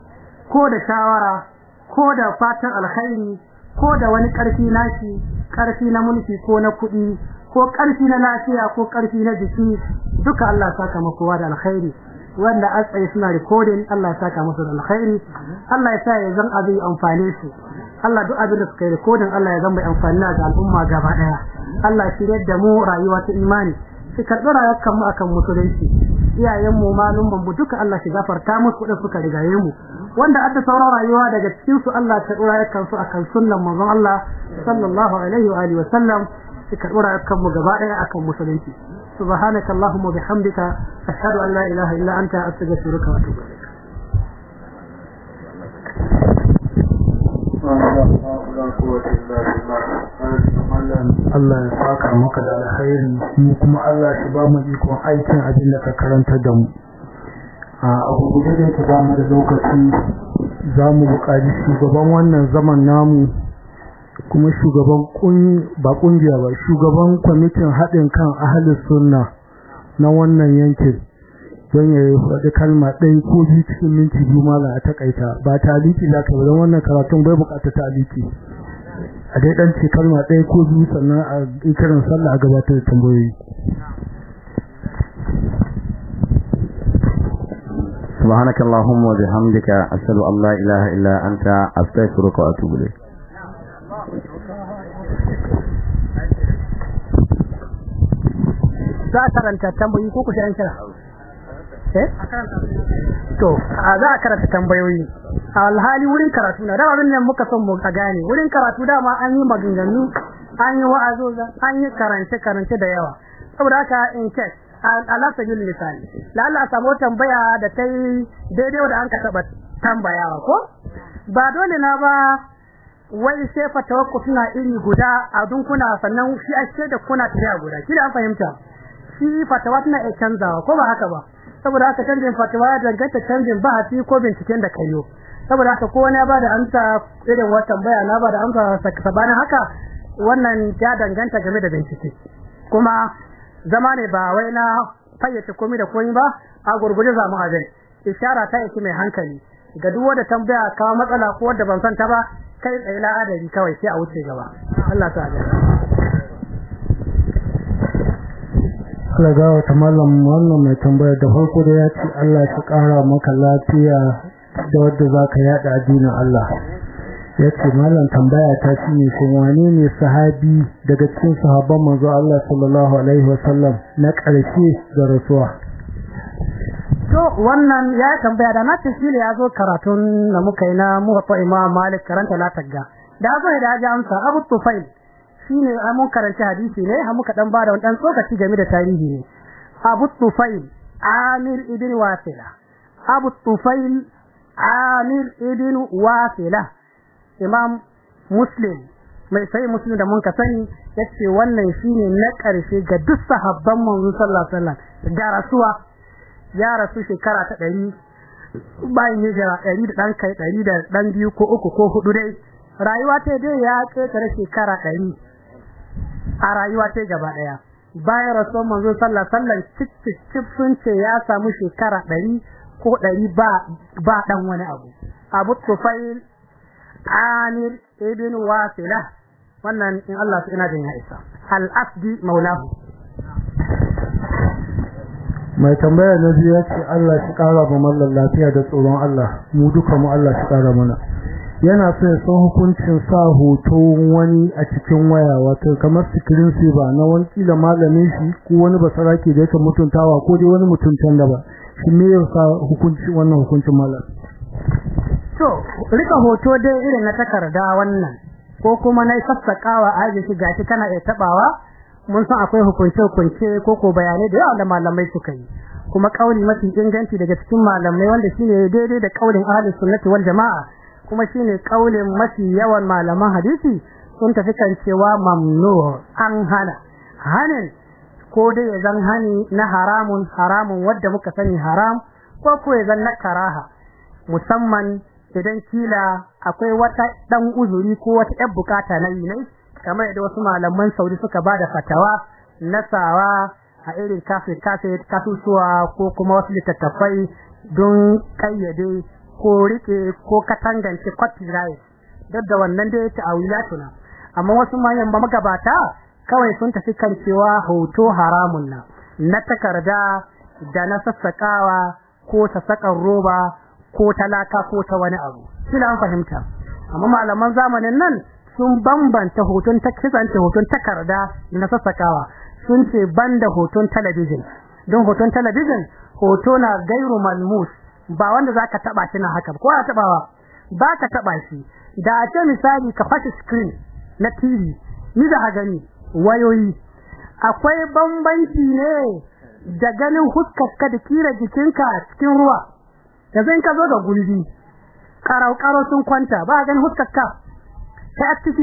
S1: ko da shawara ko da fatan alkhairi ko da wani karfi nashi karfi na mulki ko na kuɗi ko karfi na lafiya ko karfi na jiki duka Allah ya saka maka wa da alkhairi wanda a tsaye suna recording Allah ya saka musu da alkhairi Allah ya sa ya zan abin amfane su Allah duk abin da suka yi recording Allah ya zan bai amfani ga al'umma gaba daya Allah ya shirye da mu rayuwa ta imani shi karɓi rayuwar mu akan musulunci iyayen mu malumman mu duka Allah shi gafarta musu da suka rigaye mu wanda aka saura rayuwa daga cikin su Allah ta dora yakan su akan sunnan manzon Allah sallallahu alaihi wa alihi wa sallam shi karɓi rayuwar mu gaba daya akan musulunci سبحانك اللهم وبحمدك أشهد أن لا إله إلا أنت أستغفرك وأتوب إليك
S2: Allah ya saka maka da alkhairi mu kuma Allah ya ba mu ikon aikin abin da ka karanta da mu a abubuwa da ta ba mu da lokaci za mu buƙaci shugaban wannan zaman namu kuma shugaban ba kungiya ba shugaban kwamitin haɗin kan ahlus sunna na wannan yankin don ya faɗi kalma ɗaya ko biyu cikin minti biyu ma za a takaita ba taliki za ka don wannan karatun bai buƙatar taliki a dai ɗan ce kalma ɗaya ko biyu sannan a kiran sallah a gabatar da tambayoyi
S3: سبحانك اللهم وبحمدك أشهد أن لا إله إلا أنت أستغفرك وأتوب إليك
S1: za a karanta tambayoyi ko ku sai an kira eh to a za a karanta tambayoyi alhali wurin karatu na da abin nan muka son mu gane wurin karatu dama an yi maganganu an yi wa'azoza an yi karance karance da yawa saboda haka in case Allah ta gilli misali la Allah samu tambaya da tai daidai da an ka taba tambayawa ko ba dole na ba wai sai fatawakku suna iri guda a dunkuna sannan shi ashe da kuna tafiya guda kila an fahimta shi fatawa tana iya canzawa ko ba haka ba saboda haka canjin fatawa da danganta canjin bahasi ko binciken da kayo saboda haka ko wani ya bada amsa irin wata tambaya na bada amsa sabanin haka wannan ya danganta game da bincike kuma zama ne ba wai na fayyace komai da komai ba a gurguje zamu azai ishara ta yake mai hankali ga duk wanda tambaya kawo matsala ko wanda ban san ta ba kai tsaye la'adari kawai sai a wuce gaba Allah ta ga
S2: Allah ga wata mallam wannan mai tambaya da farko da ya ce Allah ya kara maka lafiya da wanda zaka yada addinin Allah yace mallam tambaya ta shine shin wane ne sahabi daga cikin sahabban manzo Allah sallallahu alaihi wasallam na ƙarshe da rasuwa
S1: to wannan ya tambaya da na tafsiri ya zo karatun da muka yi na muwatta Imam Malik karanta la tagga da zo da ya amsa Abu Tufail shine mun karanta hadisi ne har muka dan bada wannan tsokaci game da tarihi ne Abu Tufail Amir ibn Wasila Abu Tufail Amir ibn Wasila Imam Muslim mai sai Muslim da mun ka sani yace wannan shine na karshe ga duk sahabban manzo sallallahu alaihi wasallam da rasuwa ya rasu shekara ta ɗari bayan hijira ɗari da dan kai ɗari da dan biyu ko uku ko hudu dai rayuwa ta dai ya ƙetare shekara ɗari a rayuwa ta gaba daya bayan rasuwar manzo sallallahu alaihi wasallam cicicip sun ce ya samu shekara ɗari ko ɗari ba ba dan wani abu Abu Tufail Amir ibn Wasila wannan in Allah ina jin ya isa al-Asdi maulahu
S2: mai tambaya na biyu ya ce Allah shi kara ba mallan lafiya da tsoron Allah mu duka mu Allah shi kara mana yana so ya san hukuncin sa hoton wani a cikin waya wato kamar screen saver na wani kila malamin shi ko wani basarake da yake mutuntawa ko dai wani mutuntan da ba shi me yasa hukunci wannan hukuncin mallan
S1: to rika hoto dai irin na takarda wannan ko kuma na sassakawa aje shi gashi kana iya tabawa mun san akwai hukunce hukunce ko ko bayanai da yawa da malamai suka yi kuma kauli mafi inganci daga cikin malamai wanda shine daidai da kaulin ahlus sunnati wal jamaa kuma shine kaulin mafi yawan malaman hadisi sun tafi kan cewa mamnu an hana hanin ko dai ya zan hani na haramun haramun wanda muka sani haram ko ko ya zan na karaha musamman idan kila akwai wata dan uzuri ko wata yar bukata na yi ne kamar yadda wasu malaman Saudi suka bada fatawa nasawa a irin kafe kafe kasusuwa ko kuma wasu littattafai don kayyade ko rike ko katangance copyright duk da wannan da yake a wilatuna amma wasu manyan magabata kawai sun tafi kan cewa hoto haramun na na takarda da na sassakawa ko sassakan roba ko talaka ko ta wani abu kila an fahimta amma malaman zamanin nan sun bambanta hoton ta kisanta hoton takarda na sassakawa sun ce banda hoton talabijin don hoton talabijin hoto na gairu malmus ba wanda zaka taba shi na haka ko a tabawa baka taba shi da a ce misali ka fashi screen na T V ni da gani wayoyi akwai bambanci ne da ganin huskarka da kira jikinka cikin ruwa da zan ka zo da gulbi karau karau sun kwanta ba ganin huskarka sai active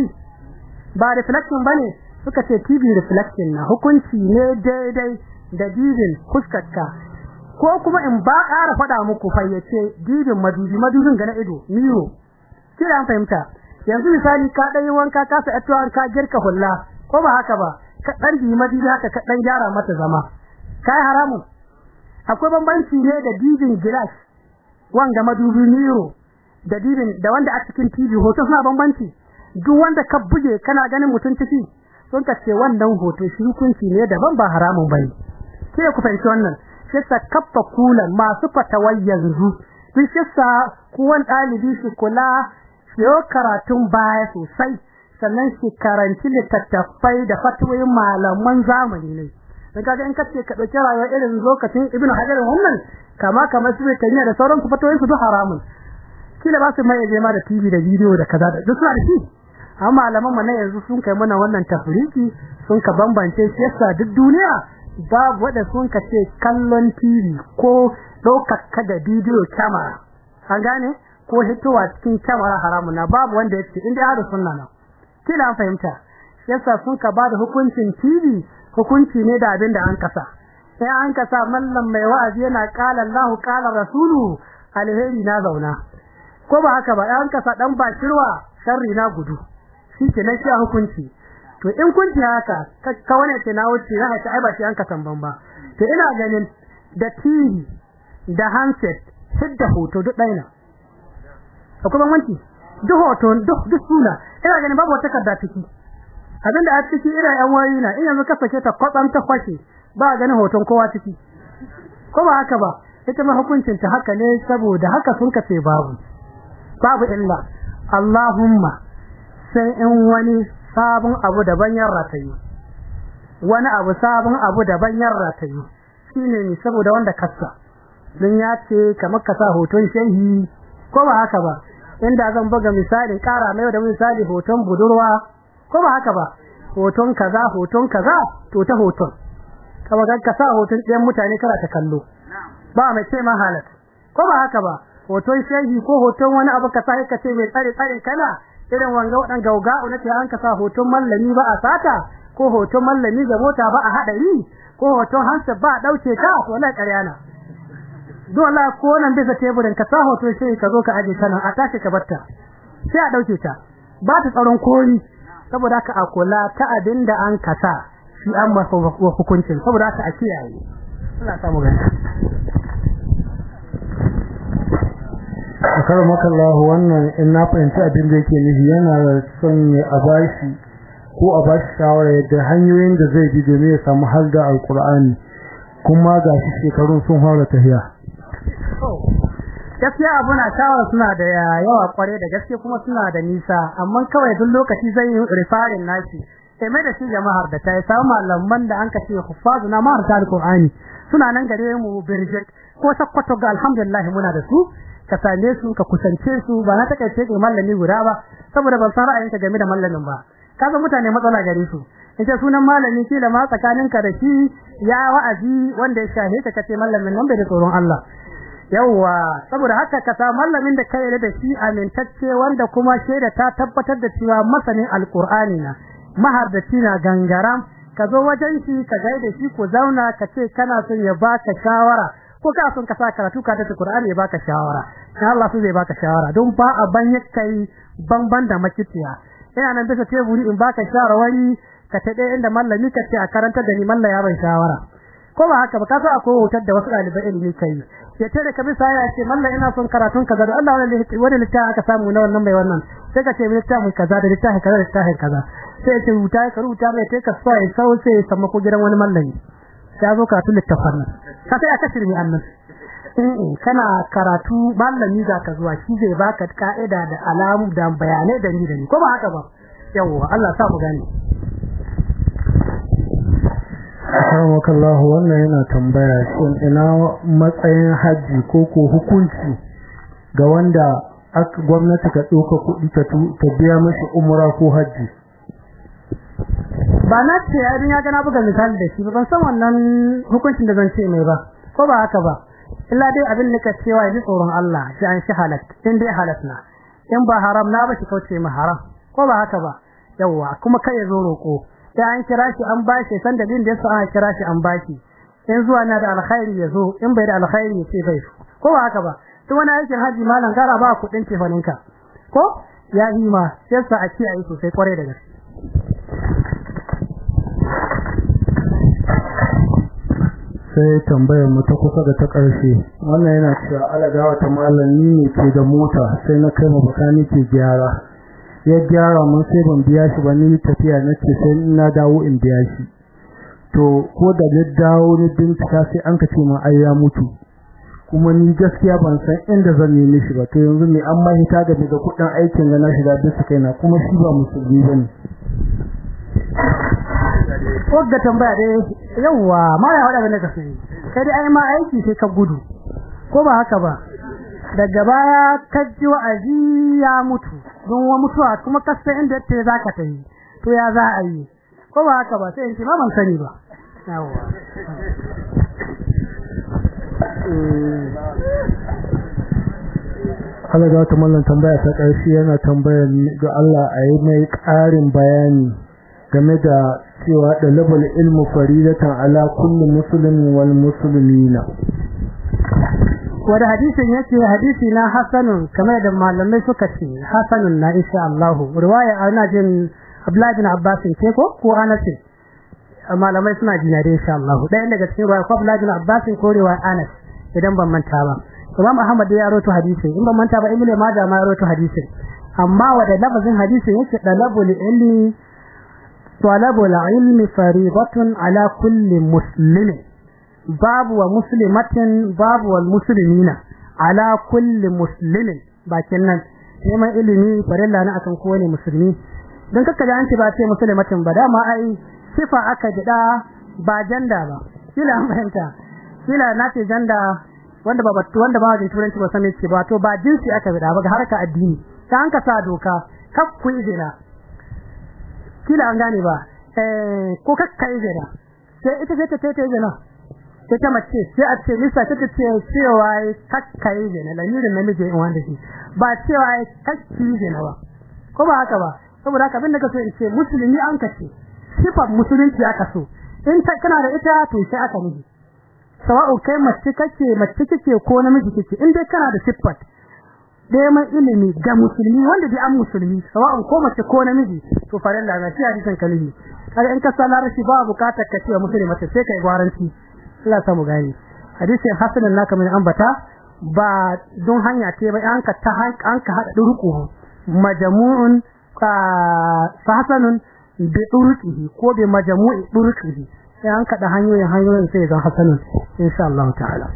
S1: ba reflection bane suka ce T V reflection na hukunci ne daidai da didin huskarka ko kuma in ba ƙara faɗa muku fayyace didin madubi madubin ga na ido miro kira an fahimta yanzu misali ka dai wanka ka sa atuwa ka girka hulla ko ba haka ba ka dan bi madubi haka ka dan gyara mata zama kai haramun akwai bambanci ne da didin glass wanga madubi miro da didin da wanda a cikin T V hoto suna bambanci duk wanda ka buge kana ganin mutun tafi sun ka ce wannan hoto shi hukunci ne daban ba haramun bane sai ku fahimci wannan sai ta kaffa kula masu fatawar yanzu duk sai kuwan dalibi shi kula yau karatun baya sosai sannan shi karanci littattafai da fatawoyin malaman zamani ne sai kaga in kace ka dauki rayuwa irin lokacin Ibn Hajar wannan kama kamar su tanya da sauran su fatoyin su duk haramun kila ba su mai je ma da T V da video da kaza da duk suna da shi amma malaman mu na yanzu sun kai mana wannan tafriki sun ka bambance shi yasa duk duniya babu wanda sun ka ce kallon T V ko daukar ka da video camera an gane ko hitowa cikin camera haramun na babu wanda yake inda ya da sunna na kila an fahimta yasa sun ka bada hukuncin T V hukunci ne da abin da an kasa sai an kasa mallam mai wa'azi yana qala Allahu qala rasulu alheri na zauna ko ba haka ba an kasa dan bakirwa sharri na gudu shike na shi hukunci to in kun ji haka ka wane ce na wuce na haka ai ba shi an kasan ban ba to ina ganin da T V da handset hidda hoto duk daina akwai banwanci duk hoto duk duk suna ina ganin babu wata kadda ciki abinda a ciki ina yan wayi na ina muka sake ta kwatsam ta kwashe ba ganin hoton kowa ciki ko ba haka ba ita ma hukuncin ta haka ne saboda haka sun kace babu babu illa Allahumma sai in wani sabon abu daban ya ratayi wani abu sabon abu daban ya ratayi shine ne saboda wanda kassa dan ya ce kamar ka sa hoton shehi ko ba haka ba inda zan buga misali kara mai da misali hoton budurwa ko ba haka ba hoton kaza hoton kaza to ta hoton kama ga ka sa hoton ɗayan mutane kana ta kallo ba mai ce ma halat ko ba haka ba hoton shehi ko hoton wani abu ka sai ka ce mai tsare tsare kana irin wanga wadan gauga na ce an ka sa hoton mallami ba a sata ko hoton mallami ga mota ba a hadari ko hoton hansa ba a dauke ka to wallahi ƙaryana dole ko nan bisa teburin ka sa hoton shehi ka zo ka aje kana a tashi ka batta sai a dauke ta ba ta tsaron kori saboda haka a kula ta abinda an kasa shi an masa hukuncin saboda haka a kiyaye Allah ta mu gani
S2: akar makallahu wannan in na fahimci abin da yake nufi yana son ya abashi ko a bashi shawara yadda hanyoyin da zai bi domin ya samu halda alqur'ani kuma ga shi shekarun sun fara tahiya
S1: gaskiya abuna shawara suna da yawa kware da gaskiya kuma suna da nisa amma kawai duk lokaci zai yi referring nashi sai mai da shi jama'ar da ta yi samu malaman da an kace hufazu na mahar alqur'ani suna nan gare mu birjik ko sakkwato ga alhamdulillah muna da su ka same su ka kusance su ba na takaice ga mallami guda ba saboda ban san ra'ayinka game da mallamin ba kaga mutane matsala gare su ita sunan malami kila ma tsakaninka da shi ya wa'azi wanda ya shahe ka kace mallamin nan bai da tsoron Allah yawa saboda haka ka samu mallamin da kai da shi amintacce wanda kuma shaida ta tabbatar da cewa masanin alqur'ani na mahardaci na gangaram ka zo wajen shi ka gaida shi ko zauna ka ce kana son ya baka shawara ko ka son ka sa karatu ka da Qur'ani ya baka shawara dan Allah sai zai baka shawara don ba a banye kai banban da makitiya ina nan bisa teburi in baka shawarwari ka tade inda mallami ka ce a karanta da ni mallaya ya ban shawara ko ba haka ba ka sa akwai hotar da wasu dalibai ilimi kai ya tare ka bisa ya ce mallan ina son karatun kaza da Allah wani wani littafi aka samu na wannan mai wannan sai ka ce littafin kaza da littafin kaza da littafin kaza sai ka rubuta ka rubuta mai sai ka so ya sau sai sama ko gidan wani mallami sai zo karatu littafin nan ka sai aka shirmi annan eh kana karatu mallami za ka zuwa shi zai baka kaida da alamu da bayanai da ni da ni ko ba haka ba yawa Allah sa mu gane
S2: Assalamualaikum wannan yana tambaya shin ina matsayin haji ko ko hukunci ga wanda gwamnati ka doka kudi ta ta biya mashi umra ko haji
S1: ba na ce yayin ya ga na buga misali da shi ban san wannan hukuncin da zan ce mai ba ko ba haka ba illa dai abin da ka cewa yi tsoron Allah shi an shi halal in dai halatna in ba haram na ba shi kauce mu haram ko ba haka ba yawa kuma kai ya zo roko sai an kira shi an bashi san dalilin da yasa an kira shi an bashi in zuwa na da alkhairi yazo in bai da alkhairi yace bai ko ba haka ba to wani aikin haji malan gara ba kudin tefaninka ko ya hima yasa a kiyaye sosai kware da gaske
S2: sai tambayar mu ta kusa da ta karshe wannan yana cewa alagawa ta malami ne ke da mota sai na kai mabakani ke gyara ya gyara mun sai ban biya shi ba ni tafiya nace sai ina dawo in biya shi to ko da na dawo ni bincika sai an kace mun ai ya mutu kuma ni gaskiya ban san inda zan nemi shi ba to yanzu me an ma hita ga daga kudin aikin ga na shiga bisa kaina kuma shi ba musulmi bane
S1: ko ga tambaya dai yawa ma ya hada da kasu kai dai ai ma aiki sai ka gudu ko ba haka ba daga baya ka ji wa'azi ya mutu don wa mutuwa kuma kasa inda te zaka tayi to ya za a yi ko ba haka ba sai in ce ma ban sani ba yawa
S2: Allah ga ta mallan tambaya ta ƙarshe yana tambayar ga Allah a yi mai ƙarin bayani game da cewa dalabul ilmu faridatan ala kulli muslimin wal muslimina
S1: wanda hadisin yake hadisi na hasanun kamar da malamai suka ce hasanun na insha Allah riwaya ana jin Abdullah bin Abbas ce ko ko Anas malamai suna jina da insha Allah dai daga cikin riwaya Abdullah bin Abbas ko riwaya Anas idan ban manta ba Imam Ahmad ya rawaito hadisin in ban manta ba Ibn Majah ma ya rawaito hadisin amma wanda lafazin hadisin yake dalabul ilmi talabul ilmi faridatun ala kulli muslimin babu wa muslimatin babu wal muslimina ala kulli muslimin bakin nan neman ilimi farilla na akan kowane musulmi dan kaka da an ce ba ce muslimatin ba dama ai sifa aka jida ba janda ba kila fahimta kila na ce janda wanda ba wanda ba da turanci ba sanin ce ba to ba jinsi aka bida ba ga harka addini ta an ka sa doka kaf ku izina kila an gane ba eh ko kakka izina sai ita ce ta ta izina sai ta mace sai a ce lissa ta ce cewa kakka izina lamirin namiji in wanda shi ba cewa kakki izina ba ko ba haka ba saboda haka abin da kaso in ce musulmi an kace sifar musulunci aka so in ta kana da ita to sai aka miji sawa'u kai mace kake mace kake ko namiji kake in dai kana da sifat dai mai ilimi ga musulmi wanda dai an musulmi sawa'u ko mace ko namiji to farilla na shi hadisin kalimi kaga in ka salar shi ba bukatar ka ce musulmi mace sai kai gwaranci Allah samu gani hadisin hasanan naka min ambata ba don hanya ce ba an ka ta an ka hada duruku majmu'un ka hasanun bi durukihi ko bi majmu'i durukihi sai an kada hanyoyin hanyoyin sai zan hasanun insha Allah ta'ala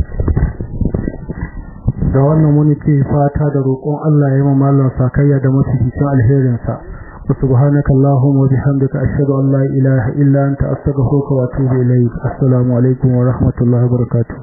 S2: da wannan wani ke fata da roƙon Allah ya yi mallan sakayya da mafificin alherin sa subhanakallahumma wa bihamdika ashhadu an la ilaha illa anta astaghfiruka wa atubu ilayk assalamu alaikum wa rahmatullahi wa barakatuh